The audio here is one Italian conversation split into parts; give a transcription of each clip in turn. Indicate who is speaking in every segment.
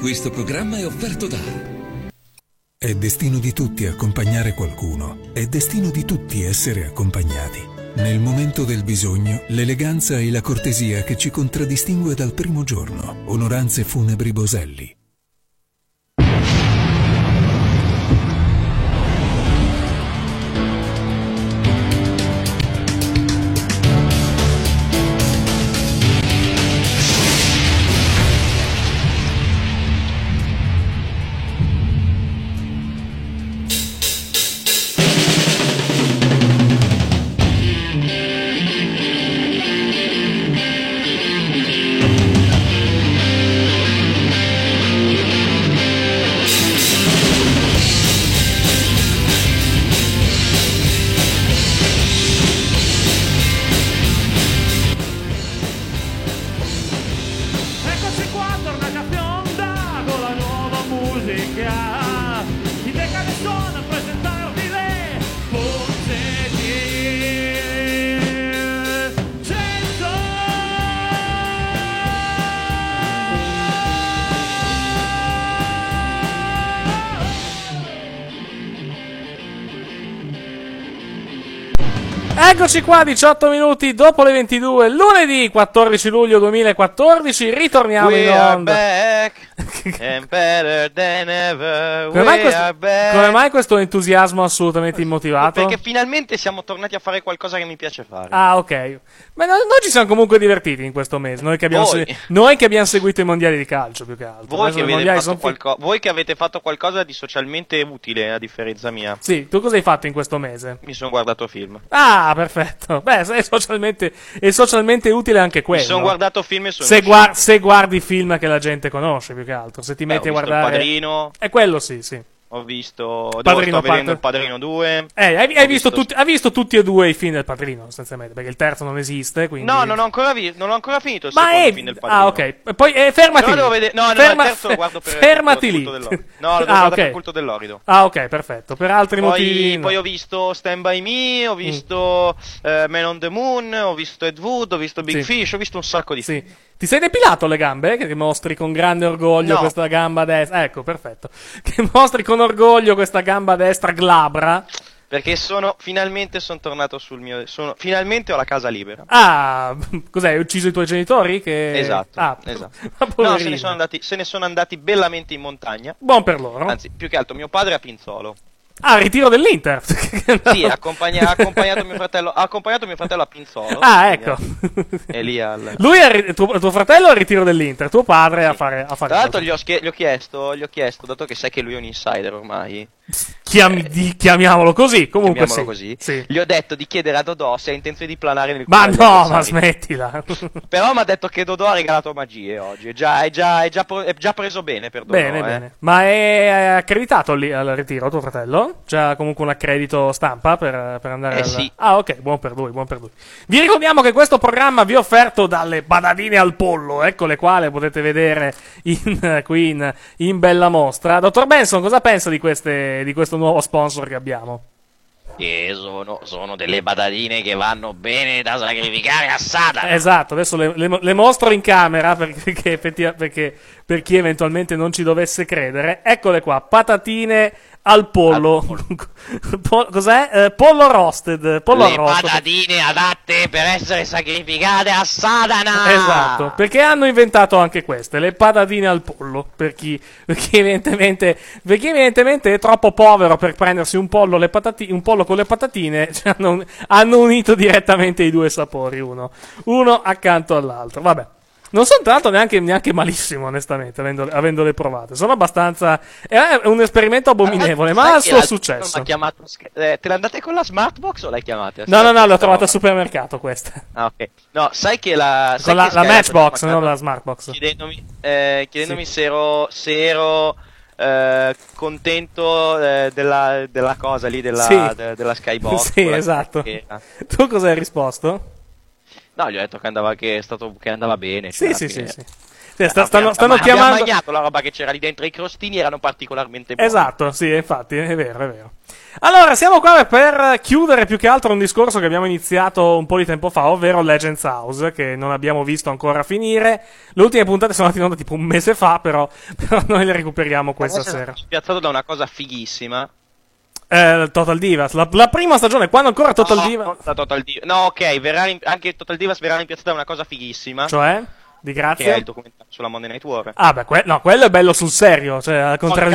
Speaker 1: Questo programma è offerto da...
Speaker 2: È destino di tutti accompagnare qualcuno. È destino di tutti essere accompagnati. Nel momento del bisogno, l'eleganza e la cortesia che ci contraddistingue dal primo giorno. Onoranze Funebri Boselli.
Speaker 3: Eccoci qua, 18 minuti dopo le 22, lunedì 14 luglio 2014, ritorniamo in onda.
Speaker 4: Back and better than ever.
Speaker 3: Come mai questo entusiasmo assolutamente immotivato?
Speaker 4: Perché finalmente siamo tornati a fare qualcosa che mi piace fare.
Speaker 3: Ah, ok. Ma noi ci siamo comunque divertiti in questo mese, noi che abbiamo seguito i mondiali di calcio più che altro.
Speaker 4: Voi che avete fatto qualcosa di socialmente utile, a differenza mia.
Speaker 3: Sì, tu cosa hai fatto in questo mese?
Speaker 4: Mi sono guardato film.
Speaker 3: Ah, perfetto. Beh, è socialmente utile anche quello.
Speaker 4: Mi sono guardato film e
Speaker 3: se guardi film che la gente conosce più che altro, se ti metti a guardare
Speaker 4: Il Padrino.
Speaker 3: È quello, sì.
Speaker 4: Ho visto
Speaker 3: Padrino,
Speaker 4: sto vedendo il Padrino 2.
Speaker 3: Hai visto tutti e due i film del Padrino, sostanzialmente, perché il terzo non esiste, quindi...
Speaker 4: No, non l'ho ancora finito il secondo film del Padrino.
Speaker 3: Ah, ok. Poi fermati lì.
Speaker 4: Il terzo lo guardo per
Speaker 3: fermati lì.
Speaker 4: No, lo guardo per il culto dell'Orido.
Speaker 3: Ah, ok, perfetto. Per altri motivi...
Speaker 4: Poi ho visto Stand By Me, ho visto Man on the Moon, ho visto Ed Wood, ho visto Big Fish, ho visto un sacco di film.
Speaker 3: Ti sei depilato le gambe? Che mostri con grande orgoglio questa gamba destra. Ecco, perfetto. Che mostri con orgoglio questa gamba destra glabra.
Speaker 4: Perché finalmente sono tornato finalmente ho la casa libera.
Speaker 3: Ah, cos'è? Hai ucciso i tuoi genitori?
Speaker 4: Esatto. No, se ne sono andati bellamente in montagna.
Speaker 3: Buon per loro.
Speaker 4: Anzi, più che altro, mio padre a Pinzolo.
Speaker 3: Ah, ritiro dell'Inter.
Speaker 4: Sì, ha accompagnato mio fratello a Pinzolo.
Speaker 3: Ah, ecco.
Speaker 4: E lì
Speaker 3: tuo fratello al ritiro dell'Inter, tuo padre a fare
Speaker 4: Tra l'altro gli ho chiesto, dato che sai che lui è un insider ormai.
Speaker 3: Chiamiamolo così, comunque
Speaker 4: così.
Speaker 3: Sì.
Speaker 4: Gli ho detto di chiedere a Dodò se ha intenzione di planare nel
Speaker 3: Ma no, ma smettila.
Speaker 4: Però mi ha detto che Dodò ha regalato magie oggi. È già preso bene per Dodò.
Speaker 3: Bene. Ma è accreditato lì al ritiro tuo fratello? C'ha comunque un accredito stampa per andare
Speaker 4: sì.
Speaker 3: Ah, ok, buon per lui. Vi ricordiamo che questo programma vi è offerto dalle badadine al pollo, ecco le quali potete vedere qui in bella mostra. Dottor Benson, cosa pensa di questo nuovo sponsor che abbiamo?
Speaker 4: Sono delle badadine che vanno bene da sacrificare a Satana.
Speaker 3: Esatto, adesso le mostro in camera perché per chi eventualmente non ci dovesse credere. Eccole qua, patatine al pollo. Cos'è? Pollo roasted.
Speaker 4: Le patatine adatte per essere sacrificate a Satana.
Speaker 3: Esatto, perché hanno inventato anche queste, le patatine al pollo, perché evidentemente è troppo povero per prendersi un pollo con le patatine, cioè hanno unito direttamente i due sapori, uno accanto all'altro. Vabbè. Non sono tra l'altro neanche malissimo, onestamente, avendole provate. Sono abbastanza... È un esperimento abominevole, ma ha il suo successo.
Speaker 4: Te l'andate con la Smartbox o l'hai chiamata?
Speaker 3: No, l'ho trovata al supermercato, questa.
Speaker 4: Ah, ok. No, sai che
Speaker 3: la Matchbox, non la Smartbox.
Speaker 4: Chiedendomi se ero contento della cosa lì, della Skybox.
Speaker 3: Sì, esatto. Tu cosa hai risposto?
Speaker 4: No, gli ho detto che andava bene.
Speaker 3: Sì. Stanno chiamando...
Speaker 4: Abbiamo mangiato la roba che c'era lì dentro, i crostini erano particolarmente buoni.
Speaker 3: Esatto, sì, infatti, è vero. Allora, siamo qua per chiudere più che altro un discorso che abbiamo iniziato un po' di tempo fa, ovvero Legends House, che non abbiamo visto ancora finire. Le ultime puntate sono andate in onda tipo un mese fa, però noi le recuperiamo questa sera.
Speaker 4: Sono spiazzato da una cosa fighissima.
Speaker 3: Total Divas, la prima stagione, quando ancora Total Divas...
Speaker 4: No, ok, anche Total Divas verrà rimpiazzata da una cosa fighissima.
Speaker 3: Cioè? Di grazia?
Speaker 4: Che è il documentario sulla Monday Night War.
Speaker 3: Ah, beh, quello è bello sul serio, cioè al contrario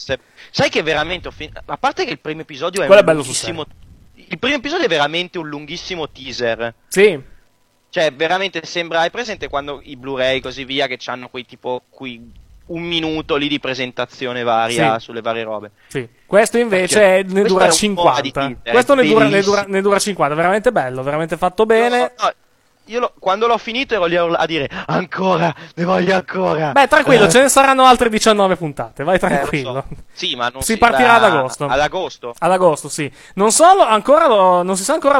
Speaker 4: Sai che veramente a parte che il primo episodio è
Speaker 3: quello
Speaker 4: un
Speaker 3: è bello
Speaker 4: lunghissimo... Il primo episodio è veramente un lunghissimo teaser.
Speaker 3: Sì.
Speaker 4: Cioè, veramente sembra... Hai presente quando i Blu-ray così via che hanno quei tipo... un minuto lì di presentazione varia sulle varie robe.
Speaker 3: Sì. Questo invece ne dura 50. Questo ne dura 50, veramente bello, veramente fatto bene.
Speaker 4: No, io quando l'ho finito ero lì a dire ancora, ne voglio ancora.
Speaker 3: Beh, tranquillo, ce ne saranno altre 19 puntate, vai tranquillo.
Speaker 4: So. Sì, ma non
Speaker 3: si partirà ad agosto.
Speaker 4: Ad agosto?
Speaker 3: Ad agosto, sì. Non si sa ancora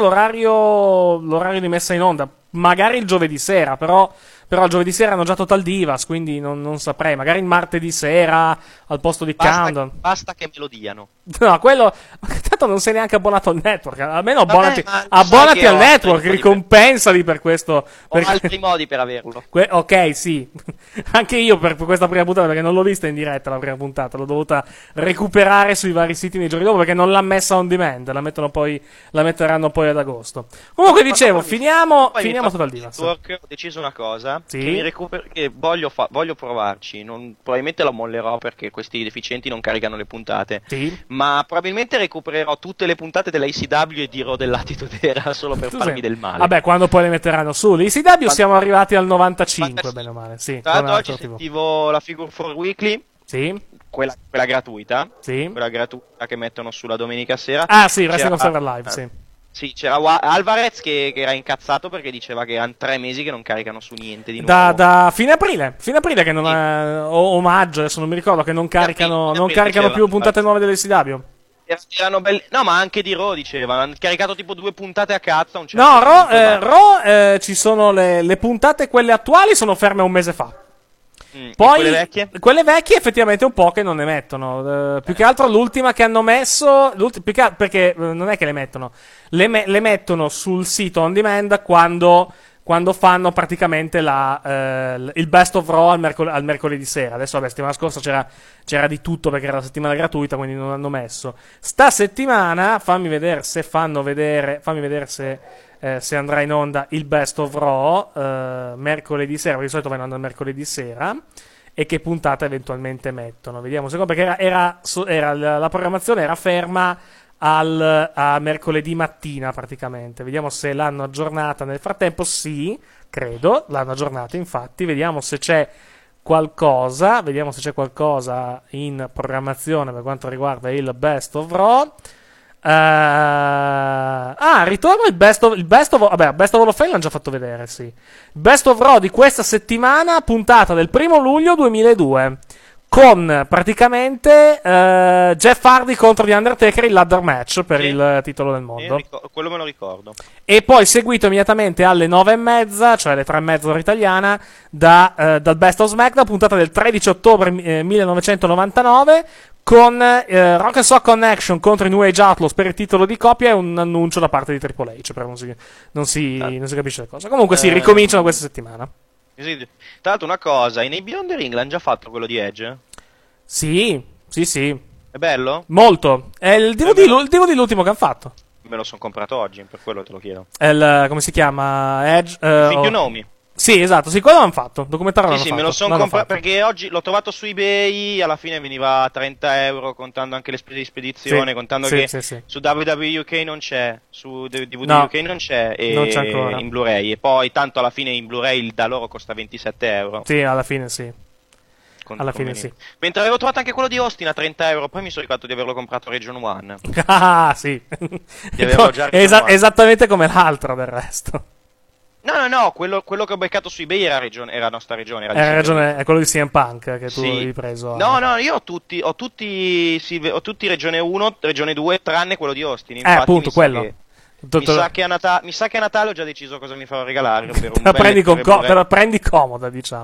Speaker 3: l'orario di messa in onda. Magari il giovedì sera, però il giovedì sera hanno già Total Divas, quindi non saprei. Magari il martedì sera al posto di Countdown.
Speaker 4: Basta che me lo diano.
Speaker 3: No, quello... Tanto non sei neanche abbonato al network. Almeno abbonati al network, ricompensali per questo.
Speaker 4: Ho altri modi per averlo.
Speaker 3: Ok, sì. Anche io per questa prima puntata, perché non l'ho vista in diretta la prima puntata. L'ho dovuta recuperare sui vari siti nei giorni dopo, perché non l'ha messa on demand. La metteranno poi ad agosto. Comunque dicevo, finiamo Total Divas.
Speaker 4: Ho deciso una cosa. Sì. Che voglio provarci. Probabilmente la mollerò perché questi deficienti non caricano le puntate.
Speaker 3: Sì.
Speaker 4: Ma probabilmente recupererò tutte le puntate dell'ACW e dirò dell'Attitude Era solo per farmi del male.
Speaker 3: Vabbè, quando poi le metteranno su. L'ACW siamo arrivati al 95, bene o male. Sì,
Speaker 4: tra l'altro oggi sentivo la Figure 4 Weekly.
Speaker 3: Sì.
Speaker 4: Quella gratuita.
Speaker 3: Sì.
Speaker 4: Quella gratuita che mettono sulla domenica sera.
Speaker 3: Ah, sì, Wrestling Observer Live, sì.
Speaker 4: Sì, c'era Alvarez che era incazzato perché diceva che erano 3 mesi che non caricano su niente di nuovo.
Speaker 3: Da fine aprile che non è, o maggio, adesso non mi ricordo, che non caricano più puntate nuove dell'ACW.
Speaker 4: Erano belli. No, ma anche di Raw dicevano, hanno caricato tipo 2 puntate a cazzo.
Speaker 3: No, Raw ci sono le puntate, quelle attuali sono ferme un mese fa. Poi quelle vecchie effettivamente un po' che non ne mettono. Più che altro l'ultima che hanno messo, perché non è che le mettono, le mettono sul sito on demand quando fanno praticamente il best of Raw al mercoledì sera. Adesso vabbè, settimana scorsa c'era di tutto perché era la settimana gratuita, quindi non hanno messo. Sta settimana fammi vedere se se andrà in onda il Best of Raw mercoledì sera, perché di solito va in onda il mercoledì sera, e che puntata eventualmente mettono. Vediamo un secondo, perché la programmazione era ferma a mercoledì mattina praticamente. Vediamo se l'hanno aggiornata nel frattempo. Sì, credo, l'hanno aggiornata infatti. Vediamo se c'è qualcosa in programmazione per quanto riguarda il Best of Raw. Ritorno il Best of Hall of Fame l'hanno già fatto vedere, sì. Best of Raw di questa settimana, puntata del 1 luglio 2002, con praticamente Jeff Hardy contro The Undertaker, il ladder match per il titolo del mondo.
Speaker 4: Quello me lo ricordo.
Speaker 3: E poi seguito immediatamente alle 9:30, cioè alle 3:30 ora italiana, dal Best of SmackDown, puntata del 13 ottobre 1999, con Rock and Sock Connection contro i New Age Outlaws per il titolo di coppia e un annuncio da parte di Triple H, però non si capisce la cosa. Comunque ricominciano questa settimana.
Speaker 4: Tra l'altro una cosa, in Beyond the Ring l'hanno già fatto quello di Edge?
Speaker 3: Sì.
Speaker 4: È bello?
Speaker 3: Molto. È il DVD l'ultimo che hanno fatto.
Speaker 4: Me lo sono comprato oggi, per quello te lo chiedo.
Speaker 3: Come si chiama? Edge?
Speaker 4: Think You Know Me.
Speaker 3: Sì, esatto, sì, quello l'hanno fatto. Documentario l'hanno
Speaker 4: fatto.
Speaker 3: Sì,
Speaker 4: me lo sono comprato perché oggi l'ho trovato su eBay, alla fine veniva a 30 euro, contando anche le spese di spedizione, contando che su WWE UK non c'è, su DVD UK non c'è, e
Speaker 3: non c'è ancora
Speaker 4: in Blu-ray, e poi tanto alla fine in Blu-ray da loro costa 27 euro.
Speaker 3: Sì, alla fine sì. Sì.
Speaker 4: Mentre avevo trovato anche quello di Austin a 30 euro, poi mi sono ricordato di averlo comprato a Region 1.
Speaker 3: Ah, sì.
Speaker 4: Di averlo già
Speaker 3: esattamente come l'altro del resto.
Speaker 4: No, quello che ho beccato su eBay era nostra regione.
Speaker 3: È quello di CM Punk che tu avevi preso.
Speaker 4: No, io ho tutti regione 1, regione 2, tranne quello di Austin. Infatti,
Speaker 3: appunto, quello.
Speaker 4: Mi sa che a Natale ho già deciso cosa mi farò regalare.
Speaker 3: Te la prendi comoda, diciamo.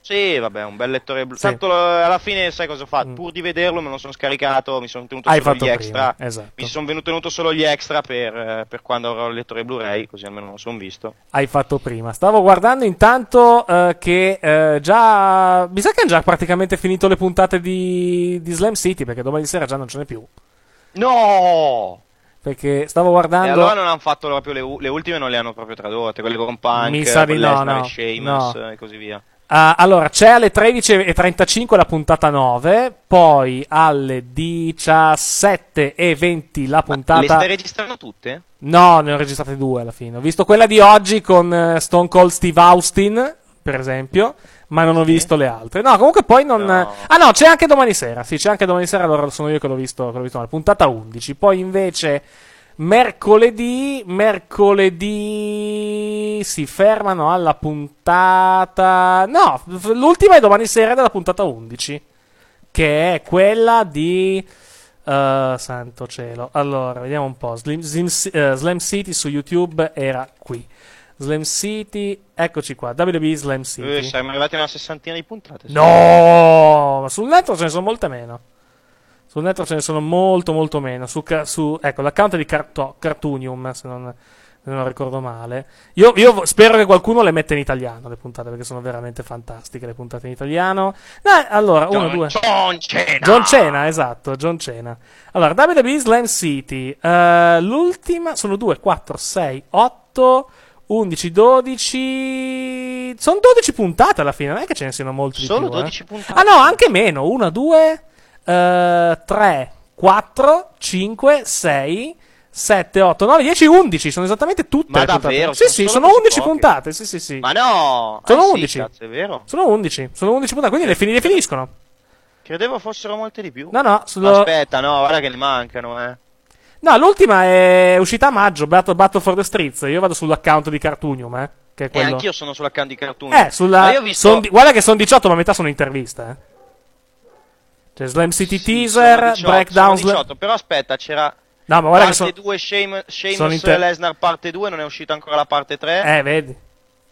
Speaker 4: Sì, vabbè, un bel lettore blu.
Speaker 3: Sì.
Speaker 4: Tanto alla fine sai cosa ho fatto? Pur di vederlo me lo sono scaricato, mi sono tenuto solo gli extra.
Speaker 3: Esatto.
Speaker 4: Mi sono tenuto solo gli extra per quando avrò il lettore Blu-ray, così almeno lo sono visto.
Speaker 3: Hai fatto prima. Stavo guardando intanto che già... Mi sa che hanno già praticamente finito le puntate di Slam City, perché domani sera già non ce n'è più.
Speaker 4: No!
Speaker 3: Perché stavo guardando...
Speaker 4: E allora non hanno fatto proprio le ultime, non le hanno proprio tradotte, quelle con Punk,
Speaker 3: mi sa di no,
Speaker 4: Lesnar e Sheamus e così via.
Speaker 3: Allora, c'è alle 13:35 la puntata 9, poi alle 17:20 la puntata...
Speaker 4: Ma le stai registrando tutte?
Speaker 3: No, ne ho registrate 2 alla fine. Ho visto quella di oggi con Stone Cold Steve Austin, per esempio, ma non ho visto le altre. No, comunque poi non...
Speaker 4: No.
Speaker 3: Ah no, c'è anche domani sera. Sì, c'è anche domani sera, allora sono io che l'ho visto la puntata 11. Poi invece... Mercoledì si fermano alla puntata... No, l'ultima è domani sera della puntata 11, che è quella di... santo cielo. Allora, vediamo un po'. Slam City su YouTube era qui. Slam City, eccoci qua. WWE Slam City.
Speaker 4: Siamo arrivati a una sessantina di puntate.
Speaker 3: No! Sul network ce ne sono molte meno. Sul network ce ne sono molto meno. Ecco, l'account di Cartoonium, se non ricordo male. Io spero che qualcuno le metta in italiano, le puntate, perché sono veramente fantastiche le puntate in italiano. Allora, John Cena, esatto, John Cena. Allora, WWE Slam City. L'ultima, sono 2, 4, 6, 8... 11, 12... Sono 12 puntate alla fine, non è che ce ne siano molti di più.
Speaker 4: Solo 12 puntate?
Speaker 3: Ah no, anche meno. 1, 2, 3, 4, 5, 6, 7, 8, 9, 10, 11. Sono esattamente tutte.
Speaker 4: Ma davvero?
Speaker 3: Sì, sono 11 puntate. Sì.
Speaker 4: Ma no!
Speaker 3: Sono 11.
Speaker 4: Sì, cazzo, è vero?
Speaker 3: Sono 11 puntate, quindi le finiscono.
Speaker 4: Credevo fossero molte di più.
Speaker 3: No.
Speaker 4: Aspetta, no, guarda che ne mancano,
Speaker 3: No, l'ultima è uscita a maggio, Battle for the Streets. Io vado sull'account di Cartoonium, che è quello...
Speaker 4: anch'io sono sull'account di Cartoonium.
Speaker 3: Ma
Speaker 4: io ho visto...
Speaker 3: guarda che sono 18, ma metà sono interviste, Cioè, Slam City teaser,
Speaker 4: 18,
Speaker 3: breakdown...
Speaker 4: Sono 18, però aspetta, c'era...
Speaker 3: No, ma guarda
Speaker 4: parte
Speaker 3: che
Speaker 4: 2, Sheamus e Lesnar parte 2, non è uscita ancora la parte 3.
Speaker 3: Vedi.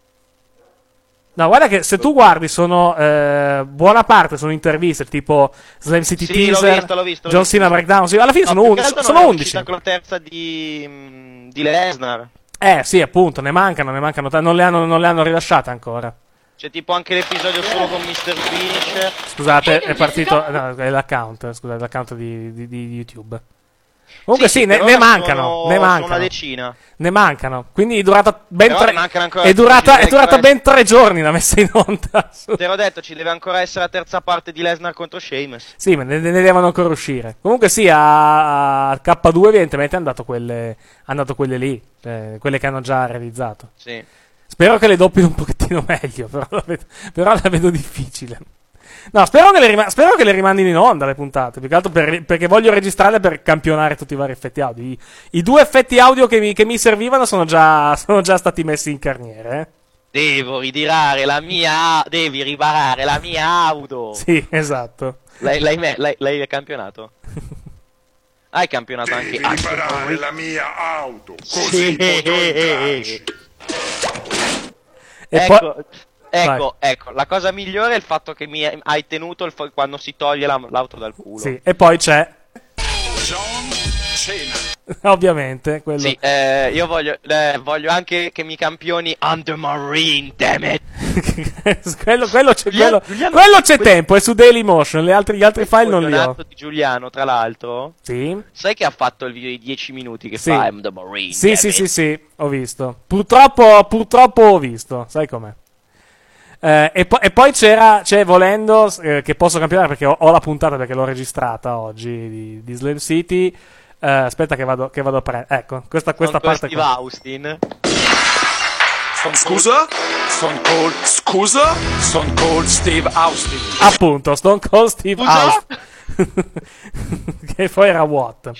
Speaker 3: No, guarda che se tu guardi sono buona parte sono interviste tipo Slam City teaser,
Speaker 4: l'ho visto.
Speaker 3: John Cena breakdown, alla fine sono 11. Sono 11.
Speaker 4: Con la terza di Lesnar.
Speaker 3: Sì, appunto, ne mancano, non le hanno rilasciate ancora.
Speaker 4: C'è tipo anche l'episodio solo con Mr. Finisher.
Speaker 3: Scusate, è partito, no, è l'account di YouTube. Comunque sì, ne mancano.
Speaker 4: Sono una decina.
Speaker 3: Ne mancano. Quindi è durata ben
Speaker 4: è
Speaker 3: durata ben 3 giorni la messa in onda.
Speaker 4: Te l'ho detto, ci deve ancora essere la terza parte di Lesnar contro Sheamus.
Speaker 3: Sì, ma ne devono ancora uscire. Comunque sì, a K2 evidentemente hanno dato quelle lì, quelle che hanno già realizzato.
Speaker 4: Sì.
Speaker 3: Spero che le doppino un pochettino meglio, però la vedo difficile. No, spero che le rimandino in onda le puntate, più che altro perché voglio registrarle per campionare tutti i vari effetti audio. I 2 effetti audio che mi servivano sono già stati messi in carniere.
Speaker 4: Devi riparare la mia auto.
Speaker 3: Sì, esatto.
Speaker 4: L'hai campionato? Hai campionato anche...
Speaker 5: Devi riparare la mia auto, così potrò entrarci.
Speaker 4: Ecco, la cosa migliore è il fatto che mi hai tenuto quando si toglie l'auto dal culo.
Speaker 3: Sì, e poi c'è
Speaker 5: John Cena.
Speaker 3: ovviamente quello.
Speaker 4: Sì, io voglio anche che mi campioni Under Marine, damn it.
Speaker 3: quello c'è tempo, è su Dailymotion, gli altri file non li ho.
Speaker 4: Di Giuliano, tra l'altro.
Speaker 3: Sì.
Speaker 4: Sai che ha fatto il video di 10 minuti che fa I'm the Marine?
Speaker 3: Sì, ho visto. Purtroppo ho visto, sai com'è. E poi c'è volendo che posso campionare perché ho la puntata perché l'ho registrata oggi di Slam City. Aspetta che vado a prendere. Ecco, questa parte
Speaker 4: Steve
Speaker 3: qua.
Speaker 4: Austin.
Speaker 5: Scusa? Stone Cold Steve Austin.
Speaker 3: Appunto, Stone Cold Steve Austin. Che poi era what?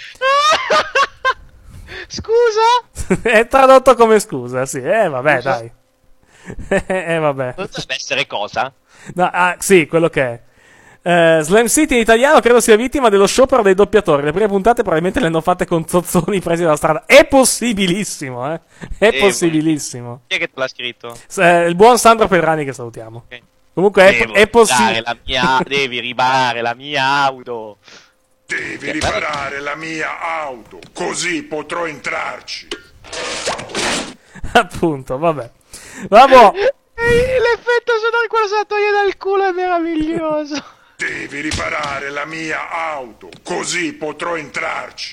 Speaker 4: Scusa?
Speaker 3: È tradotto come scusa, sì. Vabbè, dai. Vabbè.
Speaker 4: Non deve essere cosa?
Speaker 3: No, sì, quello che è. Slam City in italiano credo sia vittima dello sciopero dei doppiatori. Le prime puntate probabilmente le hanno fatte con zozzoni presi dalla strada. È possibilissimo, È possibilissimo.
Speaker 4: Chi è che te l'ha scritto?
Speaker 3: Il buon Sandro Pelrani che salutiamo.
Speaker 4: Okay.
Speaker 3: Comunque è possibile.
Speaker 4: Devi riparare la mia auto.
Speaker 5: Devi riparare la mia auto, così potrò entrarci.
Speaker 3: Appunto, vabbè. L'effetto
Speaker 4: sonoro quando se la toglie dal culo è meraviglioso.
Speaker 5: Devi riparare la mia auto, così potrò entrarci.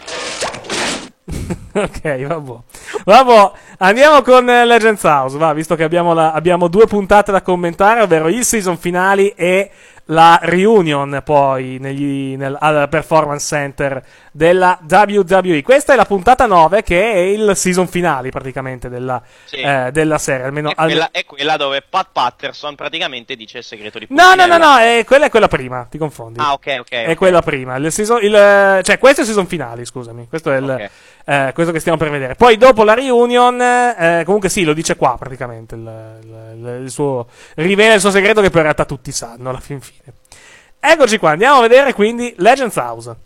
Speaker 3: Ok, vabbè, andiamo con Legends House, va, visto che abbiamo 2 puntate da commentare, ovvero il season finale e la reunion poi al Performance Center della WWE. Questa è la puntata 9, che è il season finale praticamente della serie.
Speaker 4: È quella dove Pat Patterson praticamente dice il segreto di
Speaker 3: Puccinella. No, quella è quella prima, ti confondi.
Speaker 4: Ok.
Speaker 3: È quella prima. Questo è il season finale, scusami. Questo è questo che stiamo per vedere. Poi dopo la reunion, comunque sì, lo dice qua praticamente. Rivela il suo segreto che poi in realtà tutti sanno alla fin fine. Eccoci qua, andiamo a vedere quindi Legends House.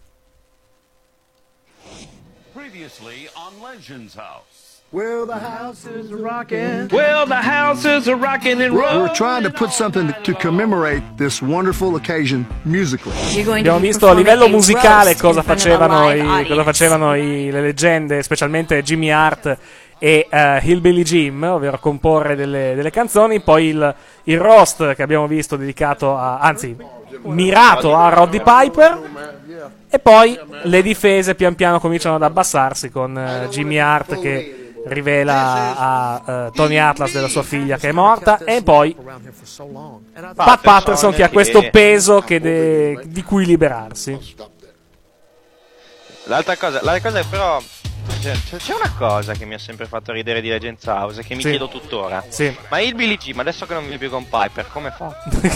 Speaker 6: Previously on Legends House.
Speaker 7: Well, the house is rocking.
Speaker 6: Well, the house is rocking and rolling.
Speaker 7: We're trying to put something to commemorate this wonderful occasion musically.
Speaker 3: Abbiamo visto a livello musicale cosa facevano le leggende, specialmente Jimmy Hart e Hillbilly Jim, ovvero comporre delle canzoni. Poi il roast che abbiamo visto dedicato mirato a Roddy Piper. E poi le difese pian piano cominciano ad abbassarsi con Jimmy Hart che rivela a Tony Atlas della sua figlia che è morta, e poi Pat Patterson che ha questo peso di cui liberarsi.
Speaker 4: L'altra cosa è però c'è una cosa che mi ha sempre fatto ridere di Legends House, che mi chiedo tuttora.
Speaker 3: Sì.
Speaker 4: Ma il Billie Jean, adesso che non vive più con Piper, come fa?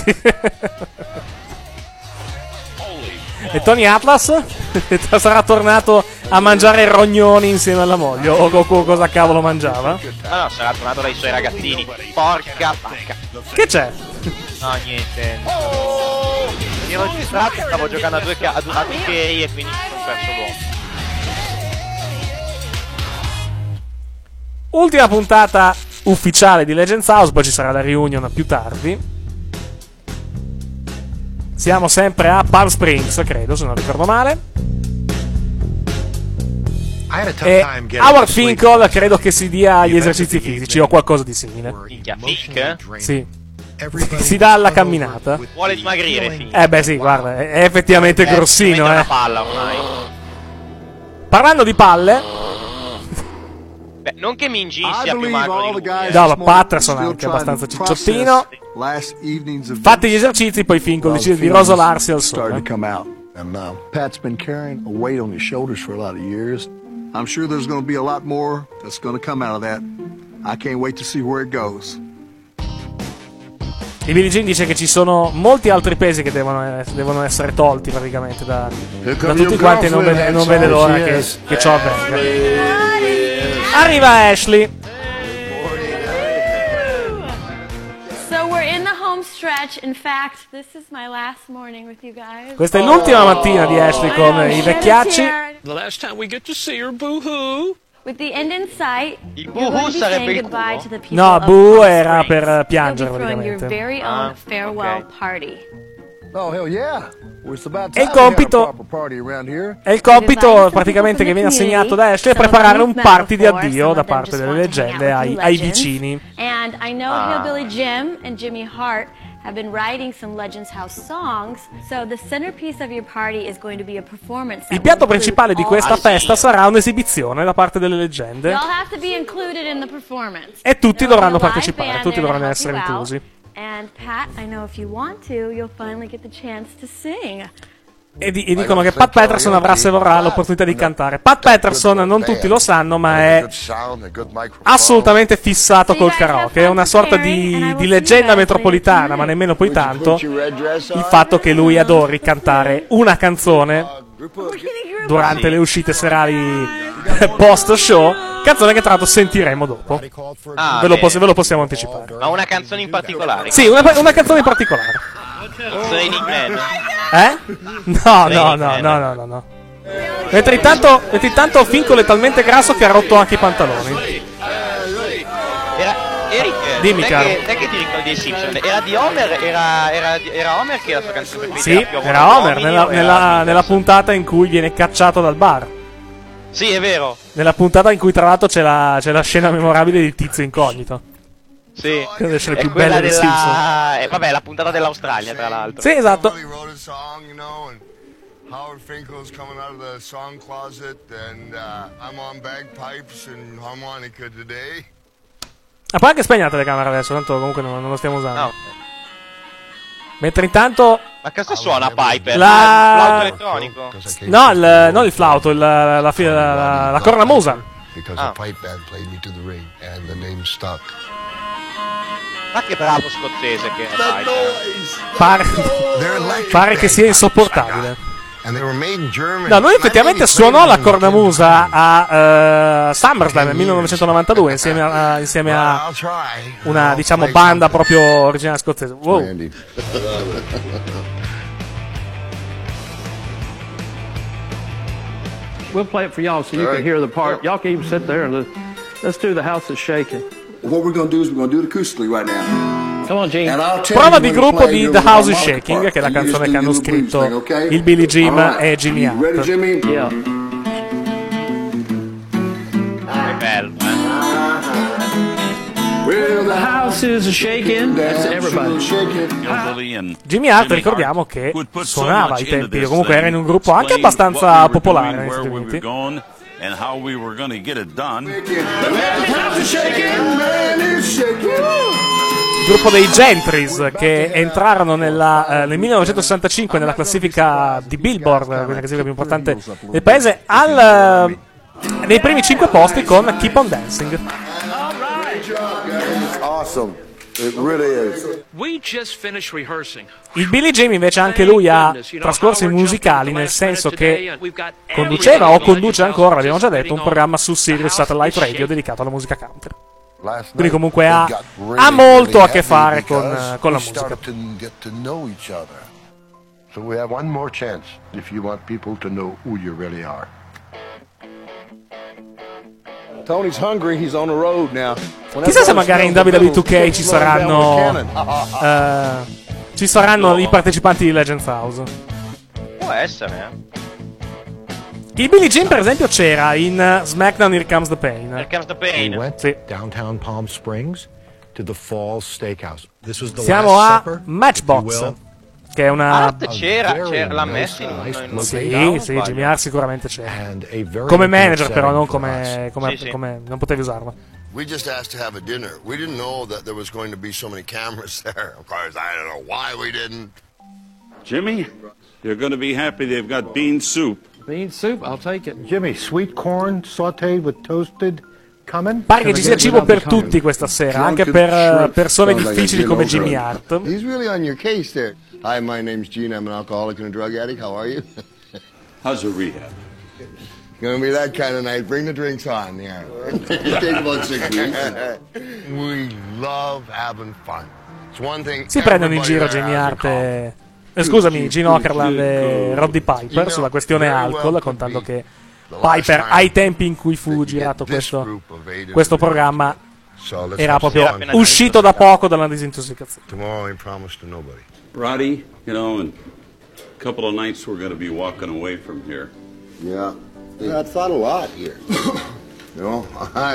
Speaker 3: E Tony Atlas sarà tornato a mangiare rognoni insieme alla moglie, o cosa cavolo mangiava?
Speaker 4: No, sarà tornato dai suoi ragazzini. Porca vacca.
Speaker 3: Che c'è?
Speaker 4: No, niente. Mi ero distratto, stavo giocando a 2K e quindi ho perso l'uomo.
Speaker 3: Ultima puntata ufficiale di Legends House, poi ci sarà la reunion più tardi. Siamo sempre a Palm Springs, credo, se non ricordo male. E Howard Finkel credo che si dia gli esercizi fisici o qualcosa di simile. Sì. Si dà alla camminata.
Speaker 4: Vuole dimagrire, Finkel.
Speaker 3: Beh sì, guarda, è effettivamente grossino,
Speaker 4: una palla ormai.
Speaker 3: Parlando di palle,
Speaker 4: beh, non che Minji sia più magro di lui.
Speaker 3: no, Patterson è anche abbastanza cicciottino. Fatti gli esercizi, poi Finkel decide di rosolarsi al sole.
Speaker 7: Pat's been carrying a weight on his shoulders for a lot of years. I'm sure there's going to be a lot more that's going to come out of that. I can't wait to see where it goes.
Speaker 3: E Billie Jean dice che ci sono molti altri pesi che devono essere tolti praticamente da tutti quanti, e non vede l'ora che ciò avvenga. Arriva Ashley.
Speaker 8: So we're in the home stretch. In fact, this is my last morning with you guys.
Speaker 3: Questa è l'ultima mattina di Ashley con i vecchiacci.
Speaker 6: The last time we get to see her, boo-hoo.
Speaker 8: With the end in sight,
Speaker 4: il
Speaker 8: you're going to be saying goodbye to the people
Speaker 3: no,
Speaker 8: of
Speaker 3: boo
Speaker 8: Palm
Speaker 3: era
Speaker 8: Springs.
Speaker 3: per piangere
Speaker 8: You'll be throwing your
Speaker 3: praticamente.
Speaker 8: very own farewell party.
Speaker 7: Oh, hell yeah. It's about
Speaker 3: E il
Speaker 7: time we had a
Speaker 3: compito
Speaker 7: proper party around here.
Speaker 3: è il compito praticamente che viene assegnato da Ashley, è preparare un party di addio da parte delle leggende ai vicini.
Speaker 8: And I know Hillbilly Jim and Jimmy Hart have been writing some Legends House songs, so the centerpiece of your party is going to be a performance.
Speaker 3: Il piatto principale di questa festa sarà un'esibizione da parte delle leggende.
Speaker 8: Y'all have to be included in the performance.
Speaker 3: E tutti dovranno partecipare, tutti dovranno essere inclusi.
Speaker 8: And Pat, I know if you want to, you'll finally get the chance to sing.
Speaker 3: E dicono che Pat Patterson avrà, se vorrà, l'opportunità di cantare. Pat Patterson, non tutti lo sanno, ma è assolutamente fissato col karaoke. È una sorta di leggenda metropolitana, ma nemmeno poi tanto, il fatto che lui adori cantare una canzone durante le uscite serali post show, canzone che tra l'altro sentiremo dopo. Ve lo possiamo anticipare.
Speaker 4: Ma una canzone in particolare?
Speaker 3: Sì, una canzone in particolare.
Speaker 4: Raining Man.
Speaker 3: No. Mentre intanto Finkel è talmente grasso che ha rotto anche i pantaloni.
Speaker 4: Eric,
Speaker 3: Dimmi, caro.
Speaker 4: Te che ti ricordi dei Simpson? Era di Homer? Era Homer che la sua canzone preferita?
Speaker 3: Sì, era Homer nella puntata in cui viene cacciato dal bar.
Speaker 4: Sì, è vero.
Speaker 3: Nella puntata in cui tra l'altro c'è la scena memorabile di Tizio Incognito.
Speaker 4: Sì.
Speaker 3: Che è una delle scene più belle dei Simpson.
Speaker 4: Vabbè, la puntata dell'Australia, tra l'altro.
Speaker 3: Sì, esatto.
Speaker 9: Howard Finkel's coming out of the song closet, and I'm on bagpipes and harmonica today.
Speaker 3: Puoi anche spegnere la telecamera adesso, tanto comunque non lo stiamo usando.
Speaker 4: No.
Speaker 3: Mentre intanto...
Speaker 4: Ma cosa suona Piper?
Speaker 3: Il
Speaker 4: flauto elettronico?
Speaker 3: No, non il flauto, la cornamusa.
Speaker 9: Because the pipe band played me to the ring, and the name stuck.
Speaker 4: Ma che bravo scozzese che è.
Speaker 3: Pare che sia insopportabile.
Speaker 9: No,
Speaker 3: lui effettivamente suonò la cornamusa a SummerSlam nel 1992 insieme a una, diciamo, banda proprio originale scozzese. Wow.
Speaker 10: We'll play it for y'all so you can hear the part. Y'all can even sit there and let's do The House Is Shaking.
Speaker 7: What we're going to do is we're going to do it acoustically right now.
Speaker 10: Come on, Gene.
Speaker 3: Prova di gruppo di The House Is Shaking, che è la canzone che hanno scritto il Billy Jim e Jimmy Hart.
Speaker 10: Ready, Jimmy? Yeah.
Speaker 4: È bello,
Speaker 10: Well, the house is shaking. That's everybody.
Speaker 3: Jimmy Hart, ricordiamo che suonava ai tempi, comunque era in un gruppo anche abbastanza popolare negli Stati Uniti.
Speaker 6: And how we were going to get it done.
Speaker 3: Il gruppo dei Gentrys, che entrarono nel 1965 nella classifica di Billboard, quella classifica più importante del paese, nei primi 5 posti con Keep on Dancing.
Speaker 9: Awesome. It really is.
Speaker 6: We just finished rehearsing.
Speaker 3: Il Billy Jim invece anche lui ha trascorsi musicali, nel senso che conduceva o conduce ancora, l'abbiamo già detto, un programma su Sirius Satellite Radio dedicato alla musica country. Quindi comunque ha molto a che fare con la musica.
Speaker 9: So we have one more chance if you want people to know who you really are.
Speaker 7: Tony's hungry, he's on the road now.
Speaker 3: Chissà se magari in WWE2K ci saranno i partecipanti di Legends House.
Speaker 4: Può essere,
Speaker 3: Il Billy Jim, per esempio, c'era in SmackDown Here Comes the Pain.
Speaker 4: Here Comes the Pain.
Speaker 11: We went downtown Palm Springs to the Falls Steakhouse. This was the
Speaker 3: Siamo
Speaker 11: last
Speaker 3: a
Speaker 11: supper,
Speaker 3: Matchbox, che è una...
Speaker 4: c'era, l'ha messo in
Speaker 3: Sì, Jimmy Hart sicuramente c'era. Come manager, però, non come non potevi usarlo.
Speaker 9: We just asked to have a dinner. We didn't know that there was going to be so many cameras there. Of course, I don't know why we didn't.
Speaker 6: Jimmy, you're going to be happy they've got bean soup.
Speaker 10: Bean soup, I'll take it.
Speaker 11: Jimmy, sweet corn sautéed with toasted cumin.
Speaker 3: Pare che ci sia cibo per tutti questa sera, anche per persone difficili come Jimmy Hart.
Speaker 9: He's really on your case there. Hi, my name's Gene. I'm an alcoholic and a drug addict. How are you?
Speaker 6: How's your rehab?
Speaker 9: Gonna be that kind of night. Bring the drinks on, yeah. It takes about 6 weeks. We love having fun. It's one thing.
Speaker 3: Si prendono in giro Jimmy Hart scusami, Gene Okerlund e Roddy Piper sulla questione alcol, contando che Piper, ai tempi in cui fu girato questo programma, era proprio uscito da poco dalla disintossicazione.
Speaker 9: Tomorrow I promise to nobody.
Speaker 6: Roddy, you know, in a couple of nights we're going to be walking away from here.
Speaker 9: Yeah. I thought a lot here. You know,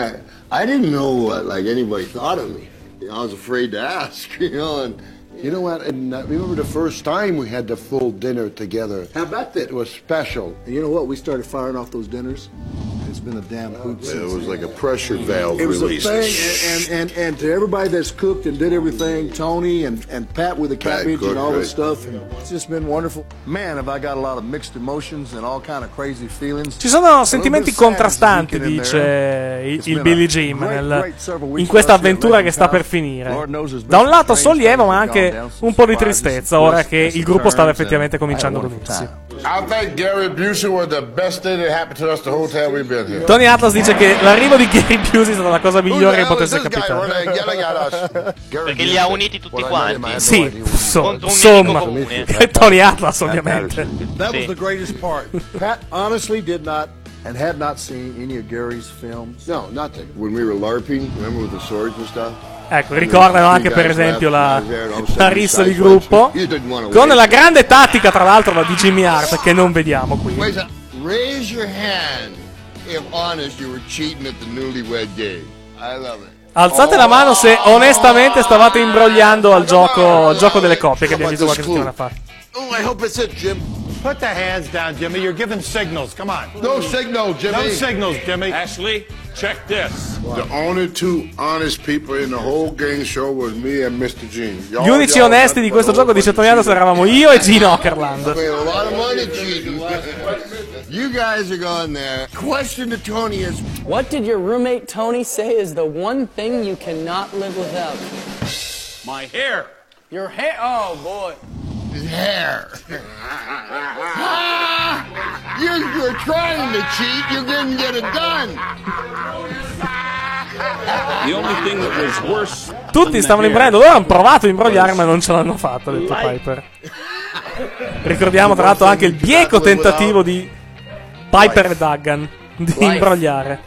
Speaker 9: I didn't know what like anybody thought of me. You know, I was afraid to ask. You know, and you know what? And remember the first time we had the full dinner together. How about that? It was special.
Speaker 7: And you know what? We started firing off those dinners. It's been a damn hoot since.
Speaker 9: It was like a pressure valve release.
Speaker 7: It was a thing, and to everybody that's cooked and did everything, Tony and Pat with the cabbage and all this stuff, and it's just been wonderful. Man, have I got a lot of mixed emotions and all kind of crazy feelings.
Speaker 3: Ci sono sentimenti contrastanti, dice il Billy Jim in questa avventura che sta per finire. Da un lato sollievo, ma anche un po' di tristezza ora che il gruppo stava effettivamente cominciando ad unirsi.
Speaker 9: I think Gary Busey was the best thing that happened to us the whole time we've been here.
Speaker 3: Tony Atlas dice che l'arrivo di Gary Busey è stata la cosa migliore che potesse capitare.
Speaker 4: Perché li ha uniti tutti quanti.
Speaker 3: Sì, insomma, Tony Atlas ovviamente.
Speaker 7: That was the greatest part. Pat honestly did not and had not seen any of Gary's films.
Speaker 9: No, nothing. When we were LARPing, remember with the swords and stuff?
Speaker 3: Ecco, ricordano anche per esempio la rissa di gruppo con la grande tattica tra l'altro di Jimmy Hart che non vediamo qui.
Speaker 9: Raise your hand if honest you were cheating at the newlywed game. I love it.
Speaker 3: Alzate la mano se onestamente stavate imbrogliando al gioco delle coppie che abbiamo visto qualche settimana fa.
Speaker 9: Oh, I hope it's it, Jim.
Speaker 11: Put the hands down, Jimmy. You're giving signals. Come on.
Speaker 9: No signals, Jimmy.
Speaker 11: No signals, Jimmy.
Speaker 6: Ashley, check this.
Speaker 5: The only two honest people in the whole game show was me and Mr. Gene.
Speaker 3: Gli unici onesti di questo gioco di Cetonianos eravamo io e Gene Okerlund.
Speaker 9: You guys are going there. Question to Tony is,
Speaker 12: what did your roommate Tony say is the one thing you cannot live without?
Speaker 6: My hair.
Speaker 12: Your hair? Oh, boy.
Speaker 9: his hair. You're trying to cheat, you didn't get it done.
Speaker 6: The only thing that was worse.
Speaker 3: Tutti stavano imbrogliando, loro hanno provato a imbrogliare ma non ce l'hanno fatto, ha detto Piper. Ricordiamo tra l'altro anche il bieco tentativo di Piper e Duggan di imbrogliare.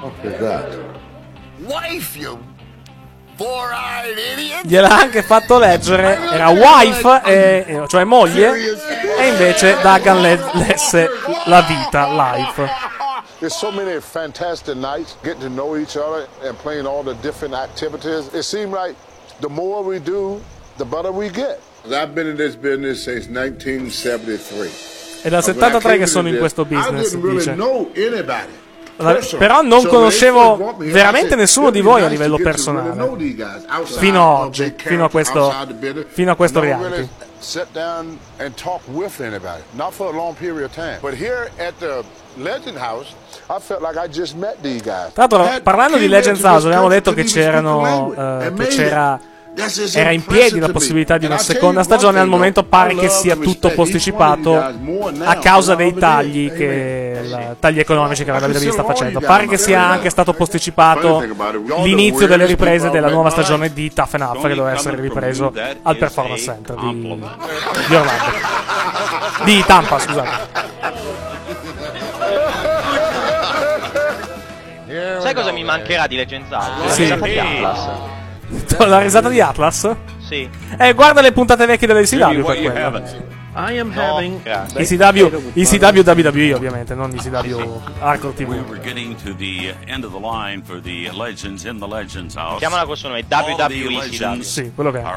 Speaker 9: Wife, you four-eyed idiot.
Speaker 3: Gliel'ha anche fatto leggere, era wife, cioè moglie, e invece Duggan lesse la vita, life.
Speaker 5: There's so many fantastic nights getting to know each other and playing all the different activities. It seems like the more we do, the better we get. I've been in this business since 1973.
Speaker 3: È dal 73 che sono in questo business, dice.
Speaker 5: Know anybody.
Speaker 3: Però non conoscevo veramente nessuno di voi a livello personale fino a oggi, fino a questo reality.
Speaker 5: Sit down and talk with anybody, not for a long period of time. But here at the Legend House, I felt like I just met these guys.
Speaker 3: Tra l'altro, parlando di Legends House, abbiamo detto che era in piedi la possibilità di una seconda stagione. Al momento pare che sia tutto posticipato a causa dei tagli economici che la WWE sta facendo. Pare che sia anche stato posticipato l'inizio delle riprese della nuova stagione di Tough Enough, che doveva essere ripreso al Performance Center di Orlando, di Tampa, scusate.
Speaker 4: Sai cosa mi mancherà di Legends House?
Speaker 3: Sì. La risata di Atlas?
Speaker 4: Sì.
Speaker 3: Guarda le puntate vecchie dell'ECW per quello. ECW WWE ovviamente, non ECW Hardcore TV.
Speaker 4: Chiamala con suo nome, WWE.
Speaker 3: Sì, quello che è.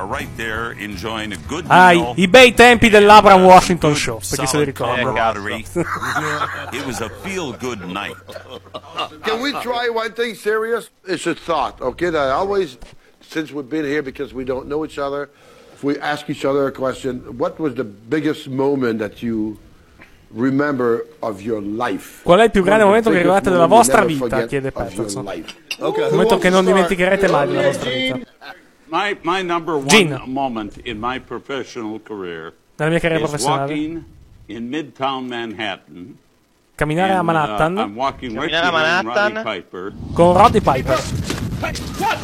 Speaker 3: I bei tempi dell'Abraham Washington Show, per chi se li ricorda.
Speaker 6: It was a feel good night.
Speaker 13: Can we try one thing serious? It's a thought, okay? That I always, since we've been here because we don't know each other, if we ask each other a question, what was the biggest moment that you remember of your life?
Speaker 3: Qual è il più grande momento che riguarda della vostra vita? Chiede Patterson. Un momento che non dimenticherete mai della vostra vita.
Speaker 6: My number one moment in my professional career
Speaker 3: nella mia carriera
Speaker 6: is
Speaker 3: professionale.
Speaker 6: Walking in Midtown Manhattan.
Speaker 3: Camminare a Manhattan.
Speaker 6: I'm walking right behind Roddy Piper.
Speaker 3: Con Roddy Piper.
Speaker 6: Hey,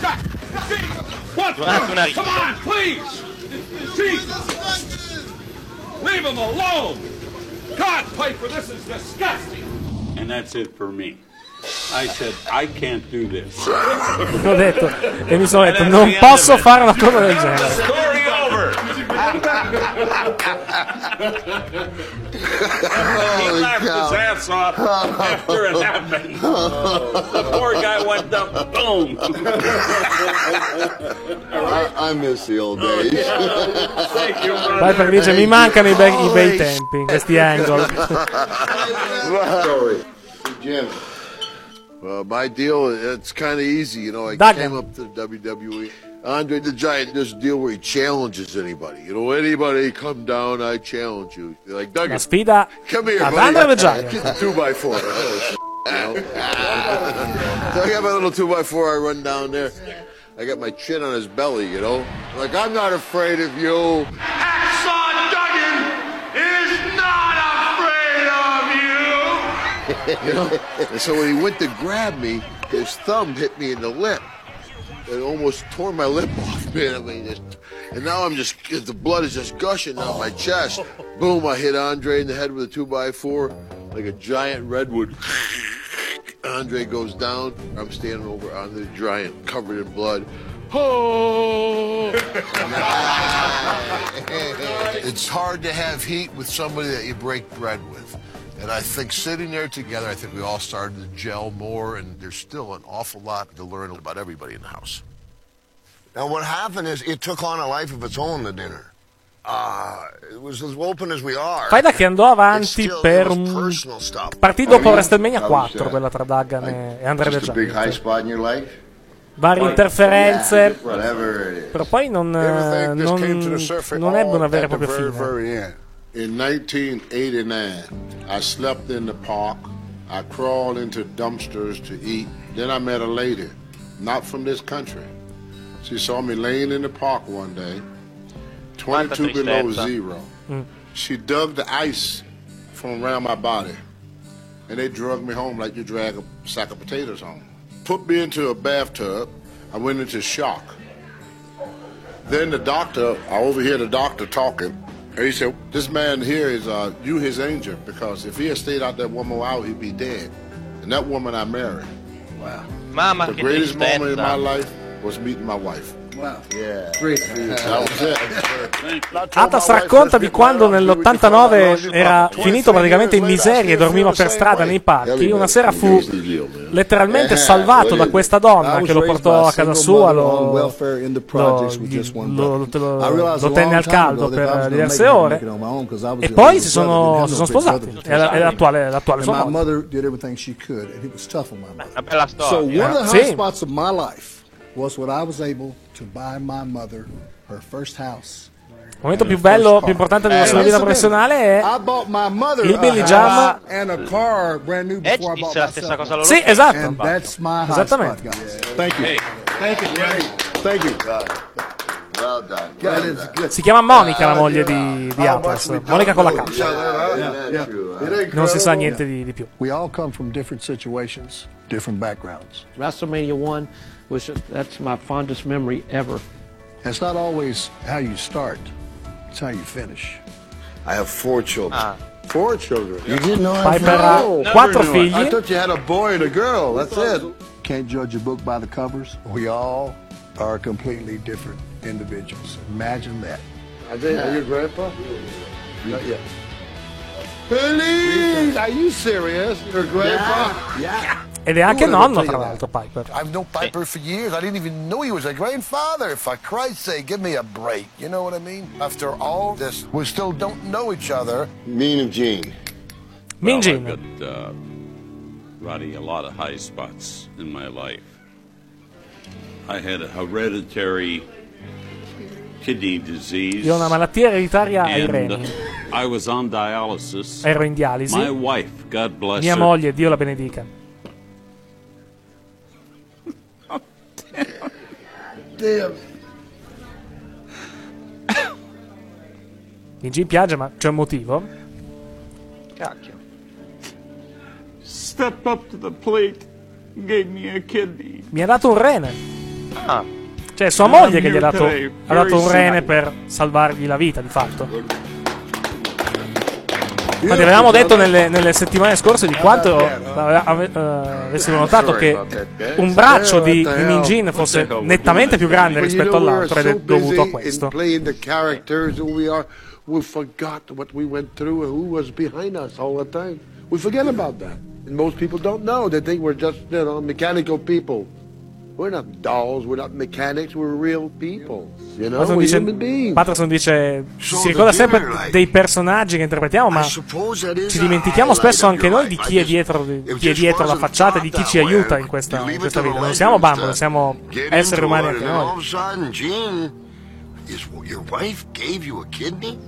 Speaker 6: what? Come on, please! Jesus! Leave him alone! God, Piper, this is disgusting! And that's it for me. I said, I can't do this.
Speaker 3: Ho detto, e mi sono detto, non posso fare una cosa del genere.
Speaker 6: Story over! He laughed his ass off after it happened. The poor guy went up, boom.
Speaker 9: I miss the old days.
Speaker 6: Thank you,
Speaker 3: Piper dice, mi mancano i bei tempi, questi angle.
Speaker 13: Sorry. Jim. My deal, it's kind of easy, you know. I came up to the WWE. Andre the Giant does a deal where he challenges anybody. You know, anybody come down, I challenge you. Like, Duggan,
Speaker 3: la sfida
Speaker 13: come here,
Speaker 3: ad
Speaker 13: buddy.
Speaker 3: Andre the Giant.
Speaker 13: Get the 2x4. You know? So I got my little 2x4, I run down there. I got my chin on his belly, you know. Like, I'm not afraid of you.
Speaker 5: Hacksaw Duggan is not afraid of you!
Speaker 13: You know? And so when he went to grab me, his thumb hit me in the lip. It almost tore my lip off, man. I mean, and now the blood is just gushing down my chest. Boom, I hit Andre in the head with a 2x4, like a giant redwood. Andre goes down. I'm standing over on the giant, covered in blood.
Speaker 6: Oh!
Speaker 13: It's hard to have heat with somebody that you break bread with. And I think sitting there together, I think we all started to gel more, and there's still an awful lot to learn about everybody in the house.
Speaker 9: Now, what happened is it took on a life of its own, the dinner. It was as open as we are.
Speaker 3: Fai da che andò avanti per un... partì dopo WrestleMania 4, quella tra Duggan e Andre the Giant. Varie interferenze, però poi non ebbe una vera e propria fine.
Speaker 5: In 1989, I slept in the park. I crawled into dumpsters to eat. Then I met a lady, not from this country. She saw me laying in the park one day, 22 below zero. She dug the ice from around my body, and they drug me home like you drag a sack of potatoes home. Put me into a bathtub. I went into shock. Then the doctor, I overhear the doctor talking, and he said, this man here is you his angel, because if he had stayed out there one more hour, he'd be dead. And that woman I married.
Speaker 4: Wow. Mamma,
Speaker 5: the greatest moment in my life was meeting my wife.
Speaker 9: Wow. Yeah. Great.
Speaker 3: Atas racconta di quando nell'89 era finito praticamente in miseria e dormiva per strada nei parchi. Una sera fu letteralmente salvato da questa donna che lo portò a casa sua, lo tenne al caldo per diverse ore e poi si sono sposati. È l'attuale sua moglie.
Speaker 4: Una bella storia.
Speaker 7: So one of the high spots of my life was when I was able to buy my mother her first house.
Speaker 3: Il momento più bello, più importante della sua vita professionale è il Billy Jam.
Speaker 4: Edge disse la stessa cosa loro.
Speaker 3: Sì, esatto.
Speaker 7: Esattamente. Thank you. Thank you.
Speaker 9: Well done.
Speaker 3: Si chiama Monica la moglie di Atlas. Monica con la K. Non si sa niente di più.
Speaker 7: We all come from different situations, different backgrounds.
Speaker 10: WrestleMania 1 that's my fondest memory ever.
Speaker 7: It's not always how you start, it's how you finish.
Speaker 9: I have 4 children.
Speaker 13: 4 children.
Speaker 9: You didn't know?
Speaker 3: Piper ha 4 figli.
Speaker 13: I thought you had a boy and a girl. That's it.
Speaker 7: Can't judge a book by the covers. We all are completely different individuals. Imagine that.
Speaker 13: Are you grandpa? Not yet. Billy, are you serious? Your grandpa?
Speaker 9: Yeah.
Speaker 3: Ed è anche nonno, tra l'altro, Piper.
Speaker 13: I've known Piper for years. I didn't even know he was a grandfather. For Christ's sake, give me a break. You know what I mean? After all this, we still don't know each other.
Speaker 9: Mean of Gene.
Speaker 3: Mean Gene.
Speaker 6: I've got, Roddy, a lot of high spots in my life. I had a hereditary kidney disease.
Speaker 3: Io ho una malattia ereditaria ai reni.
Speaker 6: I was on dialysis.
Speaker 3: Ero in dialisi.
Speaker 6: My wife, God bless
Speaker 3: Mia
Speaker 6: her.
Speaker 3: moglie, Dio la benedica.
Speaker 9: Damn.
Speaker 3: Gigi piace, ma c'è un motivo.
Speaker 4: Cacchio.
Speaker 6: Stepped up to the plate, gave me a kidney.
Speaker 3: Mi ha dato un rene.
Speaker 4: Ah.
Speaker 3: Cioè, sua moglie che gli ha dato un rene per salvargli la vita, di fatto. Infatti avevamo detto nelle settimane scorse di quanto avessimo notato che un braccio di Mean Gene fosse nettamente più grande rispetto all'altro ed è dovuto a questo.
Speaker 13: We forgot what we went through and who was behind us all the time. We forget about that. And most people don't know. They think we're just, mechanical people. We're not dolls, we're not mechanics, we're real people. You know, we're human beings.
Speaker 3: Patterson dice, si ricorda sempre dei personaggi che interpretiamo, ma ci dimentichiamo spesso anche noi di chi è dietro la facciata, di chi ci aiuta in questa vita. Non siamo bambole, siamo esseri umani anche noi.
Speaker 9: Your wife gave you a kidney?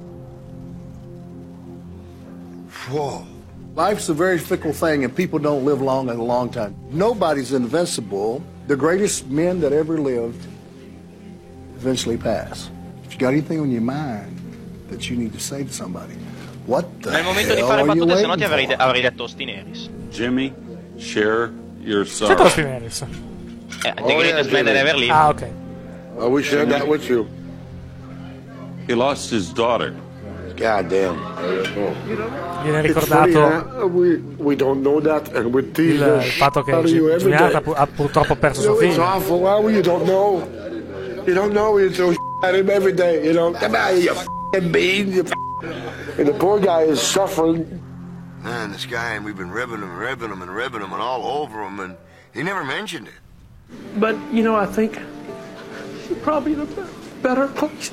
Speaker 9: Whoa.
Speaker 7: Life's a very fickle thing, and people don't live long in a long time. Nobody's invincible. The greatest men that ever lived eventually pass. If you got anything on your mind that you need to say to somebody, what the
Speaker 4: È il momento di fare battute, se no ti avrei detto Ostineris.
Speaker 6: Jimmy, share yourself.
Speaker 3: C'è Ostineris.
Speaker 4: The Greatest Man That Ever Lived.
Speaker 3: Ah, ok.
Speaker 13: We shared that with you.
Speaker 6: He lost his daughter
Speaker 9: God damn.
Speaker 3: Viene ricordato
Speaker 14: we don't know that, and with
Speaker 3: il fatto che Jimmy Hart ha purtroppo perso suo
Speaker 14: It's
Speaker 3: figlio.
Speaker 14: awful. Well, you don't know. You don't know. You throw at him every day. You know, come on, you f***ing bean. And the poor guy is suffering.
Speaker 9: Man, this guy, and we've been ribbing him and all over him, and he never mentioned it.
Speaker 10: But, you know, I think you're probably in a better place.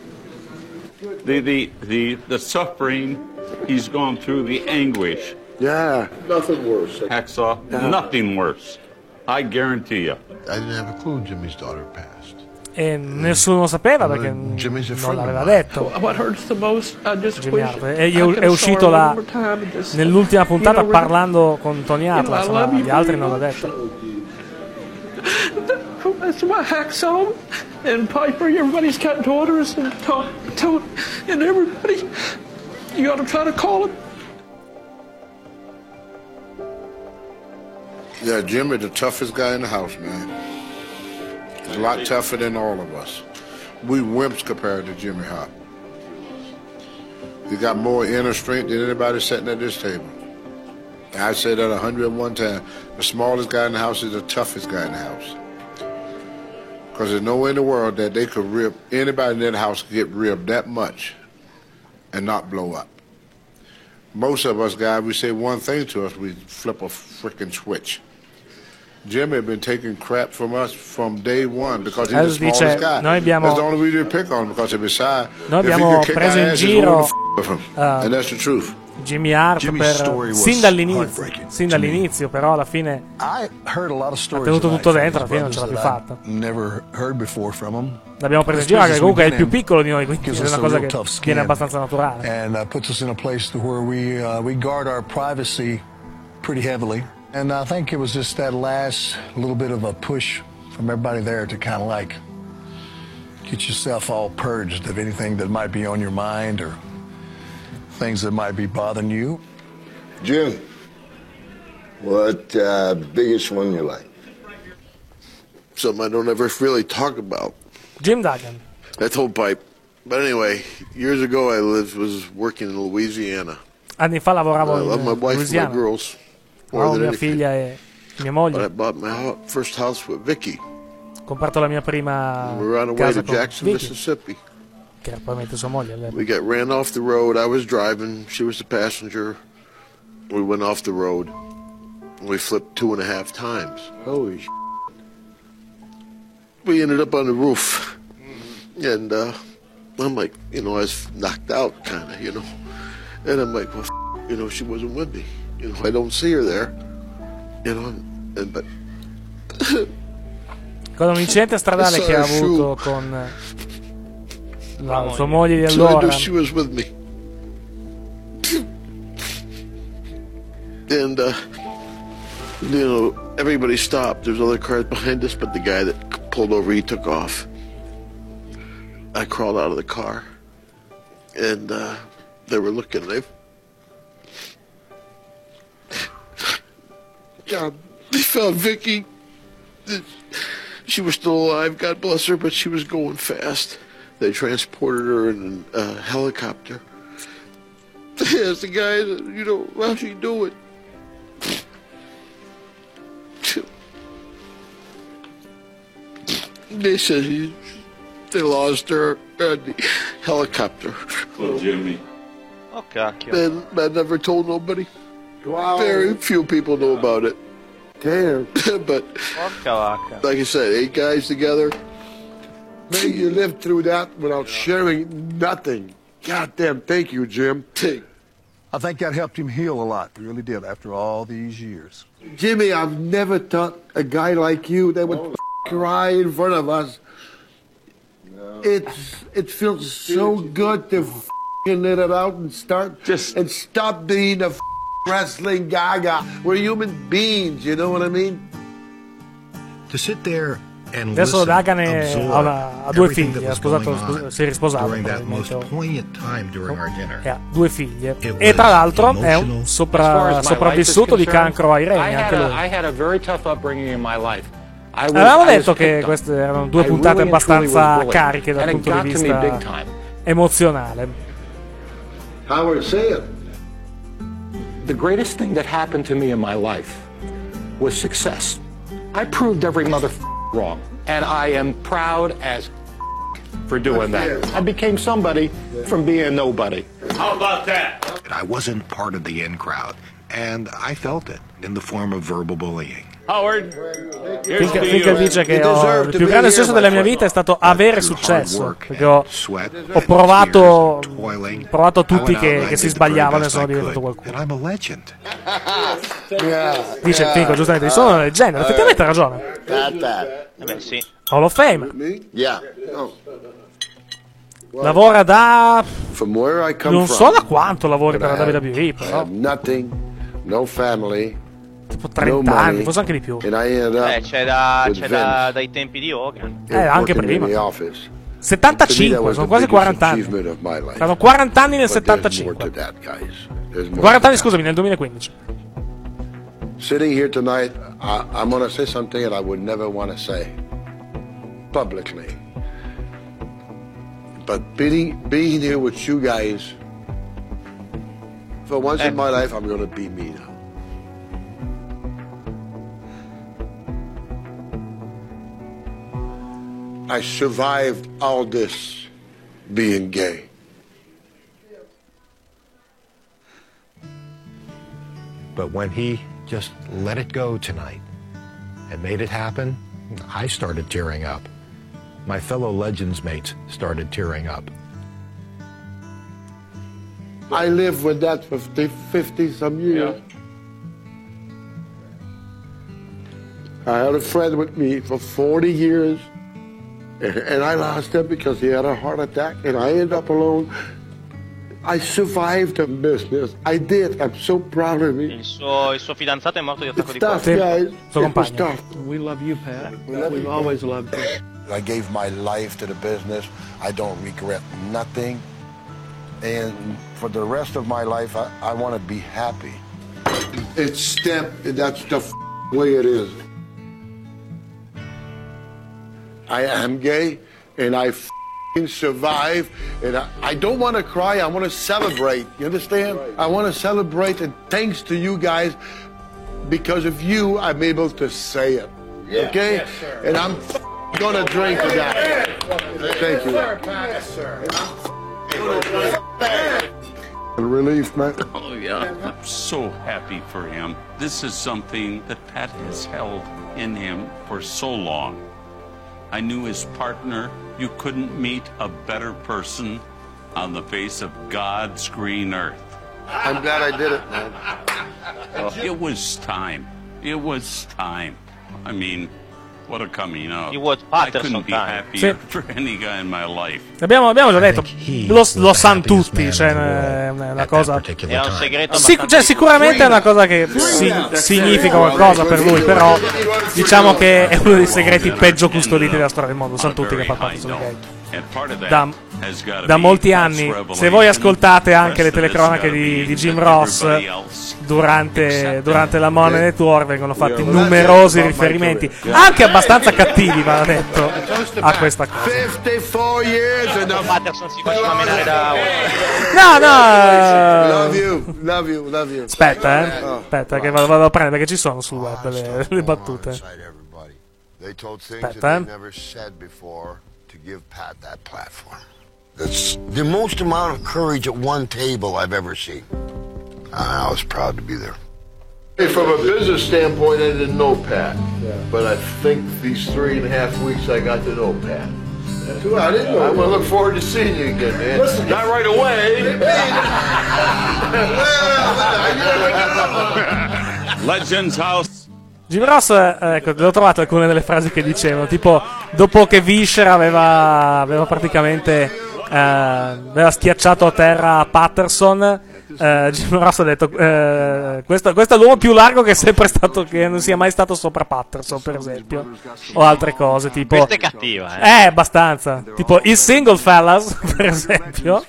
Speaker 6: The suffering he's gone through, the anguish.
Speaker 14: Yeah, nothing worse.
Speaker 6: Hacksaw, nothing worse. I guarantee you.
Speaker 13: I didn't have a clue Jimmy's daughter passed.
Speaker 3: E nessuno sapeva perché non l'aveva detto.
Speaker 10: What hurts the most, I just
Speaker 3: Jimmy
Speaker 10: wish
Speaker 3: Hart. È uscito nell'ultima puntata parlando con Tony Atlas, ma gli altri non l'ha detto.
Speaker 10: That's my Hacksaw and Piper. Everybody's got daughters, and and everybody. You ought to try to call him.
Speaker 5: Yeah, Jimmy, the toughest guy in the house, man. He's a lot tougher than all of us. We wimps compared to Jimmy Hart. He got more inner strength than anybody sitting at this table. I said that 101 times. The smallest guy in the house is the toughest guy in the house. Because there's no way in the world that they could rip, anybody in that house could get ripped that much and not blow up. Most of us guys, we say one thing to us, we flip a freaking switch. Jimmy had been taking crap from us from day one because he's the smallest guy. That's the only reason we pick on him, because if he's shy, if he could kick our ass, he's going to with him. And that's the truth.
Speaker 3: Jimmy Hart sin dall'inizio, però alla fine ha tenuto tutto dentro, alla fine non ce l'ha più fatta. L'abbiamo preso in giro che comunque è il più piccolo di noi, quindi è una cosa che viene abbastanza naturale.
Speaker 7: And puts us in a place where we guard our privacy pretty heavily. And I think it was just that last little bit of a push from everybody there to kind of like get yourself all purged of anything that might be on your mind or things that might be bothering you.
Speaker 9: Jim, what biggest one in your life?
Speaker 13: Something I don't ever really talk about.
Speaker 3: Jim Duggan.
Speaker 13: I told Pipe. But anyway, years ago I was working in Louisiana.
Speaker 3: Anni fa lavoravo in
Speaker 13: my wife
Speaker 3: Louisiana.
Speaker 13: And my girls.
Speaker 3: Mia figlia e mia moglie.
Speaker 13: But I bought my first house with Vicky.
Speaker 3: Ho comprato la mia prima
Speaker 13: we were on the way to Jackson,
Speaker 3: Vicky,
Speaker 13: Mississippi.
Speaker 3: che era probabilmente sua moglie.
Speaker 13: We got ran off the road. I was driving. She was the passenger. We went off the road. We flipped 2.5 times.
Speaker 9: Holy shit.
Speaker 13: We ended up on the roof. And I'm like, I was knocked out, kind of, And I'm like, well, she wasn't with me. I don't see her there. But
Speaker 3: con un incidente stradale che ha avuto con sua moglie di allora.
Speaker 13: So I knew she was with me. And everybody stopped. There's other cars behind us, but the guy that pulled over, he took off. I crawled out of the car, and they were looking. They found Vicky. She was still alive, God bless her, but she was going fast. They transported her in a helicopter. They asked the guy, how's she doing? They said they lost her on the helicopter.
Speaker 6: Oh, Jimmy.
Speaker 4: Oh, cacchio.
Speaker 13: I never told nobody.
Speaker 14: Wow.
Speaker 13: Very few people know about it.
Speaker 14: Damn.
Speaker 13: But, like I said, 8 guys together.
Speaker 14: Man, you lived through that without sharing nothing. God damn, thank you, Jim.
Speaker 7: I think that helped him heal a lot. It really did, after all these years.
Speaker 14: Jimmy, I've never thought a guy like you that would cry in front of us. No. It feels so good to let it out and stop being a wrestling gaga. We're human beings, you know what I mean?
Speaker 11: To sit there and
Speaker 3: adesso Duggan ha 2 figli, si è risposato. Ha 2 figlie e tra l'altro è un sopravvissuto di cancro ai reni anche lui. Avevamo detto che queste erano 2 puntate abbastanza cariche dal punto di vista emozionale.
Speaker 14: Howard, say it.
Speaker 11: The greatest thing that happened to me in my life was success. I proved every mother wrong, and I am proud as for doing that. I became somebody from being nobody.
Speaker 6: How about that?
Speaker 11: I wasn't part of the in crowd, and I felt it in the form of verbal bullying.
Speaker 6: Howard,
Speaker 3: Finché dice che il più grande successo della mia vita è stato avere successo, perché ho provato tutti che si sbagliavano e sono diventato qualcuno. Dice Finco giustamente, sono una leggenda, effettivamente ha ragione.
Speaker 4: Sì.
Speaker 3: Hall of Fame. Lavora da... non so da quanto lavori per la WWE, però.
Speaker 14: No family.
Speaker 3: Tipo 30 anni, forse anche di più.
Speaker 4: C'è dai tempi di Hogan.
Speaker 3: Anche prima. 75, sono quasi 40 anni. Saranno 40 anni nel 75. 40 anni, scusami, nel 2015.
Speaker 14: Sitting here tonight, I'm going to say something that I would never want to say publicly. But being here with you guys, for once in my life, I'm going to be me now. I survived all this being gay.
Speaker 11: But when he just let it go tonight and made it happen, I started tearing up. My fellow Legends mates started tearing up.
Speaker 14: I lived with that for 50 some years. I had a friend with me for 40 years. And I lost him because he had a heart attack, and I ended up alone. I survived the business. I did. I'm so proud of me.
Speaker 4: Il suo fidanzato è morto di attacco di
Speaker 14: cuore.
Speaker 4: cuore.
Speaker 10: We love you, Pat. We've always loved you.
Speaker 14: I gave my life to the business. I don't regret nothing. And for the rest of my life, I want to be happy. It's that's the way it is. I am gay, and I survive, and I don't want to cry. I want to celebrate. You understand? Right. I want to celebrate, and thanks to you guys, because of you, I'm able to say it. Yeah. Okay? Yes, sir. And I'm gonna drink to that. Thank you. Yes, sir. Relief, man.
Speaker 6: Oh, yeah. I'm so happy for him. This is something that Pat has held in him for so long. I knew his partner. You couldn't meet a better person on the face of God's green earth.
Speaker 14: I'm glad I did it, man.
Speaker 6: It was time. It was time. I mean, what a coming out. I couldn't be happier for any guy in my life.
Speaker 3: Abbiamo già detto, lo sanno tutti, cioè è una cosa...
Speaker 4: È un segreto
Speaker 3: sicuramente è una cosa che significa qualcosa per lui, però diciamo che è uno dei segreti peggio custoditi della storia del mondo. Lo sanno tutti che fa parte sono gay. Da molti anni. Se voi ascoltate anche le telecronache di Jim Ross durante la Money Network, vengono fatti numerosi riferimenti, anche abbastanza cattivi, va detto, a questa cosa.
Speaker 14: 54 years and
Speaker 4: Patterson si faceva menare da
Speaker 14: Love you.
Speaker 3: Aspetta che vado a prendere, perché ci sono sul web le battute. Aspetta,
Speaker 9: to give Pat that platform. That's the most amount of courage at one table I've ever seen. I was proud to be there.
Speaker 14: Hey, from a business standpoint, I didn't know Pat, but I think these 3.5 weeks I got to know Pat. I didn't know. I'm gonna look forward to seeing you again, man.
Speaker 6: Listen, not right away. Legends House.
Speaker 3: Jim Ross, ecco, l'ho trovato alcune delle frasi che dicevano, tipo dopo che Vischer aveva praticamente aveva schiacciato a terra Patterson, Jim Ross ha detto questo è l'uomo più largo che è sempre stato, che non sia mai stato sopra Patterson, per esempio, o altre cose tipo
Speaker 4: questa è cattiva,
Speaker 3: abbastanza, tipo il single fellas, per esempio.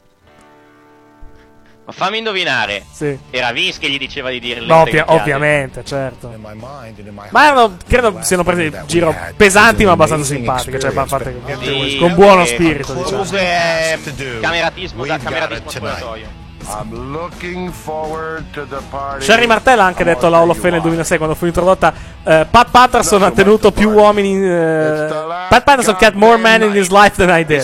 Speaker 4: Ma fammi indovinare.
Speaker 3: Sì.
Speaker 4: Era Vince che gli diceva di dire
Speaker 3: ovviamente, certo. Ma credo siano prese in giro pesanti ma abbastanza simpatiche, cioè fatte con buono spirito, diciamo.
Speaker 4: Comunque cameratismo spogliatoio.
Speaker 14: I'm looking forward to the party.
Speaker 3: Sherry Martell ha anche detto alla Hall of Fame nel 2006 quando fu introdotta. Pat Patterson ha tenuto più uomini. Pat Patterson kept more men in his life than I did.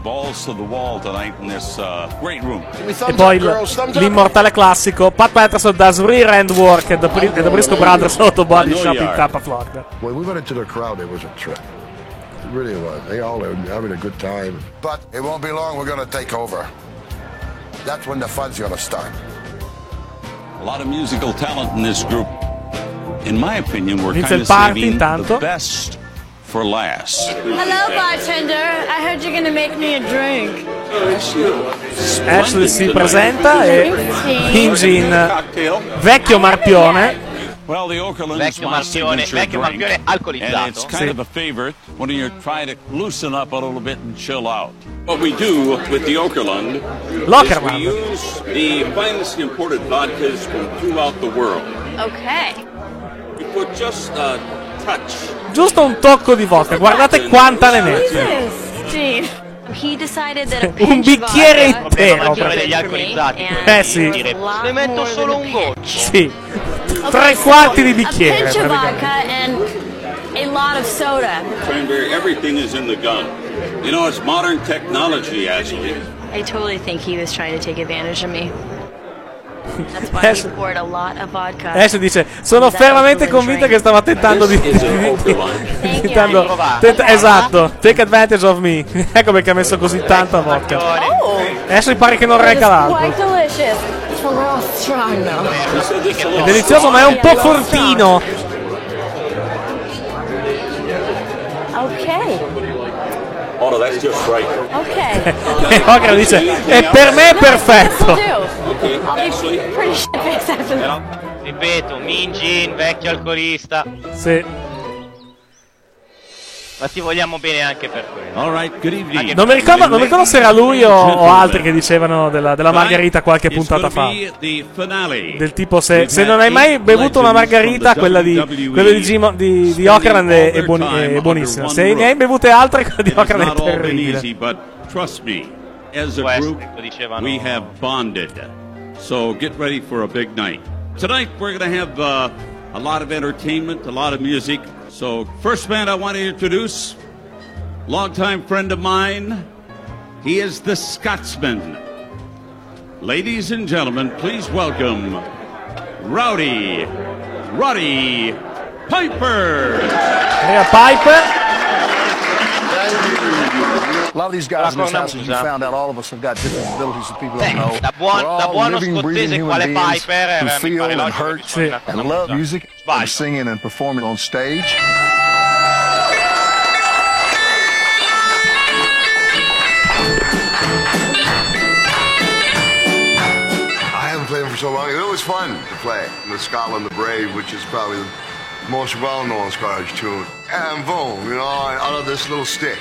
Speaker 3: E poi l'immortale classico Pat Patterson does rear end work at the Briscoe Brothers Auto Body Shop in Tampa, Florida.
Speaker 14: When we went into the crowd, it was a trip. It really was. They all were having a good time. But it won't be long. We're going to take over. That's when the fun's going to start.
Speaker 6: A lot of musical talent in this group. In my opinion, we're
Speaker 3: Inizia
Speaker 6: kind
Speaker 3: il
Speaker 6: of
Speaker 3: party
Speaker 6: saving
Speaker 3: intanto.
Speaker 6: the best for last.
Speaker 8: Hello, bartender. I heard you're gonna make me a drink.
Speaker 3: Ashley si presenta e Hinge in vecchio marpione.
Speaker 6: Well, the Okerlund
Speaker 4: Vecchio marpione alcolizzato.
Speaker 6: and it's kind of a favorite when you're trying to loosen up a little bit and chill out. What we do with the Okerlund is we use the finest imported vodkas from throughout the world.
Speaker 8: Okay.
Speaker 6: We put just a touch.
Speaker 3: Giusto un tocco di vodka, guardate quanta ne mette.
Speaker 8: Steve. He decided that a
Speaker 3: Un bicchiere intero.
Speaker 4: Degli alcolizzati.
Speaker 3: Sì.
Speaker 4: Ne metto solo un goccio.
Speaker 3: Sì. 3/4 di bicchiere.
Speaker 8: A pinch of vodka and a lot of soda.
Speaker 6: Cranberry, everything is in the gun. You know, it's modern technology, Ashley.
Speaker 8: I totally think he was trying to take advantage of me. That's why he poured a lot of vodka.
Speaker 3: Ash dice: sono fermamente convinta che stava tentando di. Esatto, take advantage of me. Ecco perché ha messo così tanta vodka. Ash pare che non reca l'altro.
Speaker 8: Quite delicious. It's real strong though.
Speaker 3: È delizioso, ma è un po' fortino.
Speaker 8: Ok.
Speaker 6: Oh no, that's just right.
Speaker 8: Ok.
Speaker 3: E Hogan dice: e per me è perfetto.
Speaker 4: Ripeto, Minjin, vecchio alcolista.
Speaker 3: Sì.
Speaker 4: Ma ti vogliamo bene anche per quello.
Speaker 3: Non mi ricordo se era lui o altri che dicevano della margherita qualche puntata fa. Del tipo se non hai mai bevuto una margherita, quella di Okerlund è buonissima. Se ne hai bevute altre, quella di Okerlund è terribile.
Speaker 6: Trust me, as a group, we have bonded. So get ready for a big night. Tonight we're going to have a lot of entertainment, a lot of music. So first band I want to introduce, longtime friend of mine. He is the Scotsman. Ladies and gentlemen, please welcome Roddy Piper.
Speaker 3: Piper.
Speaker 7: A lot of these guys in this house, as you found out, all of us have got different abilities that people don't know. We're all living, breathing human beings who feel and hurt and love music and singing and performing on stage.
Speaker 13: I haven't played them for so long. It was fun to play the Scotland the Brave, which is probably the most well-known Scottish tune. And boom, you know, out of this little stick.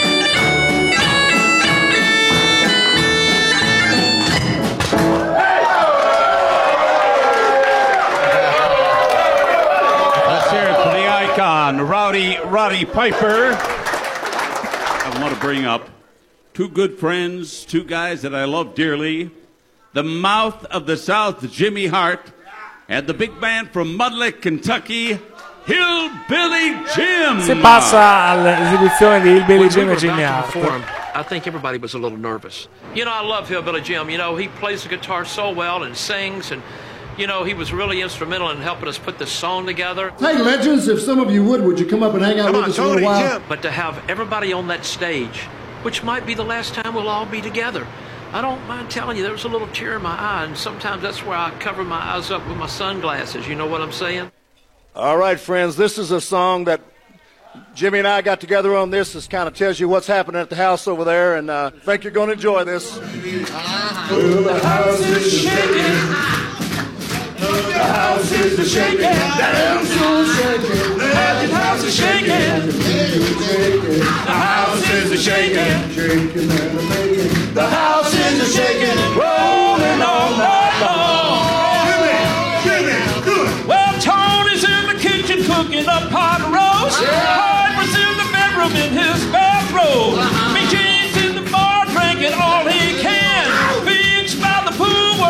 Speaker 6: Let's hear it for the icon, Roddy Piper. I want to bring up two good friends, two guys that I love dearly. The mouth of the South, Jimmy Hart, and the big band from Mudlick, Kentucky, Hillbilly Jim.
Speaker 3: Si passa all'esibizione di Hillbilly Jim e Jimmy Hart.
Speaker 15: I think everybody was a little nervous. You know, I love Hillbilly Jim. You know, he plays the guitar so well and sings, and you know, he was really instrumental in helping us put this song together.
Speaker 7: Hey, legends, if some of you would you come up and hang out with us for a little while?
Speaker 15: But to have everybody on that stage, which might be the last time we'll all be together, I don't mind telling you, there was a little tear in my eye, and sometimes that's where I cover my eyes up with my sunglasses. You know what I'm saying?
Speaker 7: All right, friends, this is a song that Jimmy and I got together on. This kind of tells you what's happening at the house over there, and I think you're going to enjoy this.
Speaker 16: Well, the house is shaking. The house is shaking. That house is shaking. The house is shaking. The house is shaking. The house is shaking. Rolling all night long. Well, Tony's in the kitchen cooking up pot roast. Piper's in the bedroom in his bathrobe. Me James in the bar drinking all he can. Vince by the pool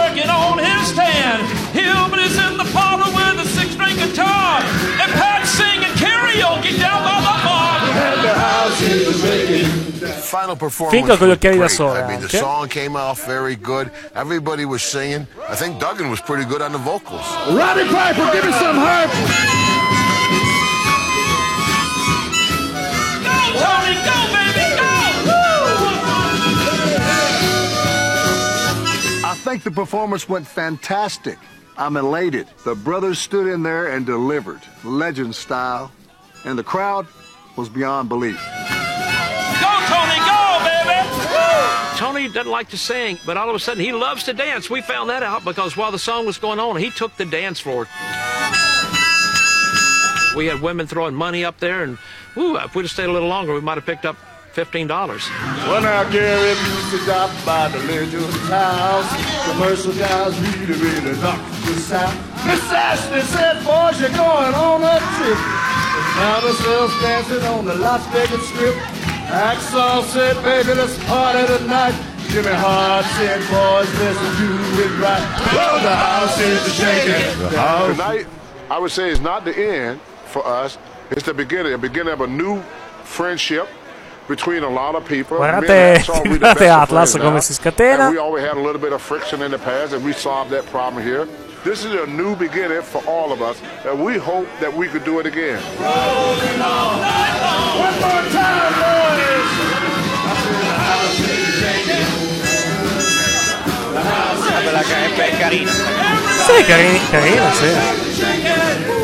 Speaker 13: final performance
Speaker 3: Fingo con gli
Speaker 13: was
Speaker 3: occhiali da
Speaker 13: great.
Speaker 3: sole
Speaker 13: I mean, the
Speaker 3: anche.
Speaker 13: song came off very good. Everybody was singing. I think Duggan was pretty good on the vocals.
Speaker 16: Roddy Piper, give me some harp. Go, Tony, go, baby, go!
Speaker 7: I think the performance went fantastic. I'm elated. The brothers stood in there and delivered, legend style, and the crowd was beyond belief.
Speaker 15: Go, Tony, go, baby! Tony doesn't like to sing, but all of a sudden he loves to dance. We found that out because while the song was going on, he took the dance floor. We had women throwing money up there, and if we'd have stayed a little longer, we might have picked up $15.
Speaker 16: When I Gary used to stop by the Legends house, commercial guys really knocked this out. Miss Ashley said, boys, you're going on a trip. Found ourselves dancing on the Las Vegas Strip. Axel said, baby, let's party tonight. Jimmy Hart said, boys, let's do it right. Well, the house is shaking.
Speaker 5: Tonight, I would say it's not the end for us. It's the beginning of a new friendship between a lot of people.
Speaker 3: Guardate Atlas come si scatena.
Speaker 5: And we always had a little bit of friction in the past, and we solved that problem here. This is a new beginning for all of us, and we hope that we could do it again.
Speaker 16: Rolling all night long. One more time, boys. The house is shaking.
Speaker 4: È carina.
Speaker 3: Sì, carina, sì.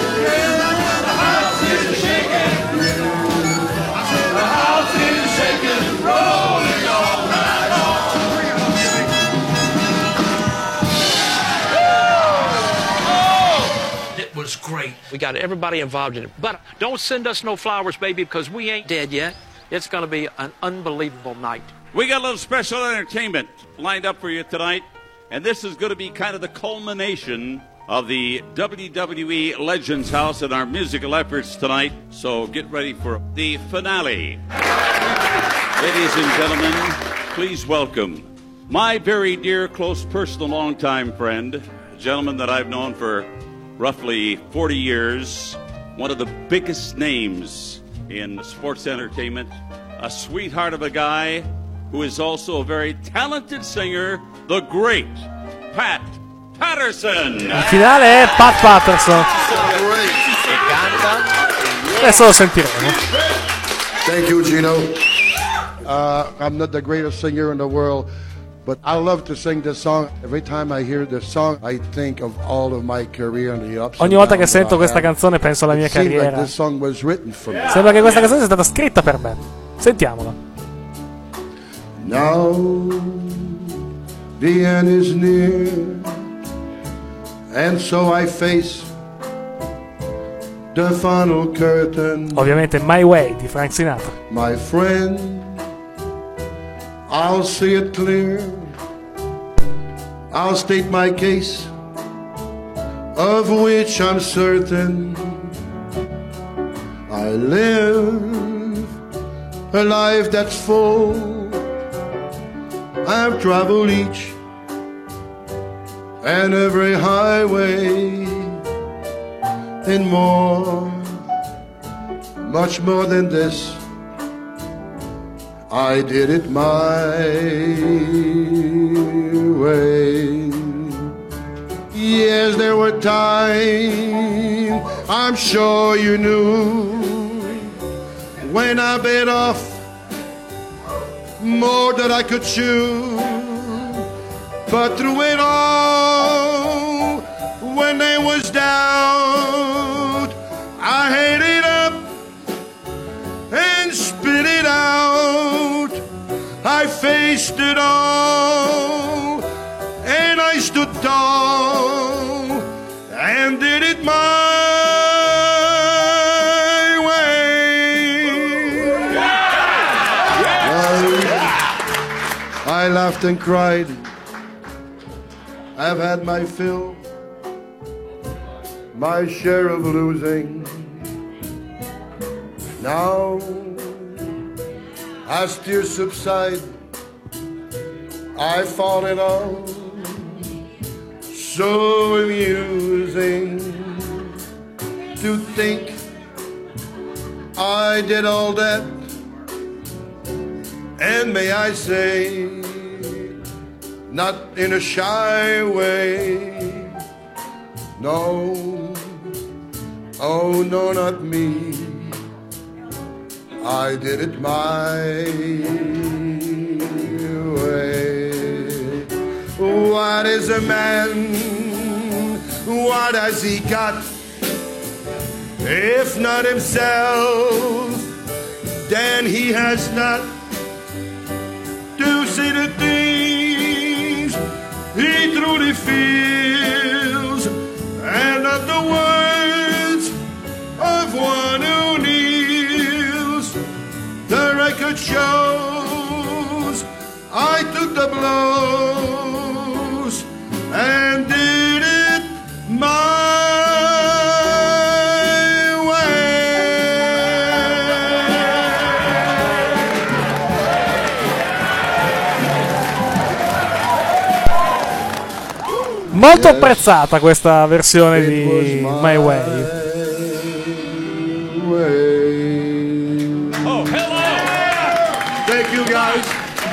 Speaker 15: Was great. We got everybody involved in it. But don't send us no flowers, baby, because we ain't dead yet. It's going to be an unbelievable night.
Speaker 6: We got a little special entertainment lined up for you tonight, and this is going to be kind of the culmination of the WWE Legends House and our musical efforts tonight. So get ready for the finale. Ladies and gentlemen, please welcome my very dear, close, personal, longtime friend, a gentleman that I've known for roughly 40 years, one of the biggest names in sports entertainment, a sweetheart of a guy who is also a very talented singer, the great Pat Patterson.
Speaker 3: Il finale è Pat Patterson. Adesso lo sentiremo.
Speaker 14: Thank you, Gino. I'm not the greatest singer in the world, but I love to sing this song. Every time I hear this song, I think of all of my career and the ups and
Speaker 3: Ogni volta che
Speaker 14: downs
Speaker 3: sento
Speaker 14: I
Speaker 3: questa
Speaker 14: had.
Speaker 3: canzone penso alla mia
Speaker 14: It seems like
Speaker 3: carriera.
Speaker 14: this song was written for me.
Speaker 3: Sembra che questa canzone sia stata scritta per me. Sentiamola.
Speaker 14: Now the end is near, and so I face the final curtain.
Speaker 3: Ovviamente My Way di Frank Sinatra.
Speaker 14: My friend, I'll see it clear. I'll state my case, of which I'm certain. I live a life that's full. I've traveled each and every highway, and more, much more than this. I did it my way. Yes, there were times, I'm sure you knew, when I bit off more than I could chew. But through it all, when there was doubt, I ate it up and spit it out. I faced it all, and I stood tall and did it my way. I laughed and cried. I've had my fill, my share of losing. Now, as tears subside, I fall in all. So amusing to think I did all that And may I say, not in a shy way, no, oh no, not me, I did it my way. What is a man? What has he got? If not himself, then he has not to see the things he truly feels, and not the words of one who kneels. The record shows I took the blows and did it my
Speaker 3: Molto apprezzata questa versione di My Way.
Speaker 6: Oh, hello!
Speaker 14: Thank you, guys.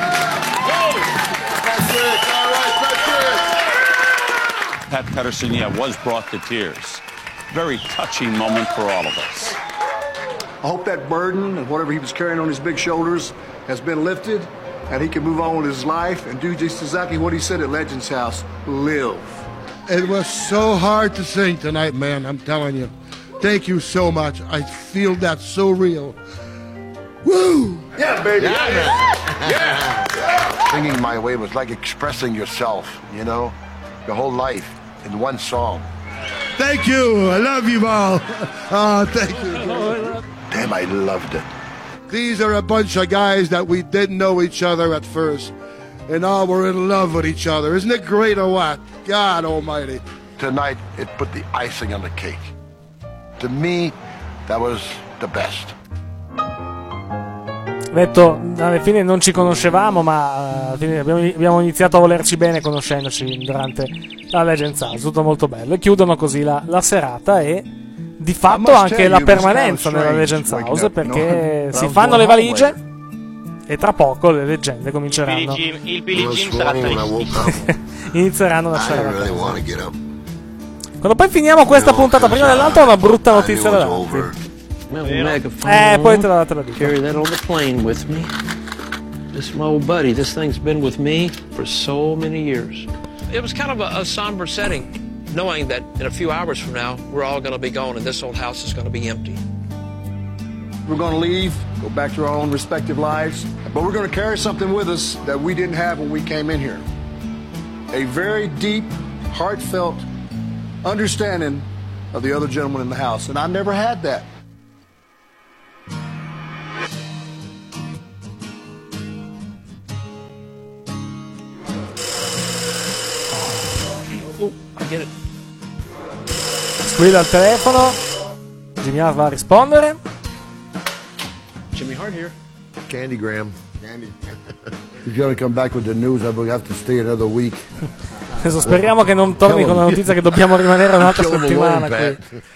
Speaker 6: Pat Patterson, was brought to tears. Very touching moment for all of us.
Speaker 7: I hope that burden and whatever he was carrying on his big shoulders has been lifted, and he can move on with his life and do just exactly what he said at Legends House, live.
Speaker 14: It was so hard to sing tonight, man, I'm telling you. Thank you so much. I feel that so real. Woo!
Speaker 7: Yeah, baby.
Speaker 9: Yeah. Singing My Way was like expressing yourself, your whole life in one song.
Speaker 14: Thank you. I love you all. Oh, thank you.
Speaker 9: Damn, I loved it.
Speaker 14: These are a bunch of guys that we didn't know each other at first, and all were in love with each other. Isn't it great or what? God almighty.
Speaker 9: Tonight, it put the icing on the cake. To me, that was the best.
Speaker 3: Detto, alla fine non ci conoscevamo, ma alla fine abbiamo iniziato a volerci bene conoscendoci durante la Legends House. Tutto molto bello. E chiudono così la serata e di fatto anche la permanenza nella Legends House, perché si fanno le valigie e tra poco le leggende cominceranno.
Speaker 4: Il Billie Jean sarà tristissimo.
Speaker 3: Inizieranno a lasciare la casa. Quando poi finiamo questa puntata prima dell'altra, una brutta notizia da darti. Poi te la dico.
Speaker 15: Carry that on the plane with me. This is my old buddy. This thing's been with me for so many years. It was kind of a somber setting, knowing that in a few hours from now, we're all going to be gone and this old house is going to be empty.
Speaker 7: We're going to leave, go back to our own respective lives, but we're going to carry something with us that we didn't have when we came in here. A very deep, heartfelt understanding of the other gentleman in the house, and I never had that.
Speaker 15: I get it.
Speaker 3: Squilla al telefono. Jimmy Hart va a rispondere.
Speaker 15: Jimmy Hart here.
Speaker 9: Candygram. Candy.
Speaker 14: He's going to come back with the news. I will have to stay another week.
Speaker 3: Adesso speriamo che non torni con la notizia che dobbiamo rimanere un'altra settimana qui.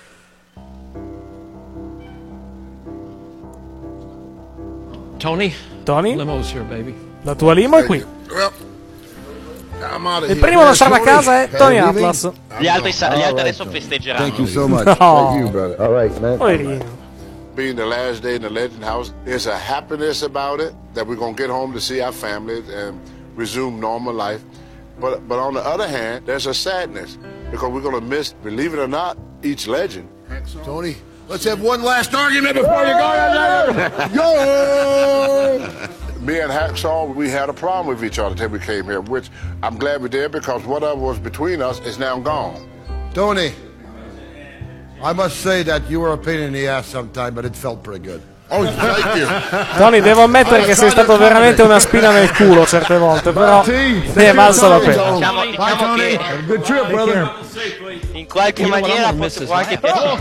Speaker 15: Tony? Limo's here, baby.
Speaker 3: La tua limo è qui. Il primo a lasciare la casa è Tony Atlas.
Speaker 4: Gli altri adesso festeggeranno.
Speaker 14: Thank you so much.
Speaker 3: No.
Speaker 14: Thank you, brother. All right, man.
Speaker 5: Being the last day in the Legend House, there's a happiness about it that we're going to get home to see our families and resume normal life. But on the other hand, there's a sadness because we're going to miss, believe it or not, each legend.
Speaker 9: Tony, let's have one last argument before you go.
Speaker 5: Go! Me and Hacksaw, we had a problem with each other until we came here, which I'm glad we did because whatever was between us is now gone.
Speaker 14: Tony, I must say that you were a pain in the ass sometime, but it felt pretty good.
Speaker 5: Oh, thank you.
Speaker 3: Tony, devo ammettere che sei stato veramente una spina nel culo certe volte, però ne è valsa la pena.
Speaker 4: Diciamo che
Speaker 14: good trip, brother.
Speaker 4: In qualche maniera qualche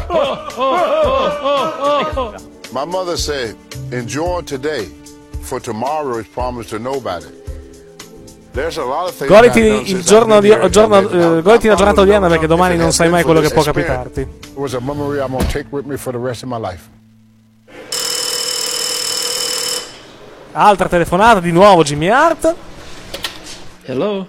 Speaker 5: My mother said, enjoy today, for tomorrow is promised to nobody. There's a lot of things.
Speaker 3: Goditi la giornata odierna perché domani non sai mai quello che può capitarti.
Speaker 5: It was a memory I'm going to take with me for the rest of my life.
Speaker 3: Altra telefonata, di nuovo Jimmy Hart.
Speaker 15: Hello.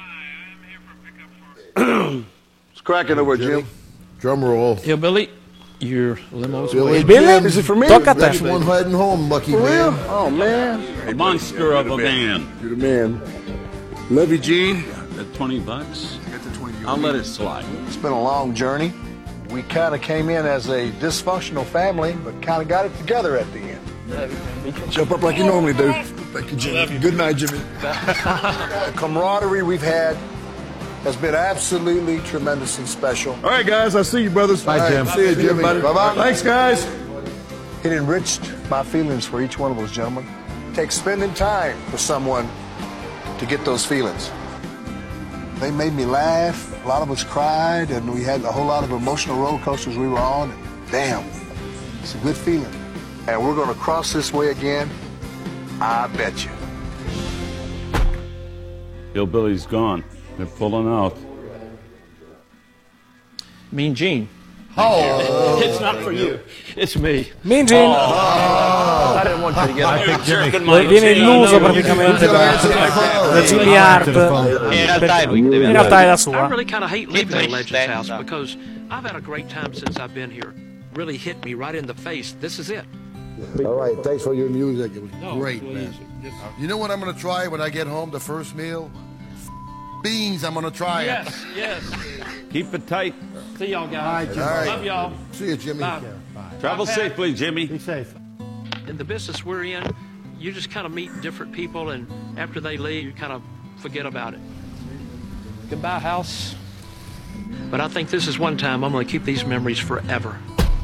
Speaker 13: It's cracking over, Jim. Drum roll.
Speaker 15: Hillbilly, your limo's
Speaker 13: Billy,
Speaker 3: Billy?
Speaker 13: is it for me?
Speaker 3: Tocca a te.
Speaker 13: That's one heading home, lucky man.
Speaker 14: Oh, man.
Speaker 6: A monster of a man.
Speaker 13: You're the man. Love you, Gene.
Speaker 6: At $20, I'll let it slide.
Speaker 7: It's been a long journey. We kind of came in as a dysfunctional family, but kind of got it together at the end.
Speaker 13: Jump up like you normally do. Thank you, Jimmy. Good night, Jimmy.
Speaker 7: The camaraderie we've had has been absolutely tremendous and special.
Speaker 13: All right, guys. I'll see you, brothers.
Speaker 7: Bye, Jim.
Speaker 13: See you, Jimmy.
Speaker 7: Bye-bye.
Speaker 13: Thanks, guys.
Speaker 7: It enriched my feelings for each one of those gentlemen. It takes spending time with someone to get those feelings. They made me laugh. A lot of us cried, and we had a whole lot of emotional roller coasters we were on. Damn, it's a good feeling. And we're going to cross this way again, I bet you.
Speaker 6: Hillbilly's gone. They're pulling out.
Speaker 15: Mean Gene.
Speaker 14: Oh.
Speaker 15: It's not for you. It's me.
Speaker 3: Mean Gene.
Speaker 15: I didn't want you to get
Speaker 3: Viene illuso praticamente da Jimmy Hart. In realtà è la sua.
Speaker 15: I really kind of hate living in Legends House because I've had a great time since I've been here. Really hit me right in the face. This is it.
Speaker 13: All right. Thanks for your music. It was great,
Speaker 15: really
Speaker 13: man. You know what I'm going to try when I get home, the first meal? Beans. I'm going to try it.
Speaker 15: Yes.
Speaker 6: Keep it tight.
Speaker 15: See y'all guys.
Speaker 13: All right.
Speaker 15: Love y'all.
Speaker 13: See you, Jimmy.
Speaker 15: Bye.
Speaker 6: Travel safely, Jimmy.
Speaker 14: Be safe.
Speaker 15: In the business we're in, you just kind of meet different people, and after they leave, you kind of forget about it. Goodbye, house. But I think this is one time I'm going to keep these memories forever.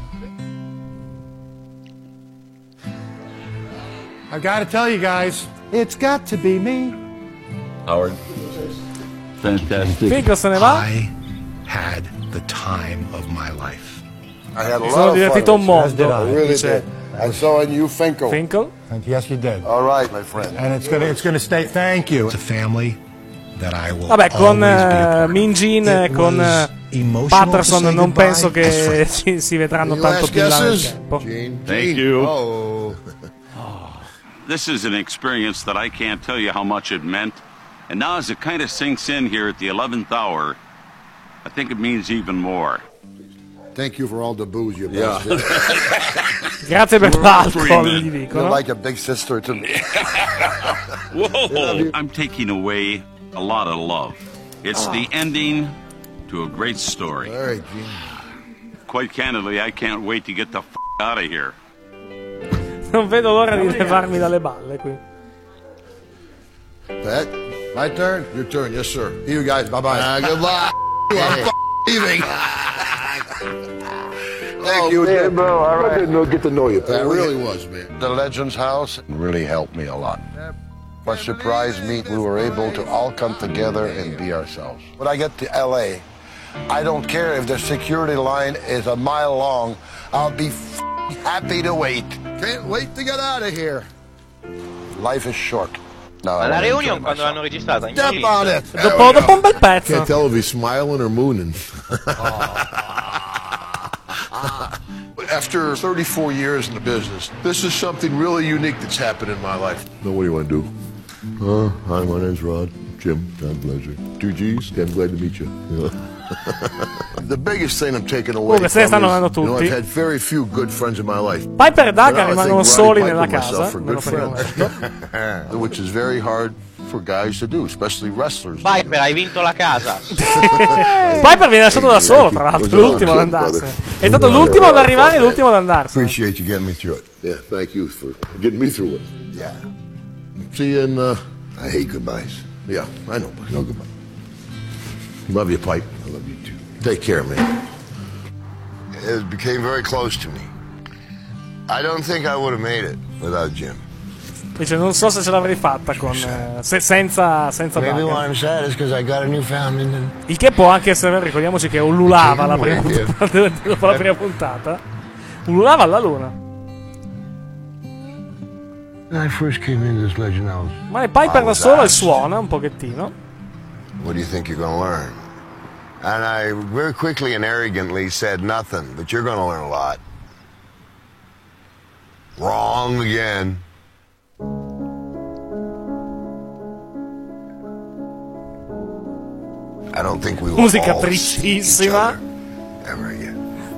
Speaker 14: I've got to tell you guys, it's got to be me.
Speaker 6: Howard. Fantastic.
Speaker 3: Figo se ne va.
Speaker 17: I had the time of my life.
Speaker 13: I had a
Speaker 3: Sono
Speaker 13: lot of
Speaker 3: divertito un
Speaker 13: fun.
Speaker 3: mondo.
Speaker 13: I really did. I saw in you Finkel.
Speaker 3: Finkel?
Speaker 14: And yes, you did.
Speaker 13: All right, my friend.
Speaker 14: And it's gonna stay. Thank you.
Speaker 17: It's a family that I will
Speaker 3: Vabbè, con
Speaker 17: always be a part of.
Speaker 3: Mean Gene,
Speaker 17: It
Speaker 3: con
Speaker 17: was emotional
Speaker 3: Patterson
Speaker 17: to say
Speaker 3: non
Speaker 17: goodbye
Speaker 3: penso
Speaker 17: as
Speaker 3: che
Speaker 17: friends.
Speaker 3: si vedranno
Speaker 13: Any
Speaker 3: tanto
Speaker 13: last
Speaker 3: più in là nel
Speaker 13: guesses?
Speaker 3: tempo.
Speaker 6: Thank you.
Speaker 13: Oh.
Speaker 6: This is an experience that I can't tell you how much it meant. And now as it kind of sinks in here at the 11th hour, I think it means even more.
Speaker 13: Thank you for all the booze you bastard.
Speaker 3: Grazie per l'alcol, gli
Speaker 13: You're
Speaker 3: dicono.
Speaker 13: like a big sister to me.
Speaker 6: Whoa! I'm taking away a lot of love. It's the ending to a great story.
Speaker 13: All right, Gene.
Speaker 6: Quite candidly, I can't wait to get the out of here.
Speaker 3: Non vedo l'ora di levarmi dalle balle qui.
Speaker 13: Pat, my turn? Your turn, yes, sir. You guys, bye-bye. Goodbye. I'm leaving. Thank you, Jim. Bro, all right. I didn't get to know you, Pat. It really was, man. The Legends House really helped me a lot. What surprised me, we were able to all come together and be ourselves. When I get to L.A., I don't care if the security line is a mile long. I'll be happy to wait. Can't wait to get out of here. Life is short. No,
Speaker 4: Ma la reunion quando l'hanno registrata?
Speaker 13: Step on it.
Speaker 3: Dopo un bel pezzo.
Speaker 13: Can't tell if he's smiling or mooning. After 34 years in the business, this is something really unique that's happened in my life. Now, what do you want to do? Hi, my name's Rod. Jim, God bless you. 2 G's, I'm glad to meet you. The biggest thing I'm taking away
Speaker 3: Comunque, se ne stanno andando
Speaker 13: from is,
Speaker 3: tutti.
Speaker 13: I've had very few good friends in my life.
Speaker 3: Piper e Daga
Speaker 13: But I
Speaker 3: rimangono
Speaker 13: think
Speaker 3: soli
Speaker 13: Roddy
Speaker 3: nella
Speaker 13: Piper
Speaker 3: casa.
Speaker 13: myself are
Speaker 3: Me lo
Speaker 13: good
Speaker 3: frego.
Speaker 13: friends. Which is very hard for guys to do, especially wrestlers.
Speaker 4: Piper, hai vinto la casa.
Speaker 3: Piper viene lasciato da solo, tra l'altro, l'ultimo ad andarsene. È stato l'ultimo ad arrivare e l'ultimo ad andarsene.
Speaker 13: Appreciate you getting me through it. Yeah, thank you for getting me through it. Yeah. See you in, I hate goodbyes. Yeah, I know, but no goodbye. Love you, Pipe. I love you too. Take care, man. It became very close to me. I don't think I would have made it without Jim.
Speaker 3: Dice, non so se ce l'avrei fatta con senza
Speaker 13: Maybe what
Speaker 3: Daga.
Speaker 13: I'm sad is because I got a new family.
Speaker 3: Il che può anche essere vero, ricordiamoci che ululava la prima puntata, dopo la prima puntata. Ululava alla luna.
Speaker 13: When I first came into this Legend House,
Speaker 3: Ma è Piper da solo e suona un pochettino.
Speaker 13: what do you think you're going to learn? And I very quickly and arrogantly said nothing, but you're going to learn a lot. Wrong again.
Speaker 9: I don't think we will
Speaker 3: Musica
Speaker 9: all see each
Speaker 3: tristissima.
Speaker 9: other ever again.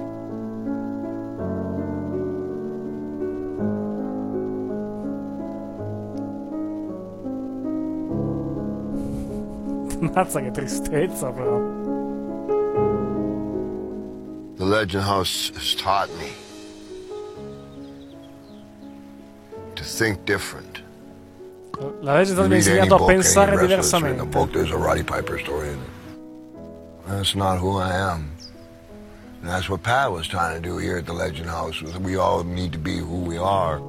Speaker 3: Mazza che tristezza però.
Speaker 9: The Legend House has taught me to think different.
Speaker 3: La Legend House mi ha insegnato a pensare diversamente.
Speaker 9: There's a Roddy Piper story in it. That's not who I am. And that's what Pat was trying to do here at the Legend House. We all need to be who we are.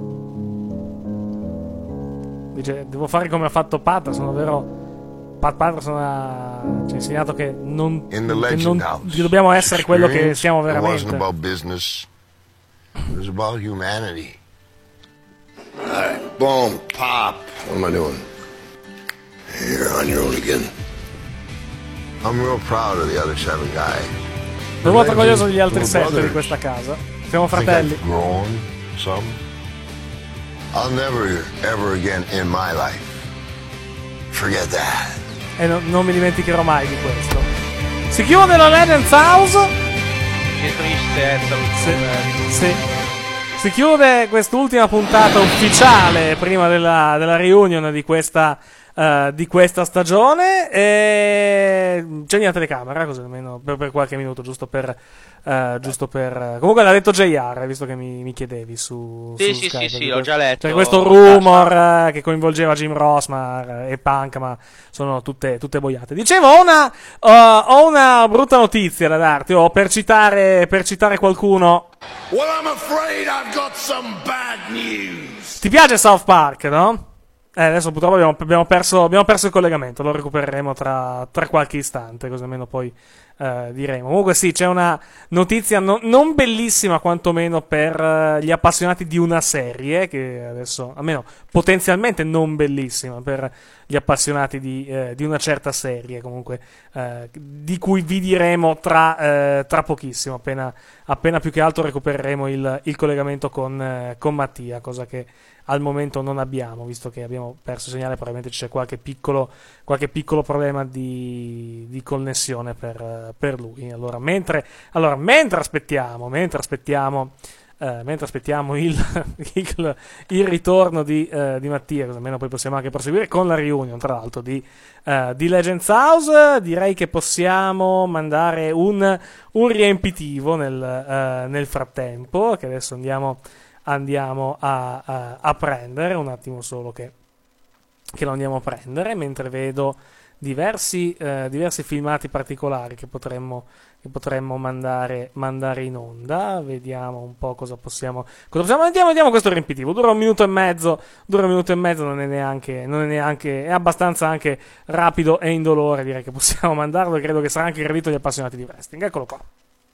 Speaker 3: Dice, devo fare come ha fatto Patterson, ovvero Pat Patterson ci ha insegnato che non che dobbiamo essere quello che siamo veramente.
Speaker 9: It wasn't about business. It was about humanity. All right, boom, pop. What am I doing? You're on your own again. I'm real proud of the other 7 guys.
Speaker 3: Sono molto orgoglioso degli altri 7 di questa casa. Siamo fratelli.
Speaker 9: Grown some. I'll never ever again in my life forget that.
Speaker 3: E non mi dimenticherò mai di questo. Si chiude la Legends House.
Speaker 4: Che tristezza.
Speaker 3: Sì. Si chiude quest'ultima puntata ufficiale prima della reunion di questa stagione. E c'è la telecamera, così almeno per qualche minuto, giusto per comunque l'ha detto JR, visto che mi chiedevi su Skype,
Speaker 4: sì, l'ho già letto.
Speaker 3: C'è questo rumor che coinvolgeva Jim Ross e Punk, ma sono tutte boiate. Dicevo, ho una brutta notizia da darti, per citare qualcuno.
Speaker 16: Well, I'm afraid I've got some bad news.
Speaker 3: Ti piace South Park, no? Adesso purtroppo abbiamo perso il collegamento, lo recupereremo tra qualche istante, così almeno poi diremo. Comunque sì, c'è una notizia non bellissima, quantomeno per gli appassionati di una serie, che adesso, almeno potenzialmente non bellissima per gli appassionati di una certa serie, comunque di cui vi diremo tra pochissimo, appena più che altro recupereremo il collegamento con Mattia, cosa che al momento non abbiamo, visto che abbiamo perso il segnale. Probabilmente c'è qualche piccolo problema di connessione per lui. Allora mentre aspettiamo il ritorno di Mattia, così almeno poi possiamo anche proseguire con la reunion, tra l'altro, di Legends House. Direi che possiamo mandare un riempitivo nel frattempo, che adesso andiamo a prendere, un attimo solo che lo andiamo a prendere, mentre vedo diversi filmati particolari che potremmo mandare in onda. Vediamo un po' cosa possiamo vediamo questo riempitivo. Dura un minuto e mezzo, non è neanche, è abbastanza anche rapido e indolore. Direi che possiamo mandarlo, e credo che sarà anche gradito agli appassionati di wrestling. Eccolo qua.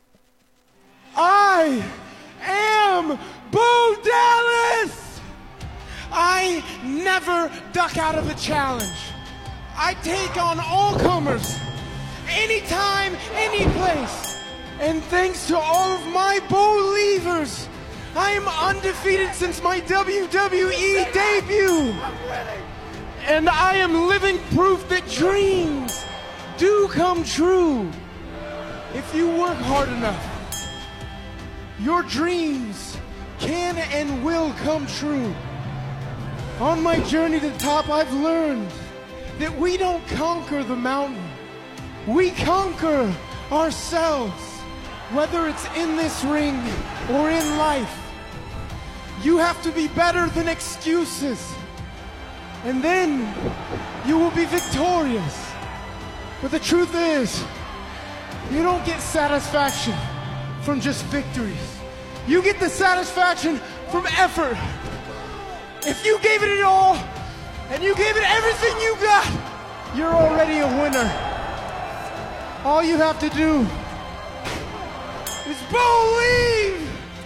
Speaker 16: I am Bo Dallas! I never duck out of a challenge. I take on all comers, anytime, any place. And thanks to all of my Believers, I am undefeated since my WWE debut. And I am living proof that dreams do come true if you work hard enough. Your dreams can and will come true. On my journey to the top, I've learned that we don't conquer the mountain. We conquer ourselves, whether it's in this ring or in life. You have to be better than excuses, and then you will be victorious. But the truth is, you don't get satisfaction from just victories. You get the satisfaction from effort. If you gave it all, and you gave it everything you got, you're already a winner. All you have to do is believe.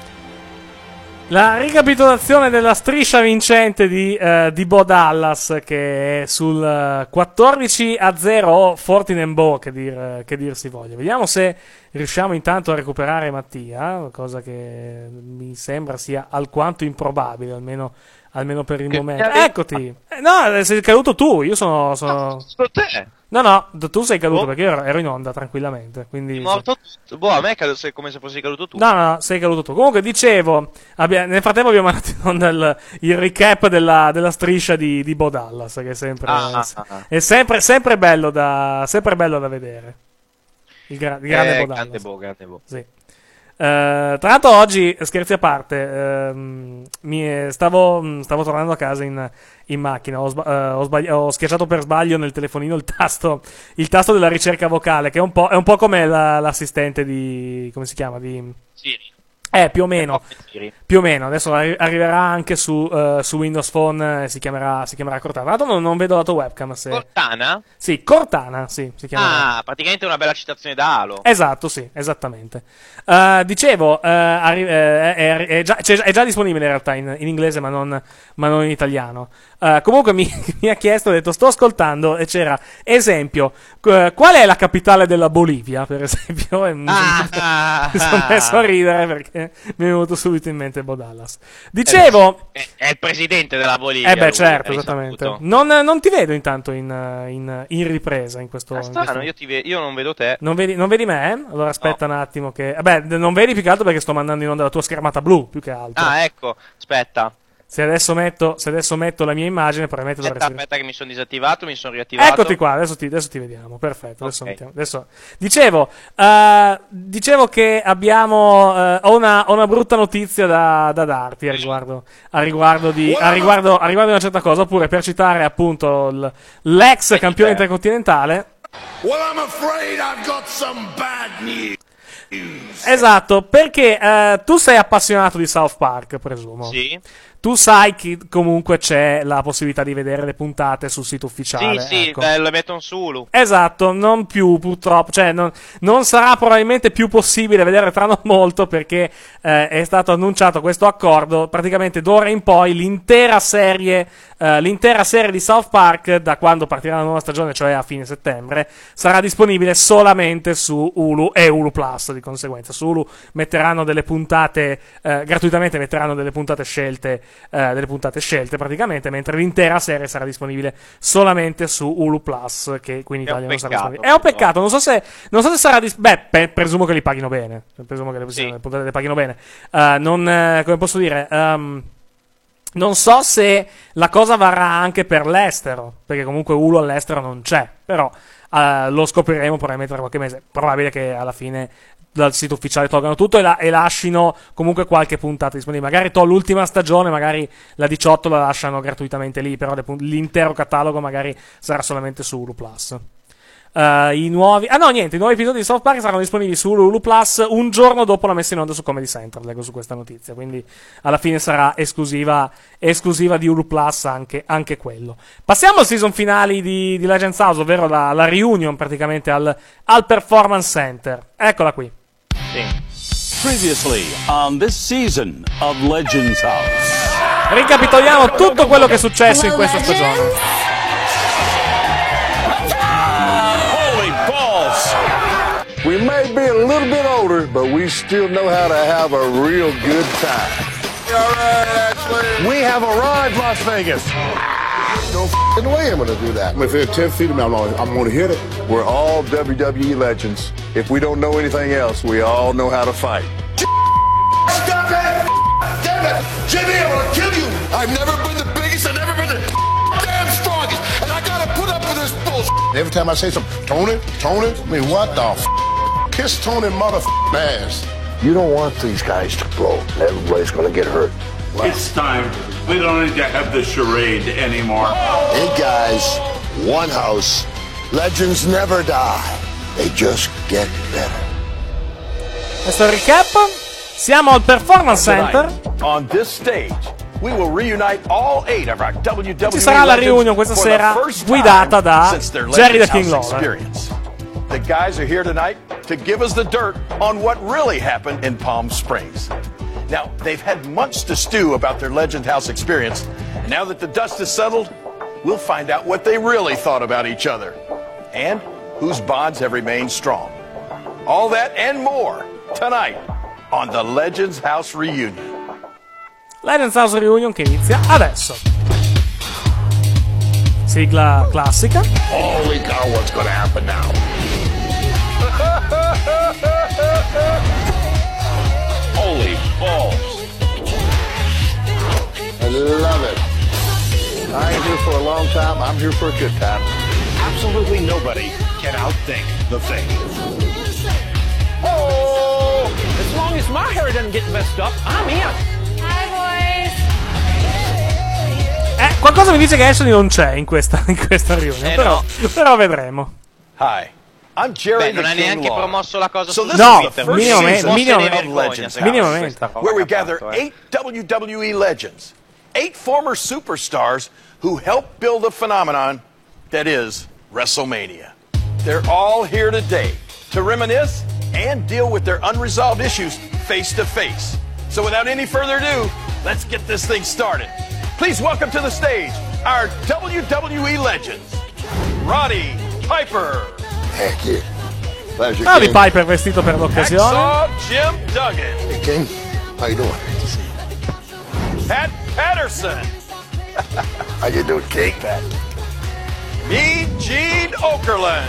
Speaker 3: La ricapitolazione della striscia vincente di Bo Dallas, che è sul 14-0 o 14-0 che dir si voglia. Vediamo se riusciamo intanto a recuperare Mattia, cosa che mi sembra sia alquanto improbabile, almeno per il momento. Eccoti! No, sei caduto tu, io sono...
Speaker 4: te.
Speaker 3: No, tu sei caduto perché io ero in onda tranquillamente. Quindi,
Speaker 4: morto tutto. Boh, a me è come se fossi caduto tu.
Speaker 3: No, sei caduto tu. Comunque, dicevo, nel frattempo abbiamo mandato in onda il recap della striscia di Bo Dallas, che è sempre bello da vedere. Il grande Bo Dallas.
Speaker 4: Grande Bo.
Speaker 3: Sì. Tra l'altro oggi, scherzi a parte, stavo tornando a casa in macchina, ho schiacciato per sbaglio nel telefonino il tasto della ricerca vocale, che è un po' come l'assistente di, come si chiama? Di
Speaker 4: Siri.
Speaker 3: Più o meno. Adesso arriverà anche su Windows Phone, si chiamerà Cortana. Tra l'altro non vedo la tua webcam.
Speaker 4: Cortana?
Speaker 3: Sì, Cortana, sì, si chiama.
Speaker 4: Praticamente una bella citazione da Halo.
Speaker 3: Esatto, sì, esattamente. Dicevo, è già disponibile in realtà in inglese, ma non in italiano. Comunque mi ha chiesto, ho detto, sto ascoltando, e c'era, esempio, qual è la capitale della Bolivia, per esempio? E mi sono messo a ridere perché mi è venuto subito in mente Bo Dallas. Dicevo...
Speaker 4: È il presidente della Bolivia.
Speaker 3: Certo, esattamente. Non ti vedo intanto in ripresa in questo...
Speaker 4: strano, io non vedo te.
Speaker 3: Non vedi me? Allora aspetta un attimo che... non vedi più che altro perché sto mandando in onda la tua schermata blu, più che altro.
Speaker 4: Ecco, aspetta.
Speaker 3: Se adesso metto la mia immagine, probabilmente
Speaker 4: aspetta che mi sono disattivato, mi sono riattivato.
Speaker 3: Eccoti qua, adesso ti vediamo. Perfetto. Adesso dicevo che abbiamo ho una brutta notizia da darti a riguardo di una certa cosa, oppure per citare appunto l'ex campione intercontinentale.
Speaker 16: Well, I'm afraid I've got some bad news.
Speaker 3: Esatto, perché tu sei appassionato di South Park, presumo.
Speaker 4: Sì.
Speaker 3: Tu sai che comunque c'è la possibilità di vedere le puntate sul sito ufficiale.
Speaker 4: Sì,
Speaker 3: ecco.
Speaker 4: Le mettono su Hulu.
Speaker 3: Esatto, non più purtroppo, cioè non sarà probabilmente più possibile vedere tra non molto, perché è stato annunciato questo accordo. Praticamente d'ora in poi l'intera serie di South Park, da quando partirà la nuova stagione, cioè a fine settembre, sarà disponibile solamente su Hulu e Hulu Plus, di conseguenza. Su Hulu metteranno delle puntate gratuitamente, metteranno delle puntate scelte praticamente, mentre l'intera serie sarà disponibile solamente su Hulu Plus, che qui in Italia non sarà disponibile. È un peccato, non so se sarà presumo che li paghino bene, presumo che le puntate le paghino bene. Come posso dire, non so se la cosa varrà anche per l'estero, perché comunque Hulu all'estero non c'è, però lo scopriremo probabilmente tra qualche mese. Probabile che alla fine dal sito ufficiale tolgano tutto e lasciano comunque qualche puntata disponibile. Magari l'ultima stagione, magari la 18 la lasciano gratuitamente lì, però l'intero catalogo magari sarà solamente su Hulu Plus. I nuovi episodi di South Park saranno disponibili su Hulu Plus un giorno dopo la messa in onda su Comedy Central. Leggo su questa notizia, quindi alla fine sarà esclusiva di Hulu Plus anche quello. Passiamo al season finale di Legends House, ovvero la reunion praticamente al Performance Center. Eccola qui.
Speaker 18: Previously on this season of Legends House.
Speaker 3: Ricapitoliamo tutto quello che è successo in questa stagione.
Speaker 18: Holy balls!
Speaker 14: We may be a little bit older, but we still know how to have a real good time. We have arrived, Las Vegas.
Speaker 5: No f***ing way I'm gonna do that. If they're 10 feet of me, I'm gonna hit it.
Speaker 14: We're all WWE legends. If we don't know anything else, we all know how to fight.
Speaker 16: Stop it! Damn it! Jimmy, I'm gonna kill you! I've never been the biggest, I've never been the damn strongest, and I gotta put up with this bullshit.
Speaker 5: Every time I say something, Tony, I mean, what the f***? Kiss Tony motherfucking ass.
Speaker 14: You don't want these guys to blow. Everybody's gonna get hurt.
Speaker 6: It's time. We don't need to have the charade anymore.
Speaker 9: Hey guys, one house. Legends never die. They just get better.
Speaker 3: Questo è il recap. Siamo al Performance Center.
Speaker 18: On this stage, we will reunite all 8 of our WWE.
Speaker 3: Ci sarà la reunion questa sera guidata da Jerry the King Lawler.
Speaker 18: The guys are here tonight to give us the dirt on what really happened in Palm Springs. Now, they've had months to stew about their Legend House experience, and now that the dust has settled, we'll find out what they really thought about each other, and whose bonds have remained strong. All that and more, tonight, on the Legends House Reunion.
Speaker 3: Legends House Reunion che inizia adesso. Sigla classica.
Speaker 17: Holy cow, what's gonna happen now? Holy balls.
Speaker 9: I love it.
Speaker 14: I ain't here for a long time. I'm here for a good time.
Speaker 17: Absolutely nobody can outthink the Thing.
Speaker 15: Oh! As long as my hair doesn't get messed up, I'm in.
Speaker 8: Hi, boys.
Speaker 3: Qualcosa mi dice che Ashley non c'è in questa riunione, però vedremo.
Speaker 18: Hi. I'm Jerry
Speaker 4: non
Speaker 18: the
Speaker 4: ha
Speaker 18: King
Speaker 4: neanche
Speaker 18: Law.
Speaker 4: promosso la cosa
Speaker 18: So
Speaker 4: su
Speaker 18: this
Speaker 3: No,
Speaker 18: is the first season of Legends House, where we gather 8 WWE legends, 8 former superstars who helped build a phenomenon that is WrestleMania. They're all here today to reminisce and deal with their unresolved issues face to face. So without any further ado, let's get this thing started. Please welcome to the stage our WWE legends, Roddy Piper.
Speaker 9: Heck yeah. Pleasure,
Speaker 3: Roddy
Speaker 9: King.
Speaker 3: Piper vestito per l'occasione.
Speaker 18: Hacksaw Jim Duggan.
Speaker 9: Hey, King. How you doing?
Speaker 18: Pat Patterson.
Speaker 9: How you doing, King?
Speaker 18: Me, Gene Okerlund.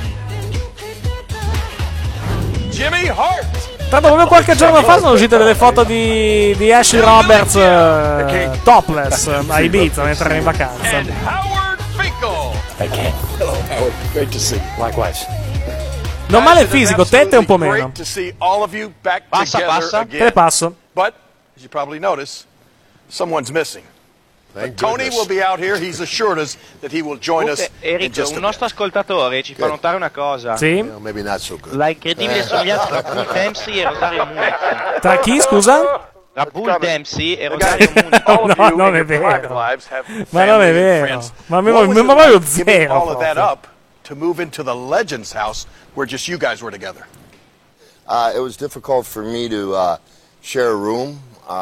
Speaker 18: Jimmy Hart.
Speaker 3: Tanto proprio qualche giorno fa sono uscite delle foto di Ashley Roberts topless a Ibiza mentre era in vacanza.
Speaker 18: And Howard Finkel.
Speaker 11: Hey, King.
Speaker 9: Hello, Howard. Great to see you.
Speaker 11: Likewise.
Speaker 3: Non male il
Speaker 18: Guys, it is
Speaker 3: fisico, tette un po'
Speaker 18: absolutely
Speaker 3: meno.
Speaker 18: great to see all of you back
Speaker 4: Passa,
Speaker 18: together
Speaker 4: passa.
Speaker 18: again.
Speaker 3: Te le passo.
Speaker 18: But as you probably notice, someone's missing.
Speaker 9: Thank
Speaker 18: Tony
Speaker 9: goodness.
Speaker 18: will be out here. He's assured us that he will join us in
Speaker 4: Eric,
Speaker 18: just
Speaker 4: un
Speaker 18: a
Speaker 4: nostro ascoltatore ci fa notare una cosa.
Speaker 3: Sì?
Speaker 9: Well, maybe not so good.
Speaker 4: La incredibile somiglianza tra Bull Dempsey e Rosario Mooney.
Speaker 3: Tra chi, scusa?
Speaker 4: Tra Bull Dempsey e Rosario Mooney.
Speaker 18: All of
Speaker 3: No,
Speaker 18: you
Speaker 3: non
Speaker 18: in
Speaker 3: è
Speaker 18: your private
Speaker 3: vero.
Speaker 18: lives have
Speaker 3: Ma non è
Speaker 18: family and
Speaker 3: vero.
Speaker 18: friends.
Speaker 3: Ma
Speaker 18: What was it
Speaker 3: proprio
Speaker 18: like giving
Speaker 3: zero.
Speaker 18: all of that
Speaker 3: proprio.
Speaker 18: up to move into the Legends house where just you guys were together?
Speaker 9: It was difficult for me to share a room,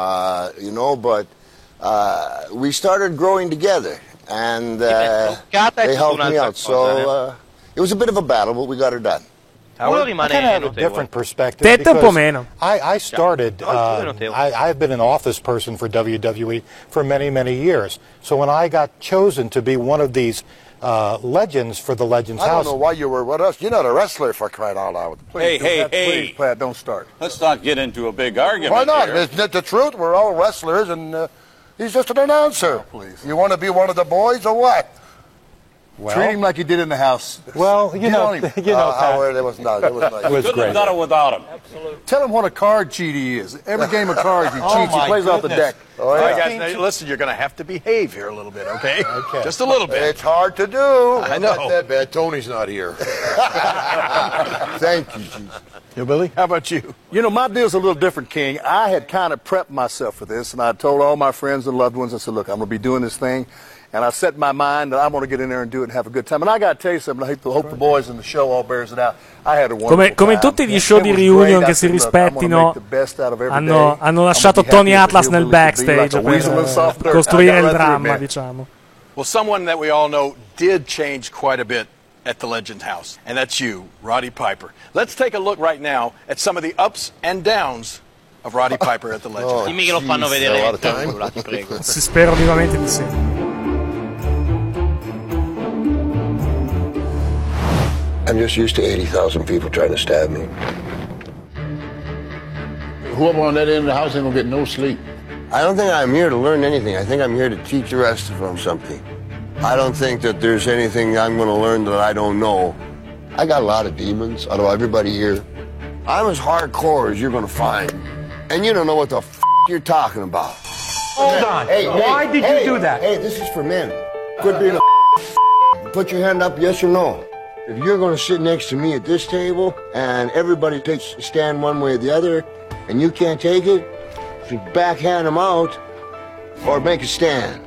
Speaker 9: but we started growing together, and they helped me out. So it was a bit of a battle, but we got her done.
Speaker 4: Uno
Speaker 11: I
Speaker 4: rimane
Speaker 11: kind of have a
Speaker 4: notevole.
Speaker 11: different perspective.
Speaker 3: Tette un po'
Speaker 11: because
Speaker 3: meno.
Speaker 11: I started,
Speaker 4: notevole.
Speaker 11: I've been an office person for WWE for many, many years. So when I got chosen to be one of these legends for the Legends
Speaker 14: I don't
Speaker 11: House.
Speaker 14: know why you were with us. You're not a wrestler, for crying out loud. Please, Please, Pat, don't start.
Speaker 6: Let's not get into a big argument.
Speaker 14: Why not?
Speaker 6: here.
Speaker 14: Isn't it the truth? We're all wrestlers, and he's just an announcer. Please. You want to be one of the boys, or what?
Speaker 11: Well,
Speaker 14: Treat him like you did in the house.
Speaker 11: well, you know,
Speaker 14: Howard, it was nice. It was nice.
Speaker 11: it was
Speaker 6: Couldn't
Speaker 11: great.
Speaker 6: have done it without him.
Speaker 14: Tell him what a card cheat he is. Every game of cards he cheats.
Speaker 11: Oh,
Speaker 14: He
Speaker 11: my
Speaker 14: plays off the
Speaker 11: goodness.
Speaker 14: deck.
Speaker 9: Oh,
Speaker 18: All right,
Speaker 9: yeah.
Speaker 18: guys, now, listen, you're going to have to behave here a little bit, okay?
Speaker 11: Okay.
Speaker 18: Just a little bit.
Speaker 14: It's hard to do.
Speaker 18: I know.
Speaker 9: Not that bad. Tony's not here. Thank you, Chief.
Speaker 18: Yeah, Billy, how about you?
Speaker 14: You know, my deal's a little different, King. I had kind of prepped myself for this, and I told all my friends and loved ones, I said, look, I'm going to be doing this thing, and I set my mind that I'm going to get in there and do it and have a good time. And I got to tell you something, I hope the boys in the show all bears it out. I had a wonderful
Speaker 3: Come in
Speaker 14: time.
Speaker 3: tutti gli show di
Speaker 14: It was
Speaker 3: reunion
Speaker 14: great.
Speaker 3: che
Speaker 14: I
Speaker 3: si
Speaker 14: said, look, I'm gonna
Speaker 3: rispettino,
Speaker 14: make the best out of every day.
Speaker 3: hanno
Speaker 14: I'm
Speaker 3: lasciato
Speaker 14: gonna be
Speaker 3: Tony
Speaker 14: happy
Speaker 3: Atlas
Speaker 14: for
Speaker 3: nel
Speaker 14: Hillbilly to be like
Speaker 3: backstage
Speaker 14: a weasel in soft
Speaker 3: per
Speaker 14: dirt.
Speaker 3: costruire
Speaker 14: I got
Speaker 3: il
Speaker 14: right through,
Speaker 3: dramma,
Speaker 14: man.
Speaker 3: diciamo.
Speaker 18: Well, someone that we all know did change quite a bit at the Legends House, and that's you, Roddy Piper. Let's take a look right now at some of the ups and downs of Roddy Piper at the Legends House.
Speaker 4: Dimmi che lo fanno vedere.
Speaker 9: A lot of time.
Speaker 4: Ti prego.
Speaker 3: Si spero vivamente di sì.
Speaker 9: I'm just used to 80,000 people trying to stab me.
Speaker 14: Whoever on that end of the house ain't going to get no sleep.
Speaker 9: I don't think I'm here to learn anything. I think I'm here to teach the rest of them something. I don't think that there's anything I'm going to learn that I don't know. I got a lot of demons out of everybody here. I'm as hardcore as you're going to find. And you don't know what the you're talking about.
Speaker 11: Hold on. Why did you do that?
Speaker 9: Hey, this is for men. Quit being a Put your hand up, yes or no. If you're going to sit next to me at this table and everybody takes a stand one way or the other and you can't take it, you backhand them out or make a stand.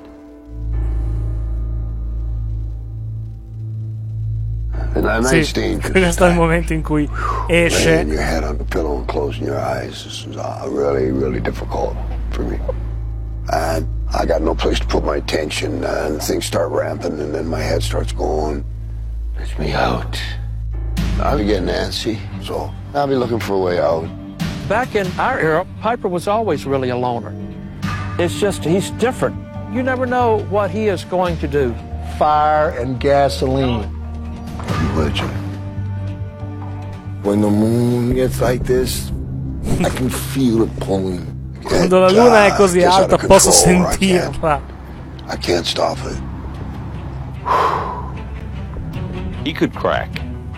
Speaker 3: Sì, questo è il momento in cui esce.
Speaker 9: Laying your head on the pillow and closing your eyes. This is really, really difficult for me. And I got no place to put my attention, and things start ramping, and then my head starts going. Lets me out. I'll be getting antsy, so I'll be looking for a way out.
Speaker 15: Back in our era, Piper was always really a loner. It's just, he's different. You never know what he is going to do.
Speaker 7: Fire and gasoline.
Speaker 9: Legend. When the moon gets like this, I can feel it pulling.
Speaker 3: Quando la luna è così alta posso sentirla.
Speaker 9: I can't stop it.
Speaker 4: He could crack.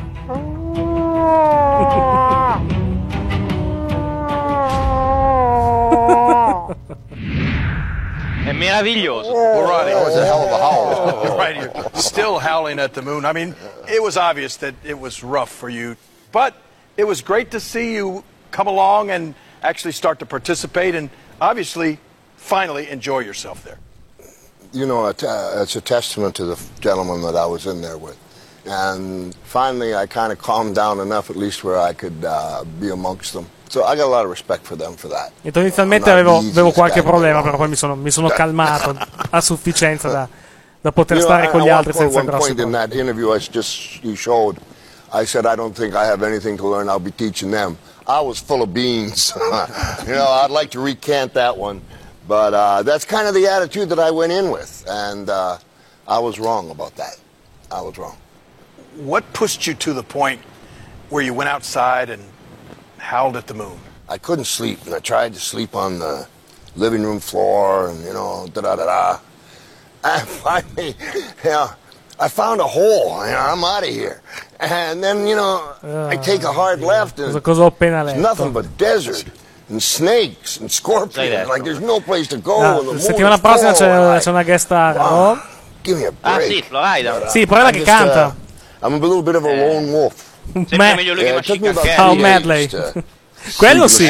Speaker 4: È meraviglioso.
Speaker 18: Well, Roddy, that was a hell of a howl. You're right, you're still howling at the moon. I mean, it was obvious that it was rough for you, but it was great to see you come along and actually start to participate and obviously finally enjoy yourself there.
Speaker 9: You know, it's a testament to the gentleman that I was in there with. And finally, I kind of calmed down enough, at least where I could be amongst them. So I got a lot of respect for them for that.
Speaker 3: Inizialmente avevo qualche problema, però poi mi sono calmato a sufficienza da poter stare con gli altri senza grossi problemi.
Speaker 9: In that interview you showed, I said, I don't think I have anything to learn. I'll be teaching them. I was full of beans. You know, I'd like to recant that one. But that's kind of the attitude that I went in with. And I was wrong about that. I was wrong.
Speaker 18: What pushed you to the point where you went outside and howled at the moon?
Speaker 9: I couldn't sleep, and I tried to sleep on the living room floor, and, you know, da-da-da-da. And finally, you know, I found a hole, you know, I'm out of here. And then, you know, I take a hard left, and it's nothing but desert, and snakes, and scorpions. Like, there's no place to go.
Speaker 3: La settimana prossima c'è una guest star, no?
Speaker 9: Give me a break.
Speaker 4: Sì, Florida.
Speaker 3: Sì, poi la che canta.
Speaker 9: I'm a little bit of a lone wolf.
Speaker 4: Meglio lui che
Speaker 3: Ciao Medley. Quello sì.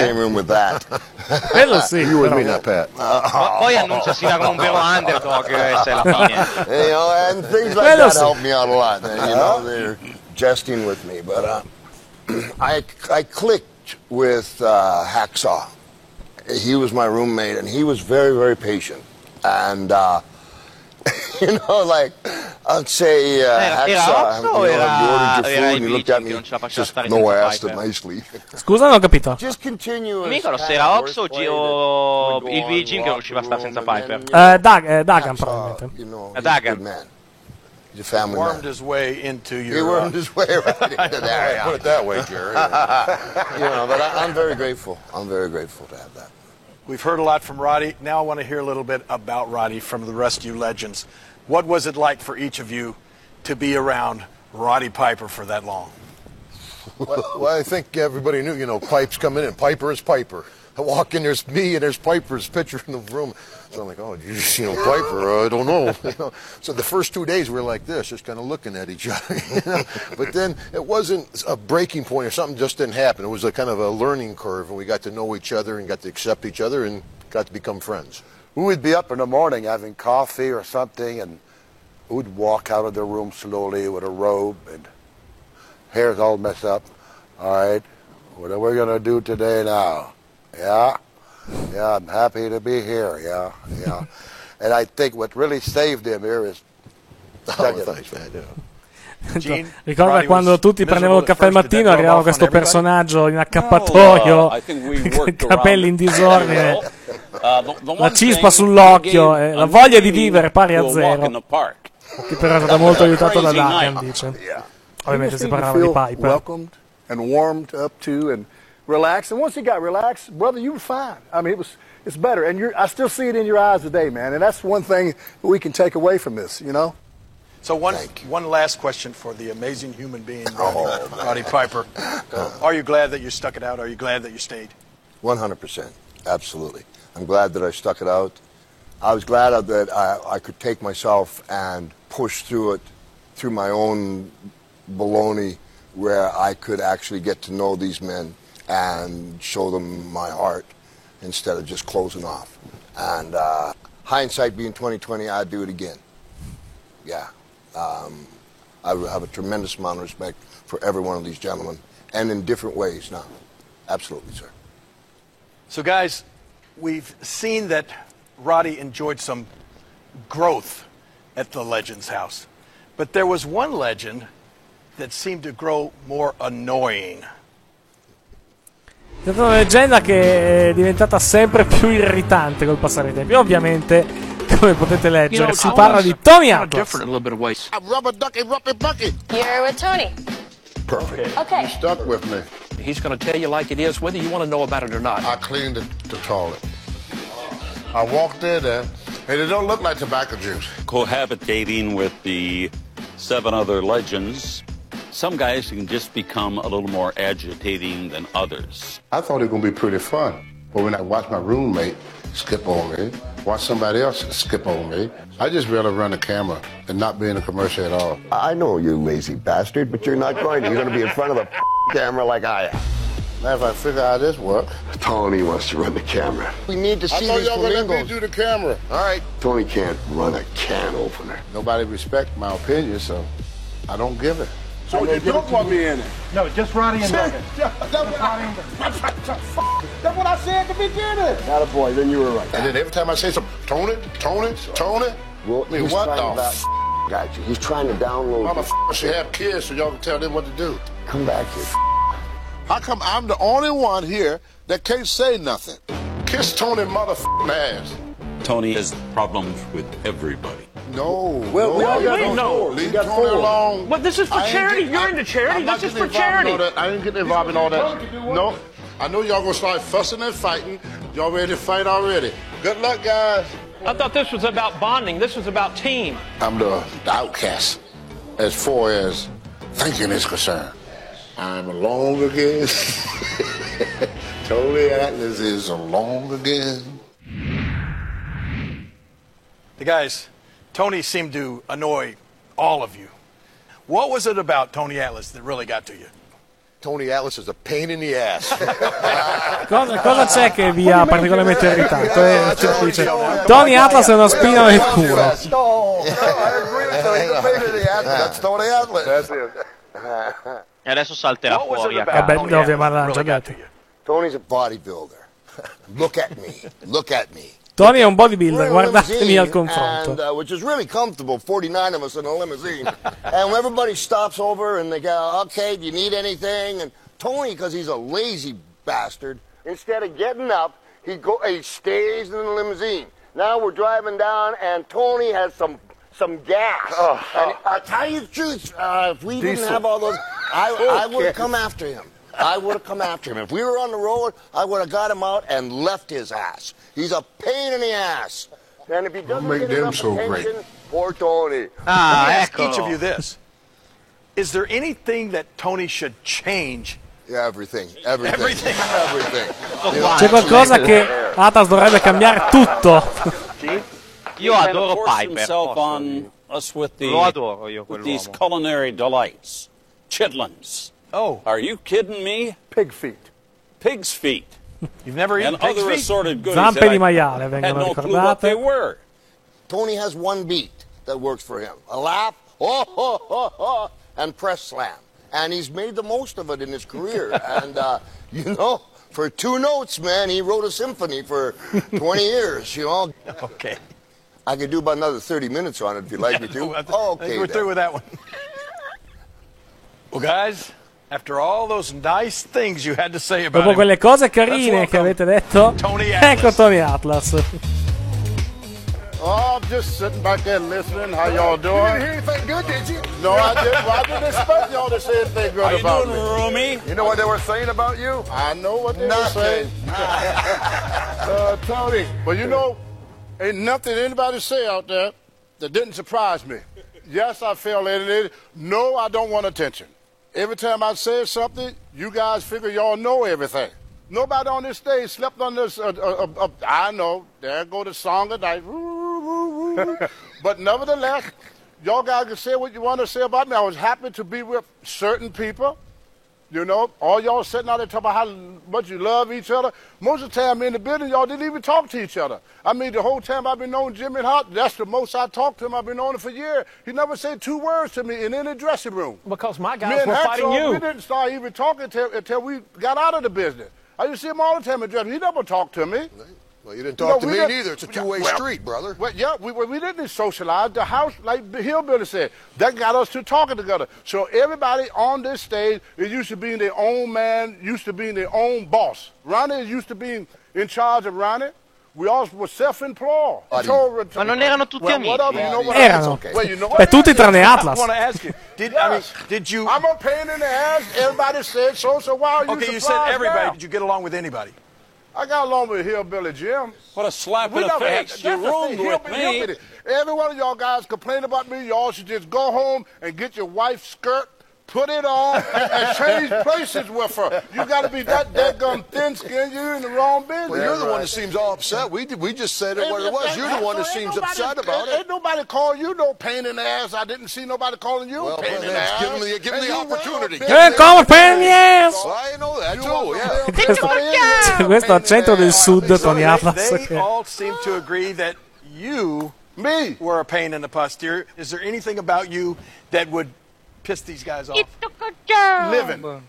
Speaker 9: Quello
Speaker 3: sì.
Speaker 9: You with me now, Pat.
Speaker 4: Poi annuncia si va come un vero underdog se la fine.
Speaker 9: You know, and things like that help me out a lot. You know, they're jesting with me, but I clicked with Hacksaw. He was my roommate, and he was very, very patient. And you know, like, I'd say, Hacksaw, you ordered your food, and he looked at me, just, no, I asked him nicely.
Speaker 3: Scusa, non ho capito.
Speaker 9: Just continue.
Speaker 4: Mica se era Ox o il Jim che non riusciva a stare senza Piper?
Speaker 3: Dagan, probabilmente.
Speaker 4: Dagan.
Speaker 9: He's a family man.
Speaker 18: Wormed his way into your...
Speaker 9: He wormed his way right into there.
Speaker 18: Put it that way, Jerry.
Speaker 9: You know, but I'm very grateful. I'm very grateful to have that.
Speaker 18: We've heard a lot from Roddy. Now I want to hear a little bit about Roddy from the rest of you legends. What was it like for each of you to be around Roddy Piper for that long?
Speaker 19: Well, I think everybody knew, you know, Pipe's coming in. Piper is Piper. I walk in, there's me, and there's Piper's picture in the room. So I'm like, oh, you know, Piper, I don't know. You know? So the first 2 days we were like this, just kind of looking at each other. You know? But then it wasn't a breaking point or something just didn't happen. It was a kind of a learning curve, and we got to know each other and got to accept each other and got to become friends.
Speaker 14: We would be up in the morning having coffee or something, and we'd walk out of the room slowly with a robe and hair's all messed up. All right, what are we going to do today now? Yeah, I'm happy to be here, yeah. And I think what really saved him here is...
Speaker 19: thanks, man,
Speaker 14: yeah.
Speaker 3: Ricorda quando tutti prendevano il caffè al mattino, arrivava questo personaggio in accappatoio, i capelli in disordine, la cispa sull'occhio e la voglia di vivere pari a zero, che però è stato molto aiutato da Dagan, dice. Ovviamente si parlava di Piper.
Speaker 7: Welcomed and warmed up to and relaxed. And once he got relaxed, brother, you were fine. I mean, it's better. And I still see it in your eyes today, man. And that's one thing we can take away from this, you know?
Speaker 18: So one last question for the amazing human being, Roddy Piper. Are you glad that you stuck it out? Are you glad that you stayed?
Speaker 9: 100%. Absolutely. I'm glad that I stuck it out. I was glad that I could take myself and push through it, through my own baloney, where I could actually get to know these men and show them my heart instead of just closing off. And hindsight being 20/20, I'd do it again. Yeah. I have a tremendous amount of respect for every one of these gentlemen, and in different ways now. Absolutely, sir.
Speaker 18: So, guys, we've seen that Roddy enjoyed some growth at the Legends house. But there was one legend that seemed to grow more annoying.
Speaker 3: È stata una leggenda che è diventata sempre più irritante col passare dei tempi. Ovviamente, come potete leggere, si parla di Tony Atlas.
Speaker 15: I'm
Speaker 13: Rubber ducky, rubber bucky.
Speaker 20: You're with Tony.
Speaker 13: Perfect.
Speaker 20: Okay.
Speaker 13: You stuck with me.
Speaker 15: He's going to tell you like it is, whether you want to know about it or not.
Speaker 13: I cleaned the toilet. I walked in there, and it don't look like tobacco juice.
Speaker 21: Cohabitating with the 7 other legends, some guys can just become a little more agitating than others.
Speaker 13: I thought it was going to be pretty fun. But when I watched my roommate skip over me, watch somebody else skip over me, I just rather run the camera and not be in the commercial at all.
Speaker 9: I know you lazy bastard, but you're not going to. You're going to be in front of the camera like I am.
Speaker 13: Now, if I figure out this work.
Speaker 9: Tony wants to run the camera. We need to see these
Speaker 13: I thought y'all
Speaker 9: flamingos.
Speaker 13: gonna let me do the camera. All right.
Speaker 9: Tony can't run a can opener.
Speaker 13: Nobody respects my opinion, so I don't give it.
Speaker 19: So you don't want me in it?
Speaker 14: No, just Roddy and Duggan.
Speaker 19: That's what I said at the beginning.
Speaker 9: Not a boy, then you were right.
Speaker 13: And then every time I say something, Tony.
Speaker 9: Well,
Speaker 13: I mean,
Speaker 9: he's
Speaker 13: what
Speaker 9: trying
Speaker 13: the
Speaker 9: got you. He's trying to download.
Speaker 13: Motherfucker should have kids so y'all can tell them what to do.
Speaker 9: Come back here.
Speaker 13: How come I'm the only one here that can't say nothing? Kiss Tony motherfucking ass.
Speaker 21: Tony has problems with everybody.
Speaker 13: No.
Speaker 19: Well,
Speaker 13: Leave Tony alone.
Speaker 10: But this is for charity. You're into charity. This is for charity.
Speaker 13: I didn't get involved in all that. No. I know y'all gonna start fussing and fighting. Y'all ready to fight already. Good luck, guys.
Speaker 10: I thought this was about bonding. This was about team.
Speaker 13: I'm the outcast as far as thinking is concerned. I'm alone again. Tony Atlas is alone again.
Speaker 18: The guys, Tony seemed to annoy all of you. What was it about Tony Atlas that really got to you?
Speaker 13: Tony Atlas is a pain in the ass.
Speaker 3: Cosa c'è che vi ha particolarmente irritato? Dice, Tony Atlas è una spina nel culo.
Speaker 13: No, I agree with you. He's a pain in the ass. That's Tony Atlas. That's it.
Speaker 4: E adesso salterà fuori a
Speaker 3: Vabbè, ovvio, ma l'hanno già detto.
Speaker 9: Tony's a bodybuilder. Look at me. Look at me.
Speaker 3: Tony è un bodybuilder, guardatemi al confronto.
Speaker 9: And, which is really comfortable, 49 of us in a limousine. And everybody stops over and they go, okay, do you need anything? And Tony, because he's a lazy bastard, instead of getting up, he stays in the limousine. Now we're driving down and Tony has some gas. And I'll tell you the truth, if we didn't have all those, I would have come after him. I would have come after him. If we were on the road, I would have got him out and left his ass. He's a pain in the ass. And if he doesn't
Speaker 13: make
Speaker 9: get
Speaker 13: them
Speaker 9: enough
Speaker 13: so
Speaker 9: attention,
Speaker 13: great.
Speaker 9: poor Tony.
Speaker 18: Let me ask each of you this. Is there anything that Tony should change?
Speaker 13: Yeah, everything.
Speaker 18: Everything.
Speaker 3: C'è qualcosa che Atlas dovrebbe cambiare tutto.
Speaker 4: Io adoro
Speaker 21: Force
Speaker 4: Piper.
Speaker 21: himself on us with
Speaker 4: Lo adoro io
Speaker 21: with these
Speaker 4: quell'uomo.
Speaker 21: culinary delights. Chitlins.
Speaker 18: Oh.
Speaker 21: Are you kidding me?
Speaker 19: Pig feet.
Speaker 21: Pig's feet.
Speaker 18: You've never eaten
Speaker 21: And
Speaker 18: pig's
Speaker 21: other
Speaker 18: feet?
Speaker 21: assorted goodies
Speaker 3: Zampe
Speaker 21: that
Speaker 3: di
Speaker 21: I
Speaker 3: maiale
Speaker 21: had
Speaker 3: vengono
Speaker 21: no clue what they
Speaker 3: ricordate.
Speaker 21: were.
Speaker 9: Tony has one beat that works for him. A laugh, and press slam. And he's made the most of it in his career. And, you know, for 2 notes, man, he wrote a symphony for 20 years, you know.
Speaker 18: Okay.
Speaker 9: I could do about another 30 minutes on it if you'd like me to.
Speaker 18: I think we're through with that one. Well, guys, after all those nice things you had to say about
Speaker 3: Dopo
Speaker 18: him,
Speaker 3: quelle cose carine che avete detto,
Speaker 18: Tony Atlas.
Speaker 3: ecco Tony Atlas.
Speaker 13: Oh, I'm just sitting back there listening. How y'all doing?
Speaker 19: You didn't hear anything good, did you?
Speaker 13: No, I didn't. Well, I didn't expect y'all to say anything good
Speaker 21: How you
Speaker 13: about
Speaker 21: doing,
Speaker 13: me.
Speaker 21: Romy?
Speaker 19: You know what they were saying about you?
Speaker 13: I know what they were saying. Tony, but you know, ain't nothing anybody say out there that didn't surprise me. Yes, I fell in it. No, I don't want attention. Every time I say something, you guys figure y'all know everything. Nobody on this stage slept on this. I know. There go the song of night. But nevertheless, y'all guys can say what you want to say about me. I was happy to be with certain people. You know, all y'all sitting out there talking about how much you love each other. Most of the time in the building, y'all didn't even talk to each other. I mean, the whole time I've been knowing Jimmy Hart, that's the most I talked to him. I've been knowing him for years. He never said 2 words to me in any dressing room.
Speaker 10: Because my
Speaker 13: Me
Speaker 10: guys
Speaker 13: and
Speaker 10: were fighting
Speaker 13: Hacksaw,
Speaker 10: you.
Speaker 13: we didn't start even talking until we got out of the business. I used to see him all the time in dressing room. He never talked to me.
Speaker 19: Well, you didn't talk to me neither. It's a two-way street, brother.
Speaker 5: Well, yeah, we didn't socialize. The house, like the Hillbilly said, that got us to talking together. So everybody on this stage is used to being their own man, used to being their own boss. Ronnie is used to being in charge of Ronnie. We all were self-employed.
Speaker 4: Ma non erano tutti amici?
Speaker 3: Erano. Beh, tutti tranne Atlas.
Speaker 18: I want to ask you, did you...
Speaker 5: I'm a pain in the ass. Everybody said so why are you
Speaker 18: Okay, you said everybody. Now? Did you get along with anybody?
Speaker 5: I got along with Hillbilly Jim.
Speaker 21: What a slap in the face. You roomed with me.
Speaker 5: Every one of y'all guys complain about me. Y'all should just go home and get your wife's skirt, put it on, and change places with her. You got to be that daggum thin-skinned. You're in the wrong business.
Speaker 19: Well, you're the one that seems all upset. We just said it what it was. You're the one that seems upset about it.
Speaker 5: Ain't nobody call you no pain in the ass. I didn't see nobody calling you a pain in the ass.
Speaker 19: Give him the opportunity.
Speaker 3: Come pain in the ass.
Speaker 19: I know that too, yeah.
Speaker 3: Questo accento del sud, Tony Atlas.
Speaker 18: They all seem to agree that you were a pain in the posterior. Is there anything about you that would piss these guys off?
Speaker 5: Living.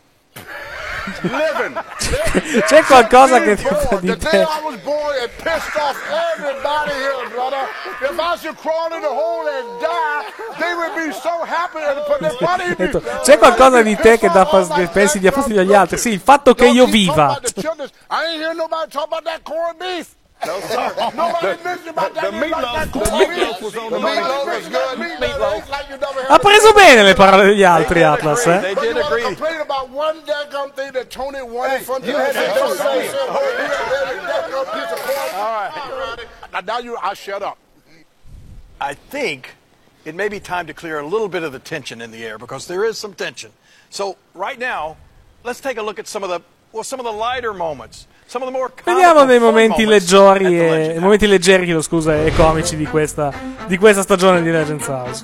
Speaker 3: C'è qualcosa che ti
Speaker 5: The
Speaker 3: di
Speaker 5: day
Speaker 3: te.
Speaker 5: I was born, it pissed off everybody here, brother. If I should crawl in the hole and die, they would be so happy to put their money in me.
Speaker 3: C'è qualcosa di te che pensi dia fastidio agli altri? Sì, il fatto che io viva.
Speaker 5: I ain't hear nobody talk about that corned beef. No, sir. Nobody mentioned about that.
Speaker 6: The meatloaf was on the meatloaf.
Speaker 3: Ha preso bene le parole degli altri, Atlas, eh?
Speaker 18: They did agree.
Speaker 5: Complain about one daggum thing that Tony won in front of you. Now I shut up.
Speaker 18: I think it may be time to clear a little bit of the tension in the air because there is some tension. So right now, let's take a look at some of the lighter moments.
Speaker 3: Vediamo dei momenti leggeri, momenti leggeri, chiedo scusa, e comici di questa stagione di Legends House.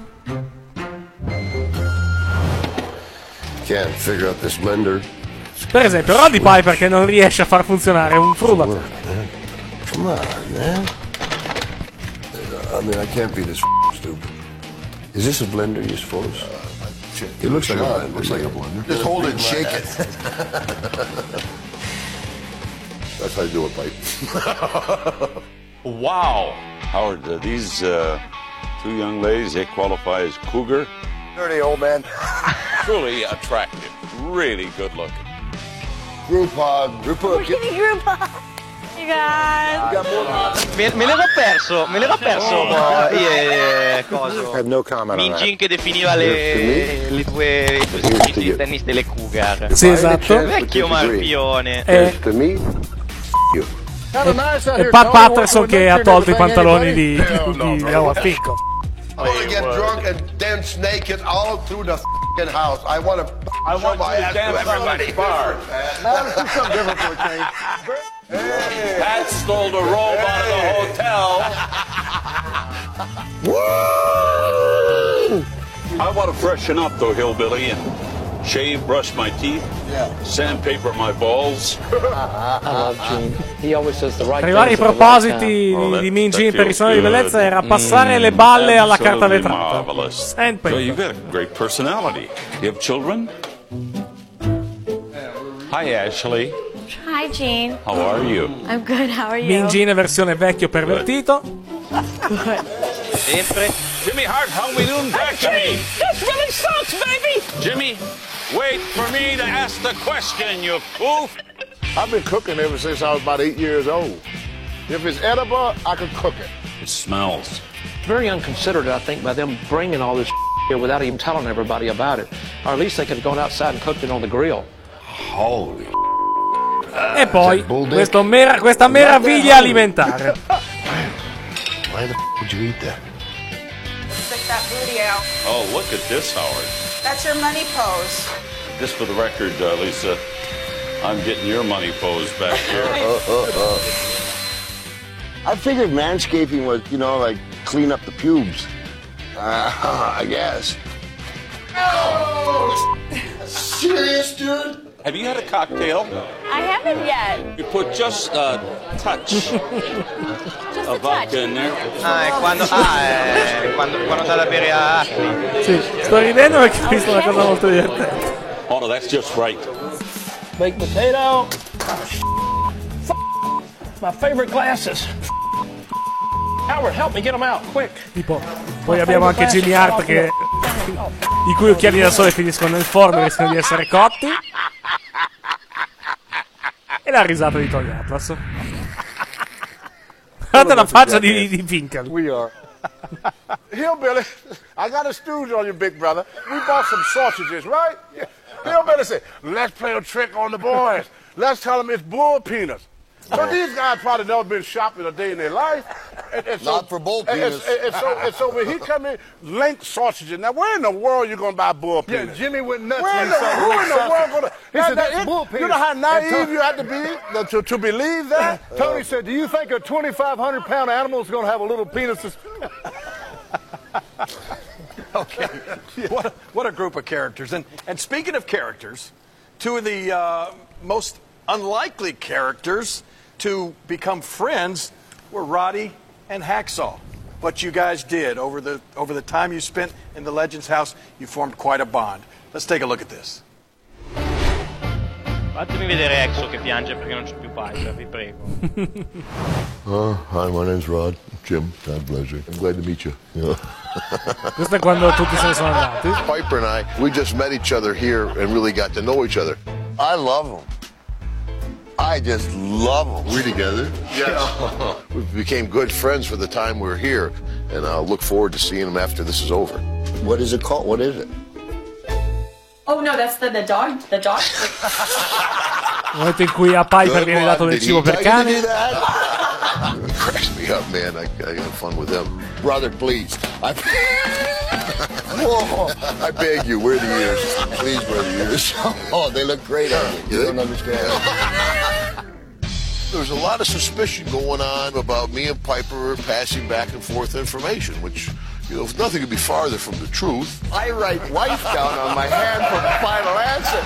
Speaker 9: Can't figure out this blender.
Speaker 3: Per esempio, Roddy Piper che non riesce a far funzionare un frullatore.
Speaker 9: Come on, man. I mean, I can't be this stupid. Is this a blender, you suppose? It looks like a blender.
Speaker 19: Looks like a blender.
Speaker 9: Just hold it and shake it.
Speaker 19: That's how you do it, Pipe.
Speaker 21: Wow. Howard, these two young ladies, they qualify as cougar.
Speaker 9: Dirty old man.
Speaker 21: Truly attractive. Really good looking.
Speaker 9: Group hug. Group hug.
Speaker 8: Group hug. You guys.
Speaker 4: Me l'ero perso. Coso.
Speaker 9: I have no comment on that.
Speaker 4: Minjin che definiva le due tenniste le cougar.
Speaker 3: Sì, esatto.
Speaker 4: Vecchio marpione.
Speaker 3: E Pat Patterson che ha tolto i pantaloni di Howard Finkel.
Speaker 9: I want to get drunk and dance naked all through the f***ing house. I want to show my ass to everybody.
Speaker 19: That's something different for a change.
Speaker 21: Pat stole the robe out of the hotel.
Speaker 9: Woo!
Speaker 21: I want to freshen up though, Hillbilly, and shave, brush my teeth, sandpaper my balls.
Speaker 15: I love Gene. He always says the right
Speaker 3: Tra i vari propositi di Mean Gene per i saloni di bellezza era passare le balle alla carta vetrata.
Speaker 21: So you've got a great personality. You have children? Hi, Ashley.
Speaker 8: Hi, Gene.
Speaker 21: How are you?
Speaker 8: I'm good. How are you?
Speaker 3: Mean Gene versione vecchio pervertito.
Speaker 4: Sempre.
Speaker 21: Jimmy Hart, how we doing back to me?
Speaker 10: This really sucks, baby.
Speaker 21: Jimmy, wait for me to ask the question, you goof.
Speaker 5: I've been cooking ever since I was about 8 years old. If it's edible, I can cook it.
Speaker 21: It smells.
Speaker 15: Very unconsiderate, I think, by them bringing all this here without even telling everybody about it. Or at least they could have gone outside and cooked it on the grill.
Speaker 21: Holy.
Speaker 3: E poi questa meraviglia alimentare.
Speaker 9: Why the f*** would you eat that?
Speaker 20: Stick that booty out.
Speaker 21: Oh, look at this, Howard.
Speaker 20: That's your money pose.
Speaker 21: Just for the record, Lisa, I'm getting your money pose back here.
Speaker 9: I figured manscaping was, like clean up the pubes. I guess.
Speaker 20: Oh!
Speaker 9: Serious, dude?
Speaker 21: Have you had a cocktail?
Speaker 8: I haven't yet.
Speaker 21: You put just a touch of vodka in there.
Speaker 4: Quando dà da bere a Ashley.
Speaker 3: Sì, sto ridendo perché ho visto una cosa molto divertente.
Speaker 21: Oh no, that's just right.
Speaker 10: Baked potato.
Speaker 15: My favorite glasses. Howard, help me get them out, quick.
Speaker 3: Tipo, poi abbiamo anche Jimmy Hart che i cui occhiali da sole finiscono nel forno e rischiano di essere cotti. E la risata di Tony Atlas. Guardate la faccia di Finkel.
Speaker 14: We are. Hillbilly, I got a stooge on you, big brother. We bought some sausages, right? Yeah. Hillbilly said, let's play a trick on the boys. Let's tell them it's bull peanuts. So these guys probably never been shopping a day in their life. And so,
Speaker 9: not for bull peanuts.
Speaker 14: And so when he come in, Link sausages. Now, where in the world you going to buy bull peanuts?
Speaker 19: Yeah, Jimmy went nuts.
Speaker 14: Who in the world going to...
Speaker 19: He said, that's bull peanuts.
Speaker 14: You know how naive you have to be to believe that?
Speaker 19: Tony said, do you think a 2,500-pound animal is going to have a little penis?
Speaker 18: Okay, what a group of characters. And speaking of characters, two of the most unlikely characters to become friends were Roddy and Hacksaw. What you guys did over the time you spent in the Legends house, you formed quite a bond. Let's take a look at this.
Speaker 4: Fatemi vedere Exo che piange perché non c'è più Piper, vi prego.
Speaker 13: Hi, my name's Rod. Jim, God bless you. I'm glad to meet you.
Speaker 3: Questo è quando tutti se ne sono andati.
Speaker 13: Piper and I, we just met each other here and really got to know each other.
Speaker 9: I love him. I just love them.
Speaker 13: We together?
Speaker 9: Yes.
Speaker 13: We became good friends for the time we were here, and I'll look forward to seeing them after this is over.
Speaker 9: What is it called? What is it?
Speaker 20: Oh no, that's the dog. The dog.
Speaker 3: Il momento in cui a Piper viene dato del cibo per cani.
Speaker 13: It cracks me up, man. I have fun with them.
Speaker 9: Brother, please.
Speaker 13: Whoa, I beg you, wear the ears. Please wear the ears.
Speaker 9: Oh, they look great on you. You don't understand.
Speaker 13: There's a lot of suspicion going on about me and Piper passing back and forth information, which, you know, nothing could be farther from the truth.
Speaker 9: I write wife down on my hand for the final answer.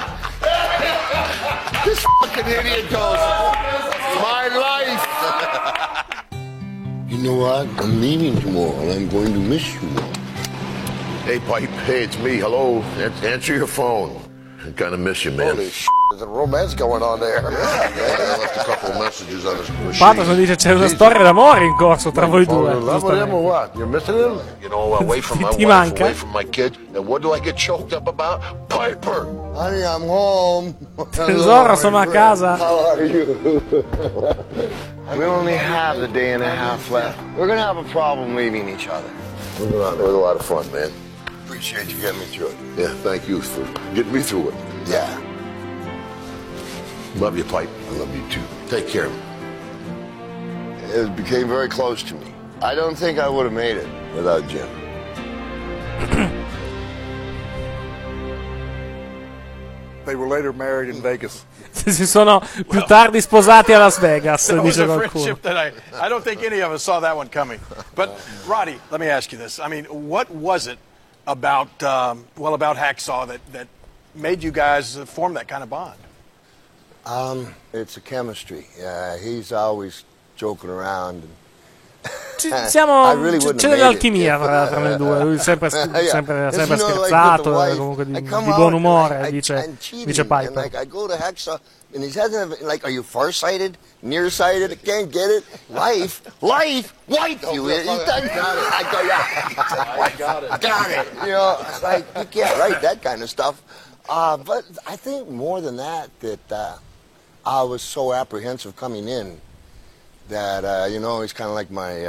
Speaker 9: This fucking idiot goes, my life. You know what? I'm leaving tomorrow, and I'm going to miss you all.
Speaker 13: Hey, Pipe. Hey, it's me. Hello. Answer your phone. I kind of miss you, man.
Speaker 9: Holy shit, there's a romance going on there.
Speaker 13: Yeah, I left a couple of messages on his machine.
Speaker 3: Patterson dice c'è una storia d'amore in corso tra voi due.
Speaker 13: What? You're missing him? You know, away from my wife, away from my kids. And what do I get choked up about? Piper.
Speaker 9: Honey, I'm home.
Speaker 3: Tesoro, sono a casa.
Speaker 9: How are you? We only have a day and a half left. We're gonna have a problem leaving each other.
Speaker 13: It was a lot of fun, man.
Speaker 9: Appreciate you getting me through it.
Speaker 13: Yeah, thank you for getting me through it.
Speaker 9: Yeah.
Speaker 13: Love you, Pipe. I love you too. Take care.
Speaker 9: It became very close to me. I don't think I would have made it without Jim.
Speaker 19: They were later married in Vegas.
Speaker 3: Si sono più tardi sposati a Las Vegas, dice qualcuno.
Speaker 18: I don't think any of us saw that one coming. But Roddy, let me ask you this. I mean, what was it about about Hacksaw that made you guys form that kind of bond?
Speaker 9: It's a chemistry. He's always joking around.
Speaker 3: C'è dell'alchimia tra noi due. Lui sempre scherzato, comunque di buon umore, dice Piper.
Speaker 9: Like I go to Hacksaw and he's like, are you farsighted, nearsighted? I can't get it. Life, wife, you idiot. I go, yeah. I got it. You know, like you can't write that kind of stuff. But I think more than that I was so apprehensive coming in that you know, he's kind of like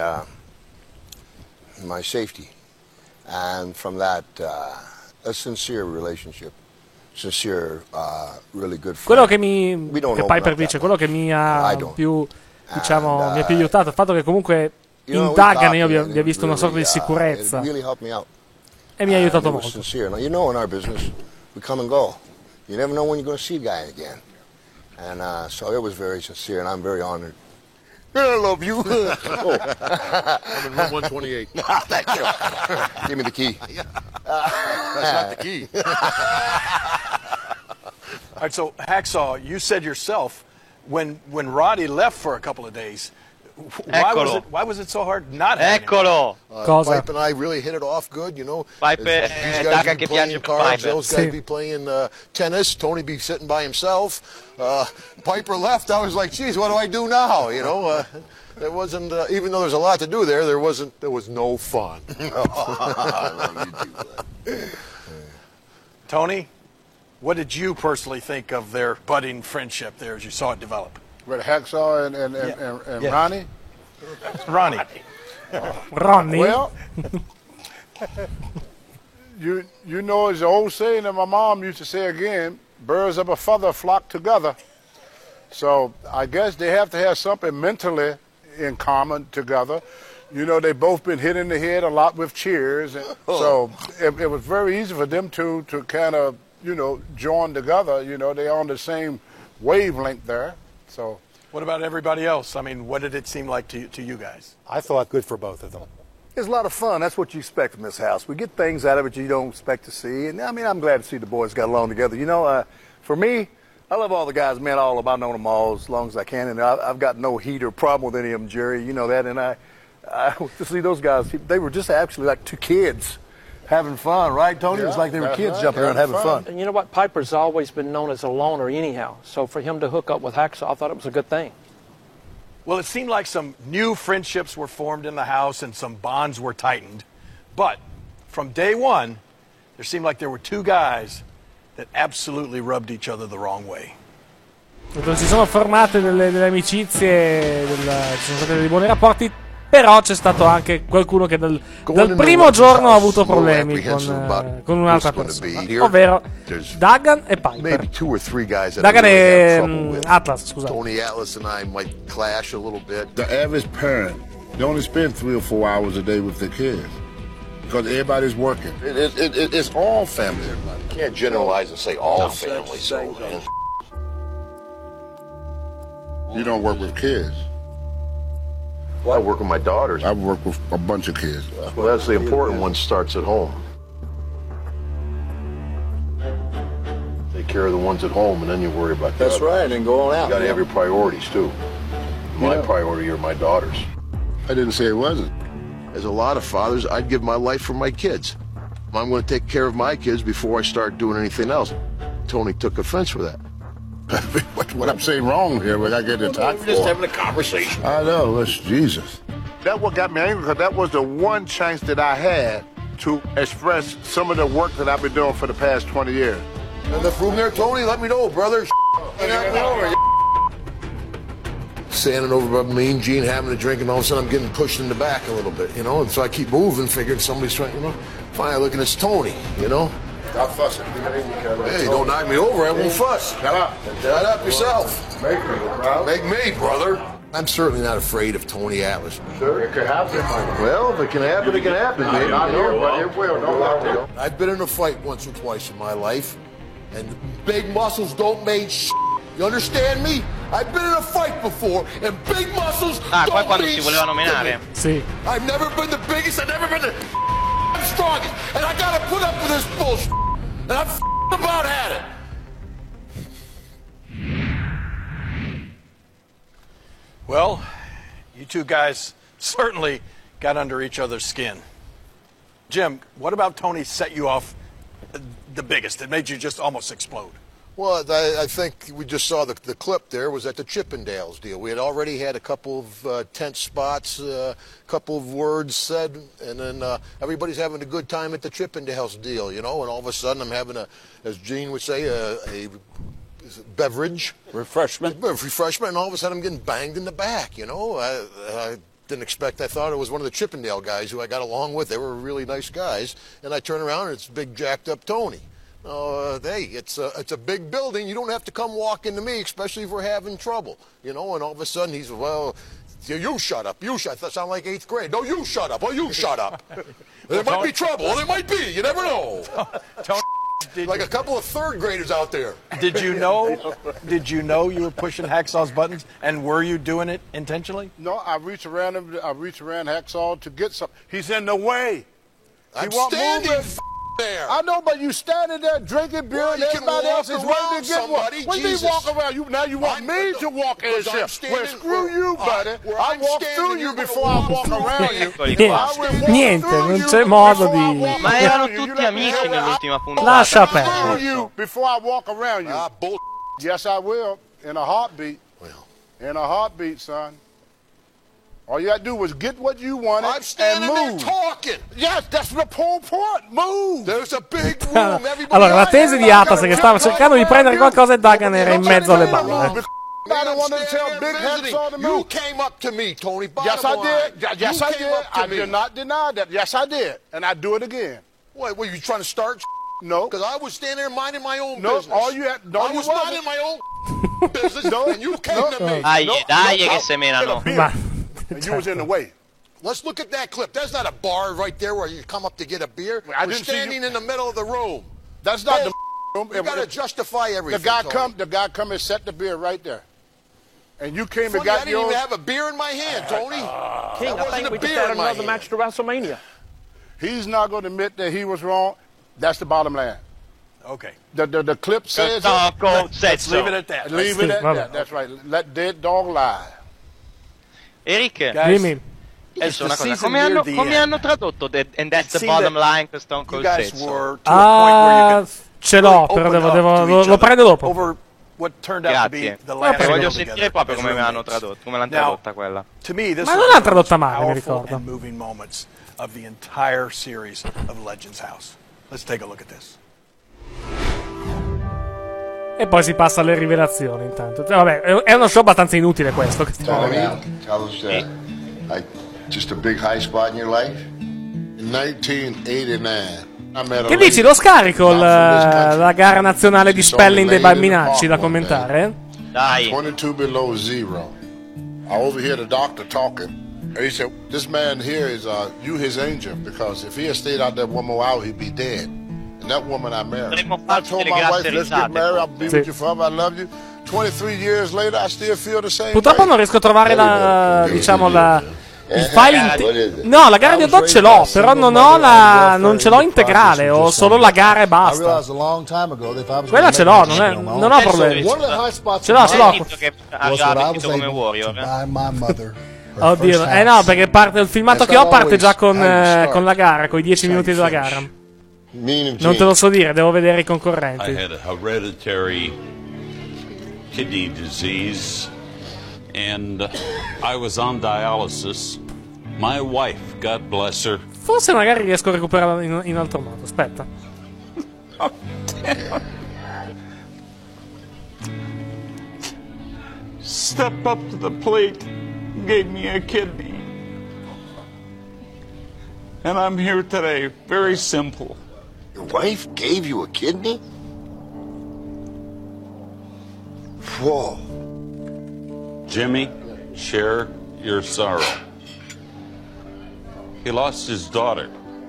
Speaker 9: my safety, and from that a sincere relationship, really good friend.
Speaker 3: Quello che Piper dice, quello che mi ha più, diciamo, mi ha più aiutato, il fatto che comunque in Duggan io abbia visto una sorta di sicurezza e mi ha aiutato molto.
Speaker 9: You know, in our business we come and go. You never know when you're going to see a guy again, and so it was very sincere, and I'm very honored. I love you.
Speaker 13: I'm in room 128.
Speaker 9: Thank you. Give me the key.
Speaker 13: That's not the key.
Speaker 18: All right, so Hacksaw, you said yourself when Roddy left for a couple of days, Why was it so hard not having
Speaker 4: Eccolo!
Speaker 19: Pipe and I really hit it off good, you know.
Speaker 4: Pipe
Speaker 19: these guys be playing cards, those guys be playing tennis, Tony be sitting by himself. Piper left, I was like, geez, what do I do now? You know, there wasn't, even though there's a lot to do there, there was no fun.
Speaker 18: Tony, what did you personally think of their budding friendship there as you saw it develop?
Speaker 5: With Hacksaw and Ronnie?
Speaker 18: Ronnie.
Speaker 3: Ronnie.
Speaker 5: Well, you know, it's the old saying that my mom used to say again, birds of a feather flock together. So I guess they have to have something mentally in common together. You know, they both been hit in the head a lot with cheers. And so it was very easy for them two to kind of, you know, join together. You know, they're on the same wavelength there. So,
Speaker 18: what about everybody else? I mean, what did it seem like to you guys?
Speaker 1: I thought good for both of them.
Speaker 7: It's a lot of fun. That's what you expect from this house. We get things out of it you don't expect to see. And, I mean, I'm glad to see the boys got along together. You know, for me, I love all the guys, man, all about knowing them all as long as I can. And I've got no heat or problem with any of them, Jerry. You know that. And I to see those guys, they were just actually like two kids having fun, right, Tony?
Speaker 5: Yeah,
Speaker 7: it was like they were kids
Speaker 5: right.
Speaker 7: jumping around having fun.
Speaker 15: And you know what? Piper's always been known as a loner anyhow. So for him to hook up with Hacksaw, I thought it was a good thing.
Speaker 18: Well, it seemed like some new friendships were formed in the house and some bonds were tightened. But from day one, there seemed like there were two guys that absolutely rubbed each other the wrong way.
Speaker 3: Si sono formate delle amicizie, ci sono stati dei buoni rapporti, però c'è stato anche qualcuno che dal primo giorno ha avuto problemi con un'altra persona, ovvero Duggan e Piper. Duggan e Atlas, scusate.
Speaker 13: Tony Atlas and I might clash a little bit.
Speaker 5: The average parent, they only spend 3 or 4 hours a day with their kids because everybody's working. It's all family.
Speaker 13: You can't generalize and say all family.
Speaker 5: You don't work with kids.
Speaker 13: Well, I work with my daughters.
Speaker 5: I work with a bunch of kids.
Speaker 13: Well, that's the important one, starts at home. Take care of the ones at home, and then you worry about the
Speaker 7: That's
Speaker 13: other.
Speaker 7: right, and go on out.
Speaker 13: You got to have your priorities, too. My priority are my daughters.
Speaker 5: I didn't say it wasn't.
Speaker 13: As a lot of fathers, I'd give my life for my kids. I'm going to take care of my kids before I start doing anything else. Tony took offense with that.
Speaker 5: What I'm saying wrong here, but I get to talk
Speaker 13: We're just having a conversation.
Speaker 5: I know, it's Jesus. That's what got me angry, because that was the one chance that I had to express some of the work that I've been doing for the past 20 years.
Speaker 13: Enough room there, Tony? Let me know, brother. Standing over by Mean Gene, having a drink, and all of a sudden I'm getting pushed in the back a little bit, you know? And so I keep moving, figuring somebody's trying, you know? Finally looking, it's Tony, you know?
Speaker 5: Stop fussing.
Speaker 13: Hey, don't knock me over, I won't fuss.
Speaker 5: Shut up.
Speaker 13: Shut up yourself.
Speaker 5: Make me, bro.
Speaker 13: Make me, brother. I'm certainly not afraid of Tony Atlas.
Speaker 5: Sure, it could happen.
Speaker 13: Well, if it can happen, it can happen, baby.
Speaker 5: Not here, but it will. Don't let me.
Speaker 13: I've been in a fight once or twice in my life, and big muscles don't mean shit. You understand me? I've been in a fight before, and big muscles
Speaker 4: qua
Speaker 13: don't
Speaker 4: quando
Speaker 13: mean
Speaker 4: si voleva nominare.
Speaker 3: Sì.
Speaker 13: I've never been the biggest, I've never been the strongest, and I gotta put up with this bullshit. And I'm about at it.
Speaker 18: Well, you two guys certainly got under each other's skin. Jim, what about Tony set you off the biggest? It made you just almost explode.
Speaker 13: Well, I think we just saw the clip there was at the Chippendales deal. We had already had a couple of tense spots, a couple of words said, and then everybody's having a good time at the Chippendales deal, you know, and all of a sudden I'm having as Gene would say, a beverage.
Speaker 21: Refreshment,
Speaker 13: and all of a sudden I'm getting banged in the back, you know. I didn't expect, I thought it was one of the Chippendale guys who I got along with. They were really nice guys. And I turn around and it's big jacked up Tony. Hey, it's a big building. You don't have to come walking to me, especially if we're having trouble, you know. And all of a sudden he's, well, you shut up. You shut. That sound like 8th grade. No, you shut up. Oh, you shut up. There might be trouble. There might be. You never know.
Speaker 18: Tony,
Speaker 13: like a couple of 3rd graders out there.
Speaker 18: Did you know you were pushing Hacksaw's buttons, and were you doing it intentionally?
Speaker 5: No, I reached around Hacksaw to get something. He's in the way.
Speaker 13: I'm standing there.
Speaker 5: I know, but you standing there drinking beer and everybody else is waiting to get one. What do you walk around? Now you want me to walk in here? Well, screw you, buddy. I walk through you before I walk around you.
Speaker 3: Niente, non c'è modo di...
Speaker 4: Ma erano tutti amici nell'ultima puntata.
Speaker 3: Lascia perdere.
Speaker 5: You before I walk around you. Yes, I will. In a heartbeat. In a heartbeat, son. All you gotta do was get what you wanted
Speaker 13: I'm standing
Speaker 5: and move.
Speaker 13: there talking.
Speaker 5: Yes, that's the whole point. Move.
Speaker 13: There's a big room.
Speaker 3: Allora, la tesi di Atas è che stava cercando di prendere qualcosa e Dagan era in mezzo alle balle.
Speaker 5: I don't want to tell big heads on the move.
Speaker 13: You came up to me, Tony.
Speaker 5: Yes, I did. Yes, I did. I did not deny that. Yes, I did. And I do it again.
Speaker 13: What, were you trying to start?
Speaker 5: No.
Speaker 13: Because I was standing there minding my own
Speaker 5: no,
Speaker 13: business.
Speaker 5: All you had, no,
Speaker 13: I was minding my own business, and you came to me.
Speaker 4: Dai, che semenano.
Speaker 5: And you was in the way.
Speaker 13: Let's look at that clip. There's not a bar right there where you come up to get a beer. We're standing in the middle of the room.
Speaker 5: That's not the room.
Speaker 13: You got to justify everything.
Speaker 5: The guy come and set the beer right there. And you came and got
Speaker 13: I didn't even have a beer in my hand, Tony.
Speaker 10: King, I think we just had another match to WrestleMania.
Speaker 5: He's not going to admit that he was wrong. That's the bottom line.
Speaker 18: Okay.
Speaker 5: The clip says
Speaker 18: Let's leave it at that.
Speaker 5: Leave it at that. That's right. Let dead dog lie.
Speaker 4: Eric,
Speaker 3: dimmi.
Speaker 4: Come hanno tradotto and that's the bottom line per Stone Cold stesso?
Speaker 3: Ce l'ho, però lo prendo dopo.
Speaker 4: Grazie. Voglio sentire proprio come hanno tradotto, come l'hanno tradotta quella.
Speaker 3: Ma non l'hanno tradotta male, mi ricordo.
Speaker 18: Moving moments of the entire series of Legends House. Let's take a look at this.
Speaker 3: E poi si passa alle rivelazioni intanto. Vabbè, è uno show abbastanza inutile questo.
Speaker 9: Tell us just a big high spot in your life.
Speaker 5: In 1989.
Speaker 3: Che dici, lo scarico la gara nazionale di spelling dei bambinacci da commentare?
Speaker 4: Dai.
Speaker 5: 22 below zero. I overhear the doctor talking. And he said, this man here is his angel, because if he had stayed out there one more hour, he'd be dead. And that woman I married. I told my wife, let's get married, I'll be with you forever, I love you. 23 years later, I still feel the same.
Speaker 3: Purtroppo non riesco a trovare il file no, la gara di hot dog ce l'ho, però non ce l'ho integrale, ho solo la gara e basta. Quella ce l'ho, non ho problemi. Ce l'ho.
Speaker 4: Ha già vestito come Warrior.
Speaker 3: Oddio, no, perché il filmato che ho parte già con la gara, con i 10 minuti della gara. Non te lo so dire, devo vedere i concorrenti.
Speaker 21: I had a hereditary kidney disease and I was on dialysis. My wife, God bless her.
Speaker 3: Forse magari riesco a recuperarla in altro modo. Aspetta.
Speaker 6: Stepped up to the plate, gave me a kidney. And I'm here today, very simple.
Speaker 9: Your wife gave you a kidney? Whoa.
Speaker 21: Jimmy, share your sorrow. He lost his daughter.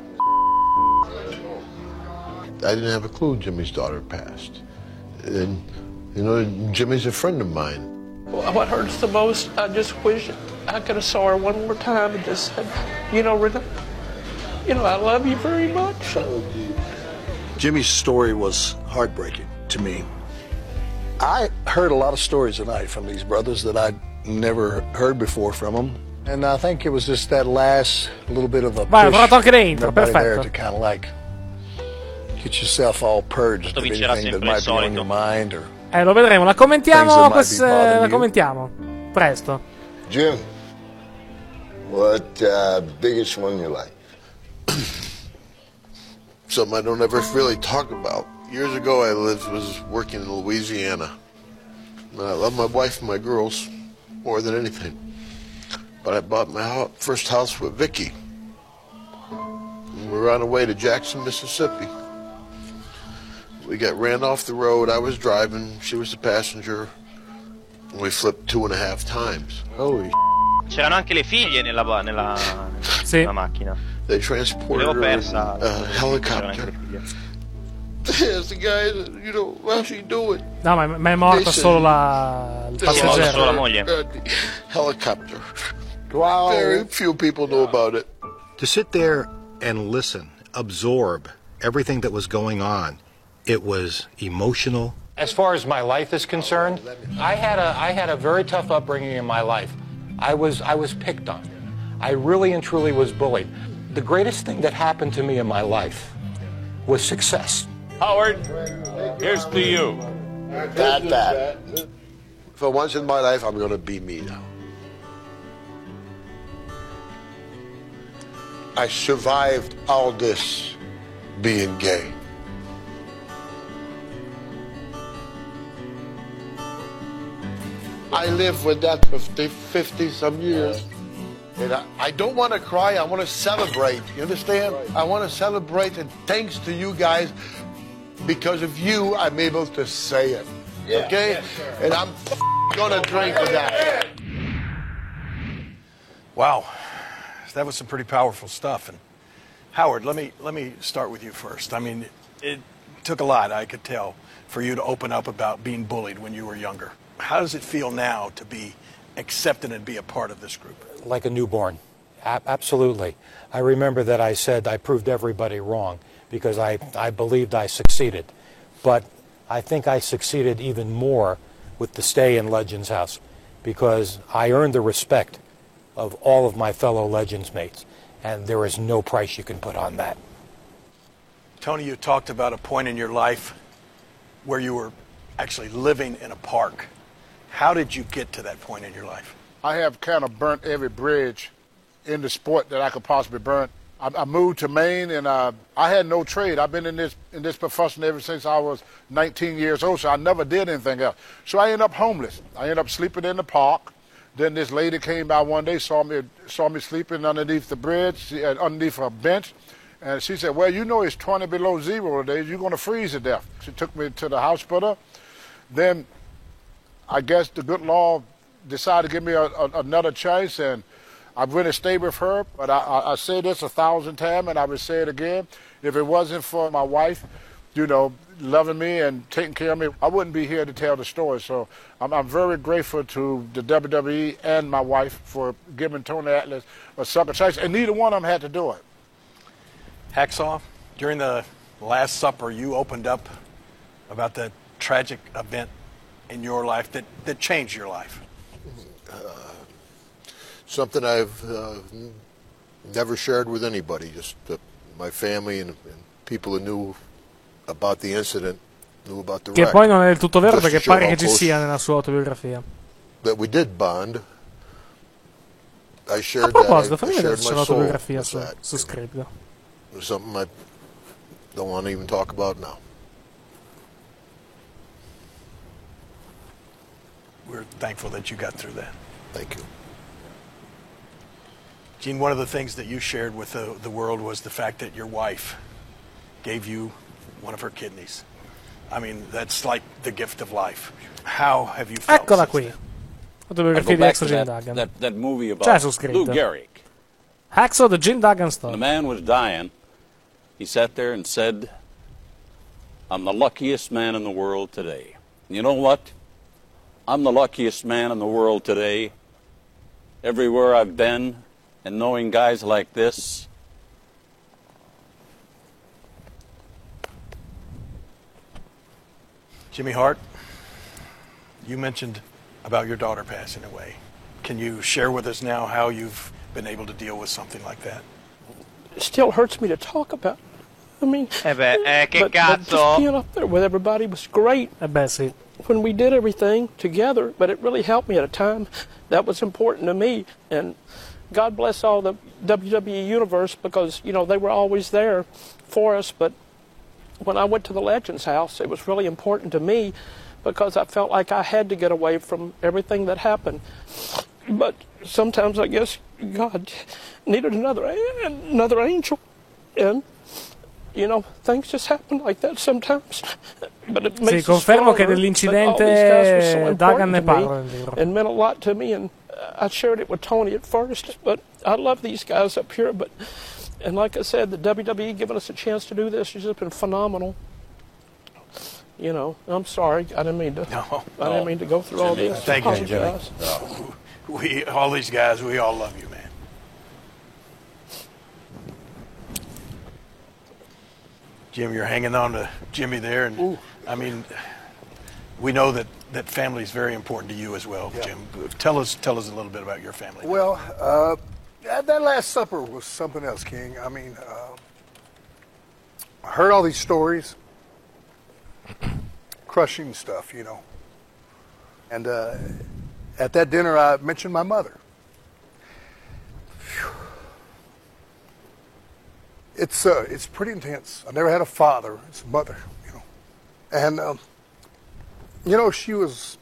Speaker 13: I didn't have a clue Jimmy's daughter passed. And, Jimmy's a friend of mine.
Speaker 10: What hurts the most, I just wish I could have saw her one more time and just said, Rita, I love you very much.
Speaker 7: Jimmy's story was heartbreaking to me. I heard a lot of stories tonight from these brothers that I'd never heard before from them. And I think it was just that last little bit of a push everybody there to kind of get yourself all purged of anything that might be on your mind. Or
Speaker 3: lo vedremo, la commentiamo presto.
Speaker 9: Jim, what biggest one in your life?
Speaker 13: Something I don't ever really talk about. Years ago, I was working in Louisiana. I love my wife and my girls more than anything. But I bought my first house with Vicky. And we were on our way to Jackson, Mississippi. We got ran off the road. I was driving. She was the passenger. And we flipped 2.5 times.
Speaker 9: Holy
Speaker 4: C'erano anche le figlie nella macchina.
Speaker 13: They transported her in a helicopter. Yes, the guy, how's she doing?
Speaker 3: No, ma è morta solo il passeggero.
Speaker 4: Solo la moglie.
Speaker 13: Helicopter. Very few people know about it.
Speaker 17: To sit there and listen, absorb, everything that was going on, it was emotional.
Speaker 11: As far as my life is concerned, I had a very tough upbringing in my life. I was picked on. I really and truly was bullied. The greatest thing that happened to me in my life was success.
Speaker 21: Howard, here's to you.
Speaker 13: That. For once in my life, I'm going to be me now. I survived all this being gay. I lived with that for 50 some years. And I don't want to cry, I want to celebrate. You understand? I want to celebrate, and thanks to you guys, because of you, I'm able to say it. Yeah. Okay? Yes, and I'm going to drink to that.
Speaker 18: Wow. That was some pretty powerful stuff. And Howard, let me start with you first. I mean, it took a lot, I could tell, for you to open up about being bullied when you were younger. How does it feel now to be accepted and be a part of this group?
Speaker 11: Like a newborn. Absolutely. I remember that I said I proved everybody wrong because I believed I succeeded. But I think I succeeded even more with the stay in Legends House because I earned the respect of all of my fellow Legends mates, and there is no price you can put on that.
Speaker 18: Tony, you talked about a point in your life where you were actually living in a park. How did you get to that point in your life?
Speaker 5: I have kind of burnt every bridge in the sport that I could possibly burn. I moved to Maine, and I had no trade. I've been in this profession ever since I was 19 years old, so I never did anything else. So I ended up homeless. I ended up sleeping in the park. Then this lady came by one day, saw me sleeping underneath the bridge, underneath a bench, and she said, well, you know it's 20 below zero today. You're going to freeze to death. She took me to the hospital. Then I guess the good Lord decided to give me another chance, and I really stayed with her. But I say this 1,000 times, and I would say it again. If it wasn't for my wife, you know, loving me and taking care of me, I wouldn't be here to tell the story. So I'm very grateful to the WWE and my wife for giving Tony Atlas a second chance, and neither one of them had to do it.
Speaker 18: Hacksaw, during the Last Supper, you opened up about the tragic event in your life that changed your life.
Speaker 13: Something I've never shared with anybody, just my family and people who knew about the incident, knew about the wreck.
Speaker 3: Che poi non è del tutto vero perché pare che ci sia nella sua autobiografia.
Speaker 13: That we did bond. I shared
Speaker 3: A proposito,
Speaker 13: that.
Speaker 3: fammi vedere se c'è l'autografia su Scribd.
Speaker 13: Something I don't want to even talk about now.
Speaker 18: We're thankful that you got through that.
Speaker 13: Thank you.
Speaker 18: Gene, one of the things that you shared with the world was the fact that your wife gave you one of her kidneys. I mean, that's like the gift of life. How have you felt?
Speaker 3: Eccola qui. Autobiografia di Hacksaw Jim Duggan.
Speaker 21: That movie about
Speaker 3: C'è su Scribd.
Speaker 21: Lou Gehrig.
Speaker 3: Hacksaw the Jim Duggan story.
Speaker 21: When the man was dying, he sat there and said, I'm the luckiest man in the world today. And you know what? I'm the luckiest man in the world today. Everywhere I've been, and knowing guys like this.
Speaker 18: Jimmy Hart, you mentioned about your daughter passing away. Can you share with us now how you've been able to deal with something like that?
Speaker 10: It still hurts me to talk about. I mean,
Speaker 4: che
Speaker 10: but
Speaker 4: cazzo?
Speaker 10: just being up there with everybody was great.
Speaker 3: Sì.
Speaker 10: When we did everything together, but it really helped me at a time that was important to me. And God bless all the WWE Universe because, you know, they were always there for us. But when I went to the Legends House, it was really important to me because I felt like I had to get away from everything that happened. But sometimes I guess God needed another angel. And, you know, things just happen like that sometimes. But it makes
Speaker 3: confermo che dell'incidente Duggan ne parla nel libro.
Speaker 10: It meant a lot to me, and I shared it with Tony at first, but I love these guys up here. And like I said, the WWE giving us a chance to do this has just been phenomenal. You know, I'm sorry, I didn't mean to. I didn't mean to go through all this.
Speaker 18: Thank you, Jimmy. We, all these guys, we all love you, man. Jim, you're hanging on to Jimmy there, and I mean, we know that family is very important to you as well, Jim. Tell us a little bit about your family.
Speaker 7: Well, that Last Supper was something else, King. I mean, I heard all these stories, crushing stuff, you know. And at that dinner, I mentioned my mother. Whew. It's pretty intense. I never had a father. It's a mother, you know. And, you know, she was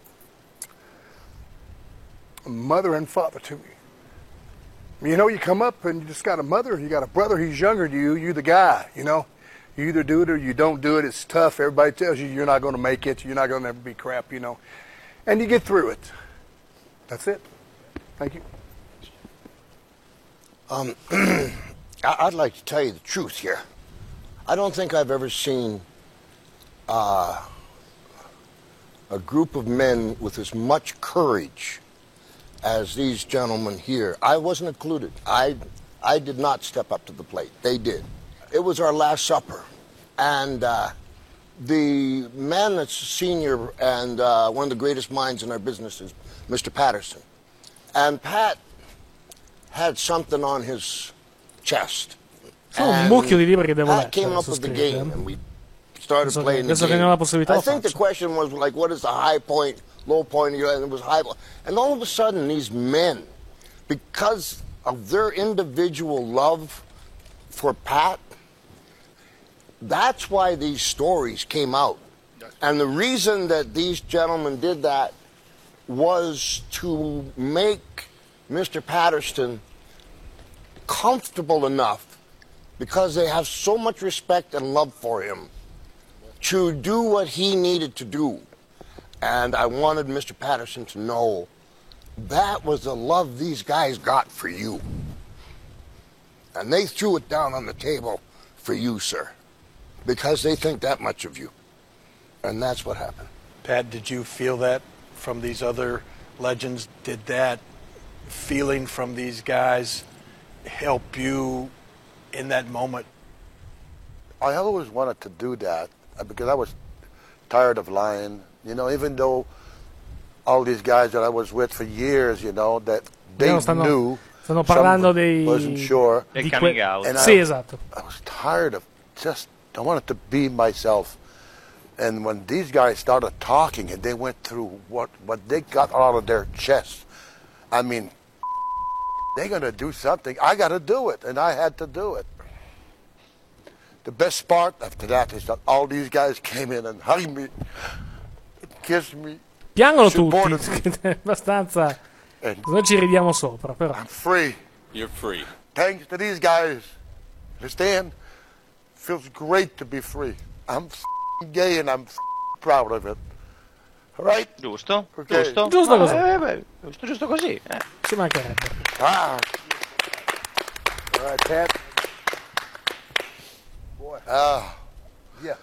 Speaker 7: a mother and father to me. You know, you come up and you just got a mother, you got a brother, he's younger than you, you're the guy, you know. You either do it or you don't do it. It's tough. Everybody tells you you're not going to make it. You're not going to ever be crap, you know. And you get through it. That's it. Thank you.
Speaker 9: I'd like to tell you the truth here. I don't think I've ever seen a group of men with as much courage as these gentlemen here. I wasn't included. I did not step up to the plate. They did. It was our Last Supper. And the man that's senior and one of the greatest minds in our business is Mr. Patterson. And Pat had something on his chest.
Speaker 3: Sono un mucchio di libri che devo
Speaker 9: Pat came up with the game and we started playing the game. I think the question was like, what is the high point, low point? And it was high. And all of a sudden, these men, because of their individual love for Pat, that's why these stories came out. And the reason that these gentlemen did that was to make Mr. Patterson comfortable enough, because they have so much respect and love for him, to do what he needed to do. And I wanted Mr. Patterson to know that was the love these guys got for you. And they threw it down on the table for you, sir, because they think that much of you. And that's what happened.
Speaker 18: Pat, did you feel that from these other legends? Did that feeling from these guys help you in that moment?
Speaker 19: I always wanted to do that because I was tired of lying. You know, even though all these guys that I was with for years, you know, that they knew.
Speaker 3: Stanno parlando dei...
Speaker 19: wasn't sure.
Speaker 4: Del coming out.
Speaker 3: Sì, esatto.
Speaker 19: I was tired of I wanted to be myself. And when these guys started talking and they went through what they got out of their chest, I mean, they're going to do something. I got to do it, and I had to do it. The best part after that is that all these guys came in and hugged me, kissed me.
Speaker 3: Piangono tutti, abbastanza. Noi ci ridiamo sopra, però.
Speaker 19: I'm free.
Speaker 21: You're free.
Speaker 19: Thanks to these guys. Understand? Feels great to be free. I'm gay and I'm proud of it. All right?
Speaker 4: Giusto?
Speaker 19: Okay.
Speaker 4: Giusto?
Speaker 3: Giusto così.
Speaker 4: Giusto così.
Speaker 3: Ci mancherebbe.
Speaker 19: Ah.
Speaker 7: All right, Pat. Boy.
Speaker 19: Yeah.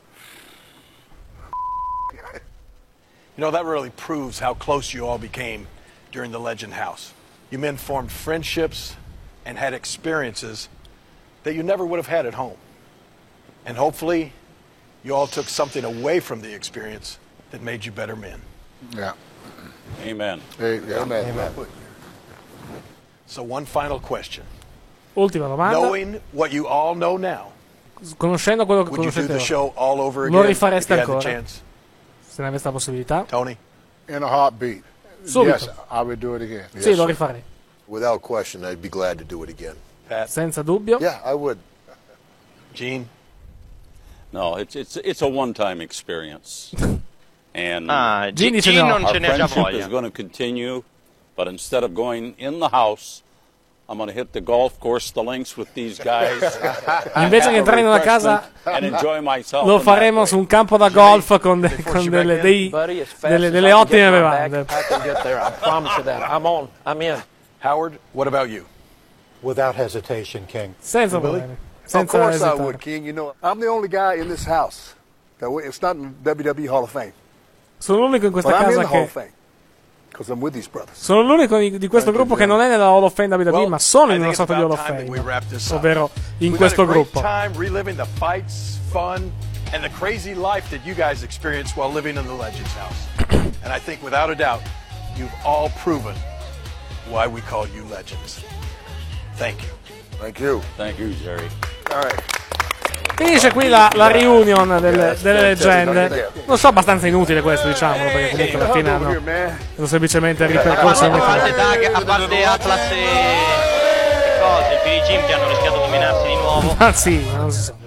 Speaker 18: You know, that really proves how close you all became during the Legend House. You men formed friendships and had experiences that you never would have had at home. And hopefully, you all took something away from the experience that made you better men.
Speaker 19: Yeah.
Speaker 21: Amen.
Speaker 19: Amen.
Speaker 18: So one final question.
Speaker 3: Ultima domanda.
Speaker 18: Knowing what you all know now,
Speaker 3: conoscendo quello che
Speaker 18: would you do
Speaker 3: conoscete
Speaker 18: the
Speaker 3: ora,
Speaker 18: show all over again
Speaker 3: lo
Speaker 18: if
Speaker 3: rifareste
Speaker 18: you had the
Speaker 3: ancora?
Speaker 18: chance?
Speaker 3: Se ne aveste la possibilità?
Speaker 18: Tony?
Speaker 19: In a heartbeat.
Speaker 3: Subito.
Speaker 19: Yes, I would do it again.
Speaker 3: Sì, lo rifarei.
Speaker 19: Without question, I'd be glad to do it again.
Speaker 18: Pat?
Speaker 3: Senza dubbio.
Speaker 19: Yeah, I would.
Speaker 18: Gene?
Speaker 21: No, it's a one-time experience. And
Speaker 3: Gene
Speaker 21: our
Speaker 3: non
Speaker 4: ce n'è già
Speaker 21: friendship
Speaker 4: voglia.
Speaker 21: is going to continue, but instead of going in the house, I'm going to hit the golf course, the links with these guys.
Speaker 3: Invece che entrare in una casa,
Speaker 21: and enjoy myself.
Speaker 3: lo faremo su un campo da golf con delle ottime bevande.
Speaker 10: I can get there. I promise you that. I'm in.
Speaker 18: Howard, what about you?
Speaker 17: Without hesitation, King.
Speaker 3: Senza
Speaker 18: Billy?
Speaker 3: problemi.
Speaker 7: Of
Speaker 3: Senza
Speaker 7: course I
Speaker 3: esitare.
Speaker 7: would, King. You know, I'm the only guy in this house it's not in the WWE Hall of Fame.
Speaker 3: Sono l'unico in questa
Speaker 7: But I'm in
Speaker 3: casa
Speaker 7: the Hall of
Speaker 3: che
Speaker 7: Fame. because I'm with these brothers.
Speaker 3: Sono l'unico di questo gruppo che non è nella Hall of Fame WWE, ma sono in una sorta di Hall of Fame, ovvero in questo gruppo.
Speaker 18: And the crazy life that you guys experienced while living in the Legends House. And I think without a doubt, you've all proven why we call you legends. Thank you.
Speaker 13: Thank you.
Speaker 21: Thank you, Jerry.
Speaker 13: All right.
Speaker 3: Finisce qui la reunion delle leggende. Non so, abbastanza inutile questo, diciamo, perché comunque alla fine hanno semplicemente ripercorso
Speaker 4: a parte Atlas e cose, i Philly Jim che hanno rischiato di menarsi di nuovo.
Speaker 3: Ah sì, ma non si sa.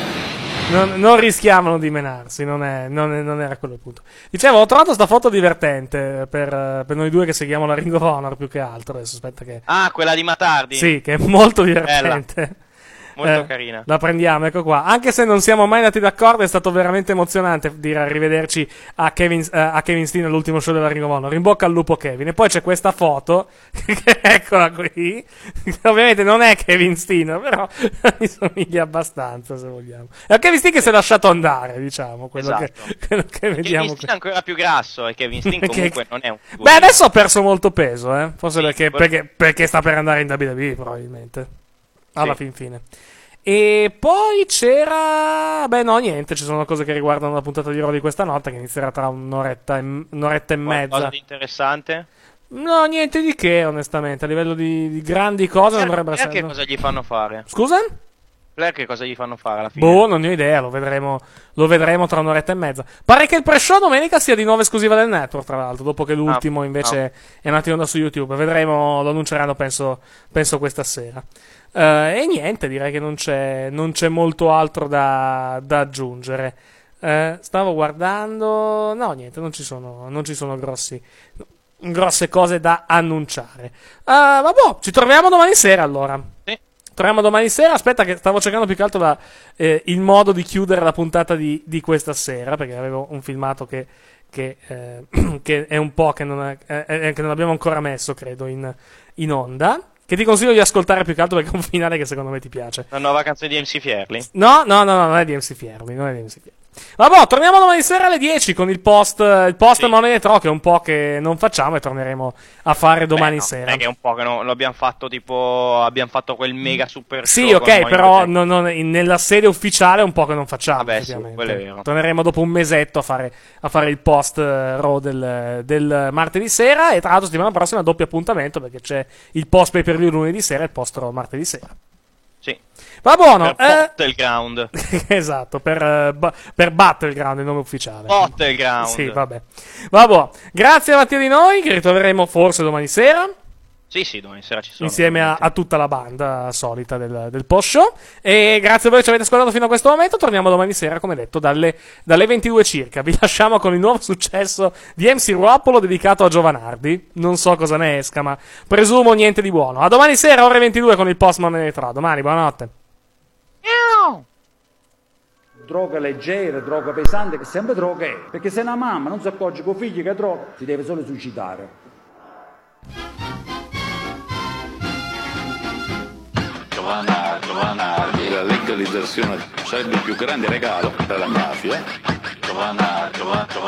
Speaker 3: Non rischiavano di menarsi, non era quello il punto. Dicevo, ho trovato sta foto divertente per noi due che seguiamo la Ring of Honor più che altro. Adesso aspetta che...
Speaker 4: Ah, quella di Matardi?
Speaker 3: Sì, che è molto divertente.
Speaker 4: Bella. Molto carina.
Speaker 3: La prendiamo, ecco qua. Anche se non siamo mai andati d'accordo, è stato veramente emozionante dire arrivederci a Kevin Steen all'ultimo show della Ring of Honor. In bocca al lupo, Kevin. E poi c'è questa foto, eccola qui. Ovviamente non è Kevin Steen, però mi somiglia abbastanza, se vogliamo. È Kevin Steen che si è lasciato andare, diciamo. Quello che vediamo.
Speaker 4: Kevin Steen è ancora più grasso, e Kevin Steen comunque non è un...
Speaker 3: Beh, adesso ha perso molto peso, eh. Forse sì, perché sta per andare in WWE, probabilmente. Alla fin fine. E poi c'era... Beh no, niente, ci sono cose che riguardano la puntata di Raw di questa notte, che inizierà tra un'oretta e mezza.
Speaker 4: Qualcosa di interessante?
Speaker 3: No, niente di che, onestamente. A livello di grandi cose non dovrebbe essere...
Speaker 4: Che cosa gli fanno fare?
Speaker 3: Scusa?
Speaker 4: Blair che cosa gli fanno fare alla fine?
Speaker 3: Boh, non ne ho idea, lo vedremo tra un'oretta e mezza. Pare che il pre-show domenica sia di nuovo esclusiva del network, tra l'altro, dopo che l'ultimo invece è andato in onda su YouTube. Vedremo, lo annunceranno penso questa sera. E niente, direi che non c'è molto altro da aggiungere. Stavo guardando... No, niente, non ci sono grosse cose da annunciare. Vabbè, ci troviamo domani sera allora.
Speaker 4: Sì.
Speaker 3: Torniamo domani sera. Aspetta, che stavo cercando più che altro il modo di chiudere la puntata di questa sera, perché avevo un filmato che è un po' che non abbiamo ancora messo, credo, in onda. Che ti consiglio di ascoltare più che altro perché è un finale che secondo me ti piace.
Speaker 4: La nuova canzone di MC Fierli?
Speaker 3: No, non è di MC Fierli, Vabbè, torniamo domani sera alle 10 con il post Money Night Raw, che è un po' che non facciamo e torneremo a fare domani sera.
Speaker 4: È che è un po' che lo abbiamo fatto, tipo abbiamo fatto quel mega super show.
Speaker 3: Sì, ok, però nella serie ufficiale è un po' che non facciamo.
Speaker 4: Vabbè, sì, quello è vero.
Speaker 3: Torneremo dopo un mesetto a fare il post Raw del martedì sera, e tra l'altro settimana prossima doppio appuntamento perché c'è il post pay per view lunedì sera e il post Raw martedì sera.
Speaker 4: Sì.
Speaker 3: Va buono.
Speaker 4: Per Battleground.
Speaker 3: Esatto, per Battleground, il nome ufficiale.
Speaker 4: Battleground.
Speaker 3: Sì, vabbè. Vabbè. Grazie a Mattia di noi, che ritroveremo forse domani sera.
Speaker 4: Sì, domani sera ci sono.
Speaker 3: Insieme a tutta la banda solita del post show. E grazie a voi che ci avete ascoltato fino a questo momento. Torniamo domani sera, come detto, dalle 22 circa. Vi lasciamo con il nuovo successo di MC Ruopolo dedicato a Giovanardi. Non so cosa ne esca, ma presumo niente di buono. A domani sera, ore 22, con il post Money Night Raw. Domani, buonanotte.
Speaker 1: Droga leggera, droga pesante, che sempre droga è. Perché se una mamma non si accorge con figli che è droga, si deve solo suicidare.
Speaker 6: Giovanardi, la legalizzazione sarebbe il più grande regalo per la mafia. Giovanardi.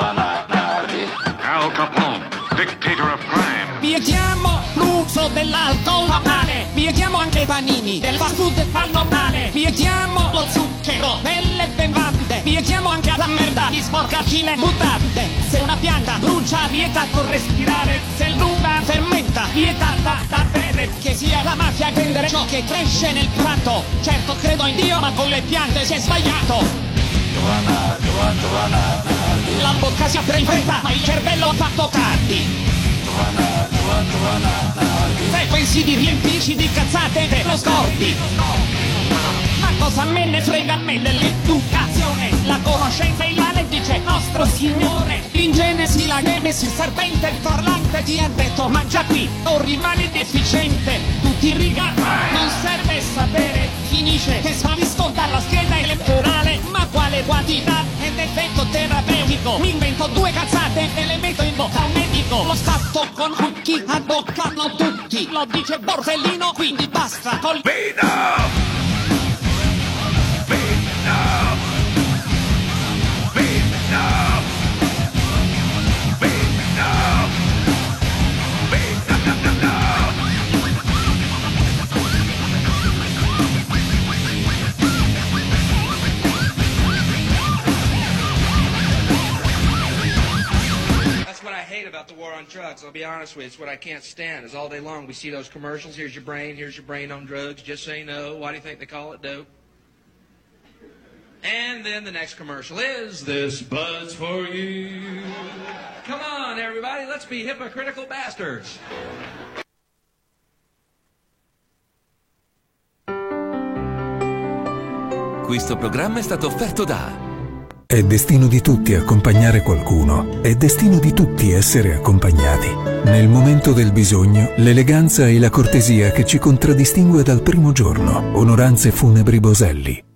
Speaker 22: Al Capone, dictator of crime.
Speaker 16: Vietiamo l'uso dell'alcol fa male. Vietiamo anche i panini del fast food fanno male. Vietiamo lo zucchero nelle bevande. Vietiamo anche la merda di sporcarci le mutande. Se una pianta brucia, vietato respirare. Se l'uva fermenta, vietata da bere. Che sia la mafia a prendere ciò che cresce nel prato. Certo credo in Dio, ma con le piante si è sbagliato. La bocca si apre in fretta, ma il cervello ha fatto tardi. Se pensi di riempirci di cazzate te lo scordi. Ma cosa me ne frega a me dell'educazione? La conoscenza e il male dice nostro Signore. In Genesi la Nemesi, il serpente, il parlante ti ha detto mangia qui o rimani deficiente. Tutti riga, non serve sapere. Finisce che sparisco dalla scheda elettorale. Ma quale quantità ed effetto terapeutico? Mi invento 2 cazzate e le metto in bocca a un medico. Lo scatto con Cucchi, abboccano tutti. Lo dice Borsellino, quindi basta col vino.
Speaker 2: I hate about the war on drugs, I'll be honest with you, it's what I can't stand, is all day long we see those commercials, here's your brain on drugs, just say no, why do you think they call it dope? And then the next commercial is, this bud's for you. Come on, everybody, let's be hypocritical bastards.
Speaker 12: Questo programma è stato offerto da...
Speaker 23: È destino di tutti accompagnare qualcuno, è destino di tutti essere accompagnati. Nel momento del bisogno, l'eleganza e la cortesia che ci contraddistingue dal primo giorno. Onoranze Funebri Boselli.